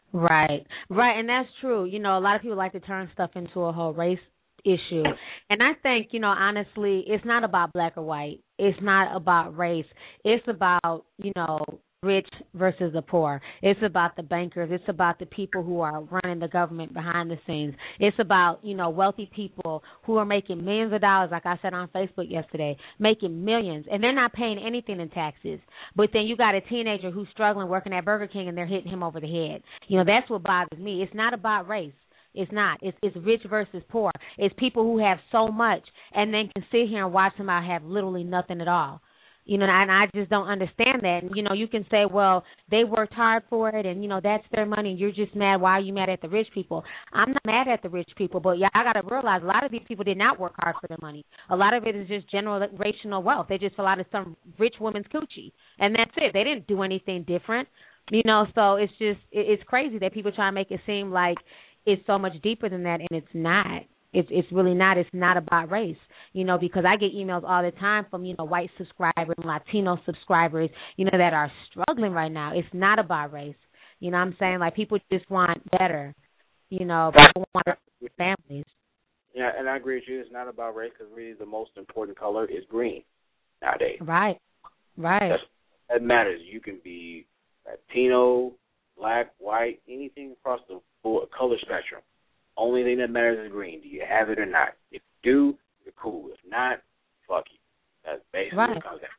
Right, right, and that's true. You know, a lot of people like to turn stuff into a whole race issue, and I think, you know, honestly, it's not about black or white. It's not about race. It's about, you know, rich versus the poor. It's about the bankers. It's about the people who are running the government behind the scenes. It's about, you know, wealthy people who are making millions of dollars, like I said on Facebook yesterday, making millions, and they're not paying anything in taxes. But then you got a teenager who's struggling working at Burger King, and they're hitting him over the head. You know, that's what bothers me. It's not about race. It's not. It's it's rich versus poor. It's people who have so much and then can sit here and watch somebody have literally nothing at all. You know, and I just don't understand that. And, you know, you can say, well, they worked hard for it, and, you know, that's their money, and you're just mad. Why are you mad at the rich people? I'm not mad at the rich people, but, yeah, I got to realize a lot of these people did not work hard for their money. A lot of it is just generational wealth. They just fell out of some rich woman's coochie, and that's it. They didn't do anything different. You know, so it's just, it's crazy that people try to make it seem like it's so much deeper than that, and it's not. It's it's really not. It's not about race, you know, because I get emails all the time from, you know, white subscribers and Latino subscribers, you know, that are struggling right now. It's not about race. You know what I'm saying? Like, people just want better. You know, people want families. Yeah, and I agree with you. It's not about race because really the most important color is green nowadays. Right, right. That's, that matters. You can be Latino, black, white, anything across the full color spectrum. Only thing that matters is green. Do you have it or not? If you do, you're cool. If not, fuck you. That's basically right. what it comes down.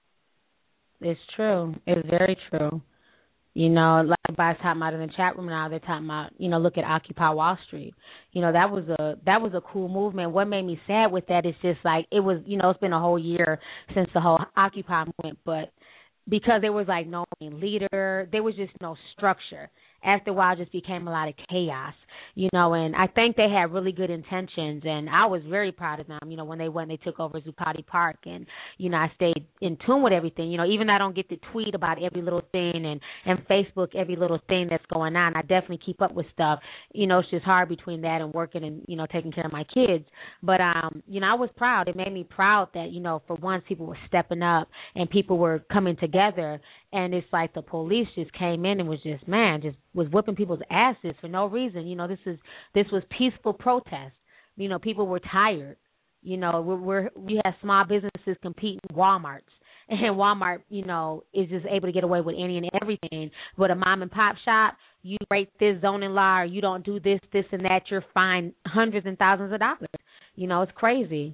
It's true. It's very true. You know, like everybody's talking about in the chat room now, they're talking about, you know, look at Occupy Wall Street. You know, that was a that was a cool movement. What made me sad with that is just like it was, you know, it's been a whole year since the whole Occupy movement, but because there was like no leader, there was just no structure. After a while, it just became a lot of chaos, you know, and I think they had really good intentions, and I was very proud of them, you know, when they went, they took over Zuccotti Park, and, you know, I stayed in tune with everything, you know, even though I don't get to tweet about every little thing and, and Facebook every little thing that's going on, I definitely keep up with stuff, you know, it's just hard between that and working and, you know, taking care of my kids, but, um, you know, I was proud. It made me proud that, you know, for once people were stepping up and people were coming together, and it's like the police just came in and was just, man, just was whipping people's asses for no reason. You know, this is this was peaceful protest. You know, people were tired. You know, we're, we're we have small businesses competing with Walmart's, and Walmart, you know, is just able to get away with any and everything. But a mom and pop shop, you break this zoning law, or you don't do this, this, and that, you're fined hundreds and thousands of dollars. You know, it's crazy.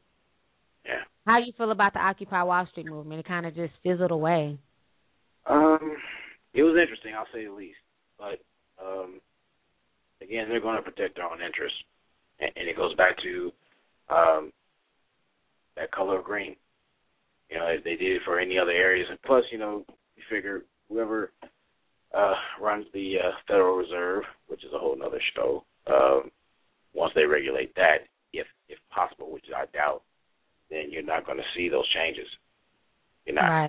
Yeah. How do you feel about the Occupy Wall Street movement? It kind of just fizzled away. Um, it was interesting, I'll say the least. But, um, again, they're going to protect their own interests. And, and it goes back to um, that color of green. You know, they did it for any other areas. And plus, you know, you figure whoever uh, runs the uh, Federal Reserve, which is a whole other show, um, once they regulate that, if if possible, which I doubt, then you're not going to see those changes. You're not. Right.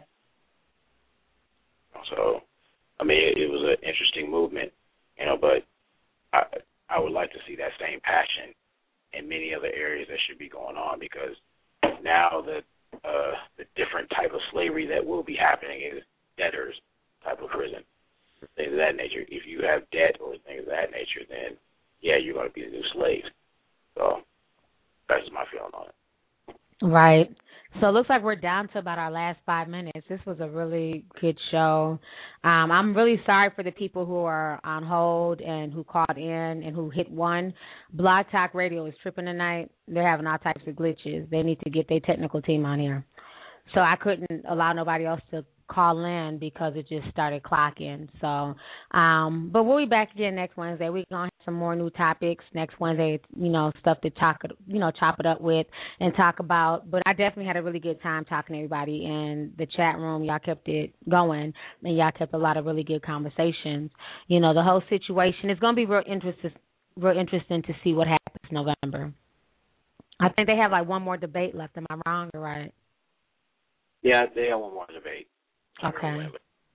So, I mean, it, it was an interesting movement, you know, but I I would like to see that same passion in many other areas that should be going on, because now the uh, the different type of slavery that will be happening is debtors type of prison, things of that nature. If you have debt or things of that nature, then, yeah, you're going to be the new slave. So that's just my feeling on it. Right. So it looks like we're down to about our last five minutes. This was a really good show. Um, I'm really sorry for the people who are on hold and who called in and who hit one. Blog Talk Radio is tripping tonight. They're having all types of glitches. They need to get their technical team on here. So I couldn't allow nobody else to call in because it just started clocking. So, um, but we'll be back again next Wednesday. We're going to have some more new topics next Wednesday, you know, stuff to talk, you know, chop it up with and talk about. But I definitely had a really good time talking to everybody in the chat room. Y'all kept it going, and y'all kept a lot of really good conversations. You know, the whole situation is going to be real interesting, real interesting to see what happens in November. I think they have like one more debate left. Am I wrong or right? Yeah, they have one more debate. Okay.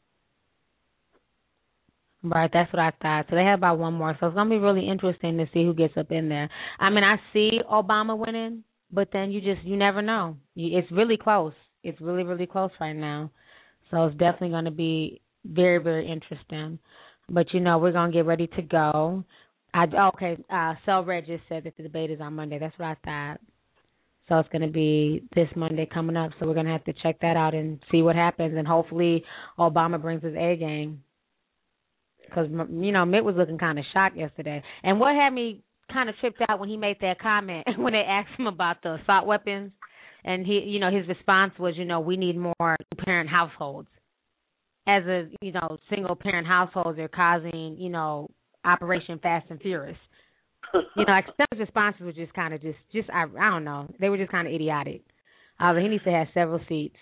Right, that's what I thought. So they have about one more. So it's going to be really interesting to see who gets up in there. I mean, I see Obama winning, but then you just, you never know. It's really close. It's really, really close right now. So it's definitely going to be very, very interesting. But, you know, we're going to get ready to go. I, okay, uh, Cell Red just said that the debate is on Monday. That's what I thought. So it's going to be this Monday coming up. So we're going to have to check that out and see what happens. And hopefully Obama brings his A game. Because, you know, Mitt was looking kind of shocked yesterday. And what had me kind of tripped out when he made that comment, when they asked him about the assault weapons, and he, you know, his response was, you know, we need more parent households. As a, you know, single parent households are causing, you know, Operation Fast and Furious. You know, like some of his responses were just kind of just, just I, I don't know, they were just kind of idiotic. Uh, he needs to have several seats.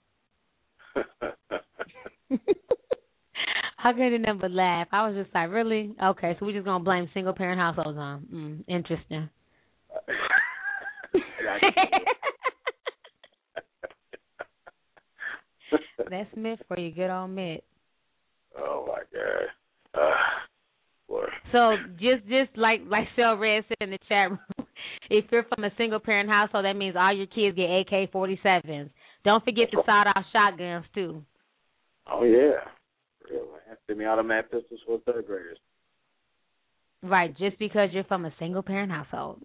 I couldn't even but laugh. I was just like, really? Okay, so we're just going to blame single-parent households on. Mm, interesting. That's Mitt for you, good old Mitt. Oh, my God. Uh, boy. So just just like like Cell Red said in the chat room, if you're from a single-parent household, that means all your kids get A K forty-sevens. Don't forget the sawed-off shotguns, too. Oh, yeah. Real, man. Semi-automatic pistols for third graders. Right, just because you're from a single-parent household.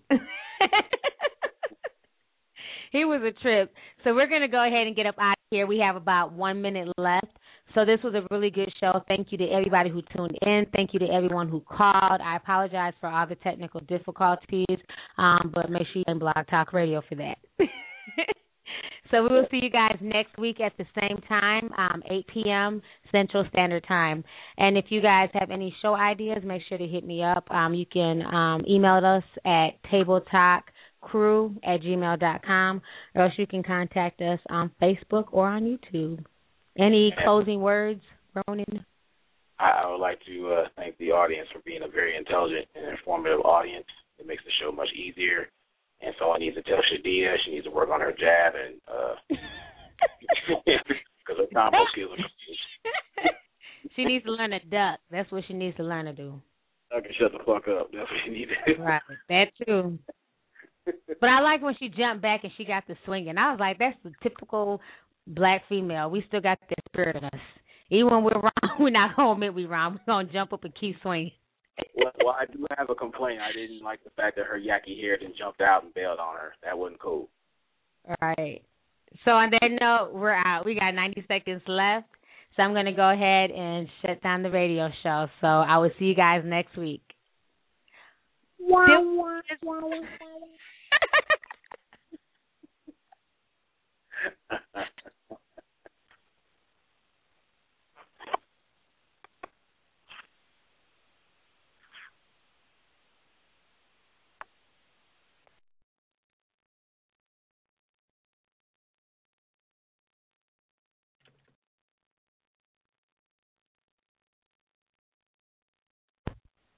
He was a trip. So we're going to go ahead and get up out of here. We have about one minute left. So this was a really good show. Thank you to everybody who tuned in. Thank you to everyone who called. I apologize for all the technical difficulties, um, but make sure you can Blog Talk Radio for that. So we will see you guys next week at the same time, um, eight p.m. Central Standard Time. And if you guys have any show ideas, make sure to hit me up. Um, you can um, email us at tabletalkcrew at gmail dot com, or else you can contact us on Facebook or on YouTube. Any closing words, Ronan? I would like to uh, thank the audience for being a very intelligent and informative audience. It makes the show much easier. And so I need to tell Shadia she needs to work on her jab, and because her combo skills are she needs to learn to duck. That's what she needs to learn to do. I can shut the fuck up. That's what she needs to do. Right, that too. But I like when she jumped back and she got the swinging. I was like, that's the typical black female. We still got that spirit in us. Even when we're wrong, we're not going to admit we're wrong. We're going to jump up and keep swinging. well, well, I do have a complaint. I didn't like the fact that her yucky hair then jumped out and bailed on her. That wasn't cool. All right. So on that note, we're out. We got ninety seconds left. So I'm going to go ahead and shut down the radio show. So I will see you guys next week. Wow, wow, wow, wow.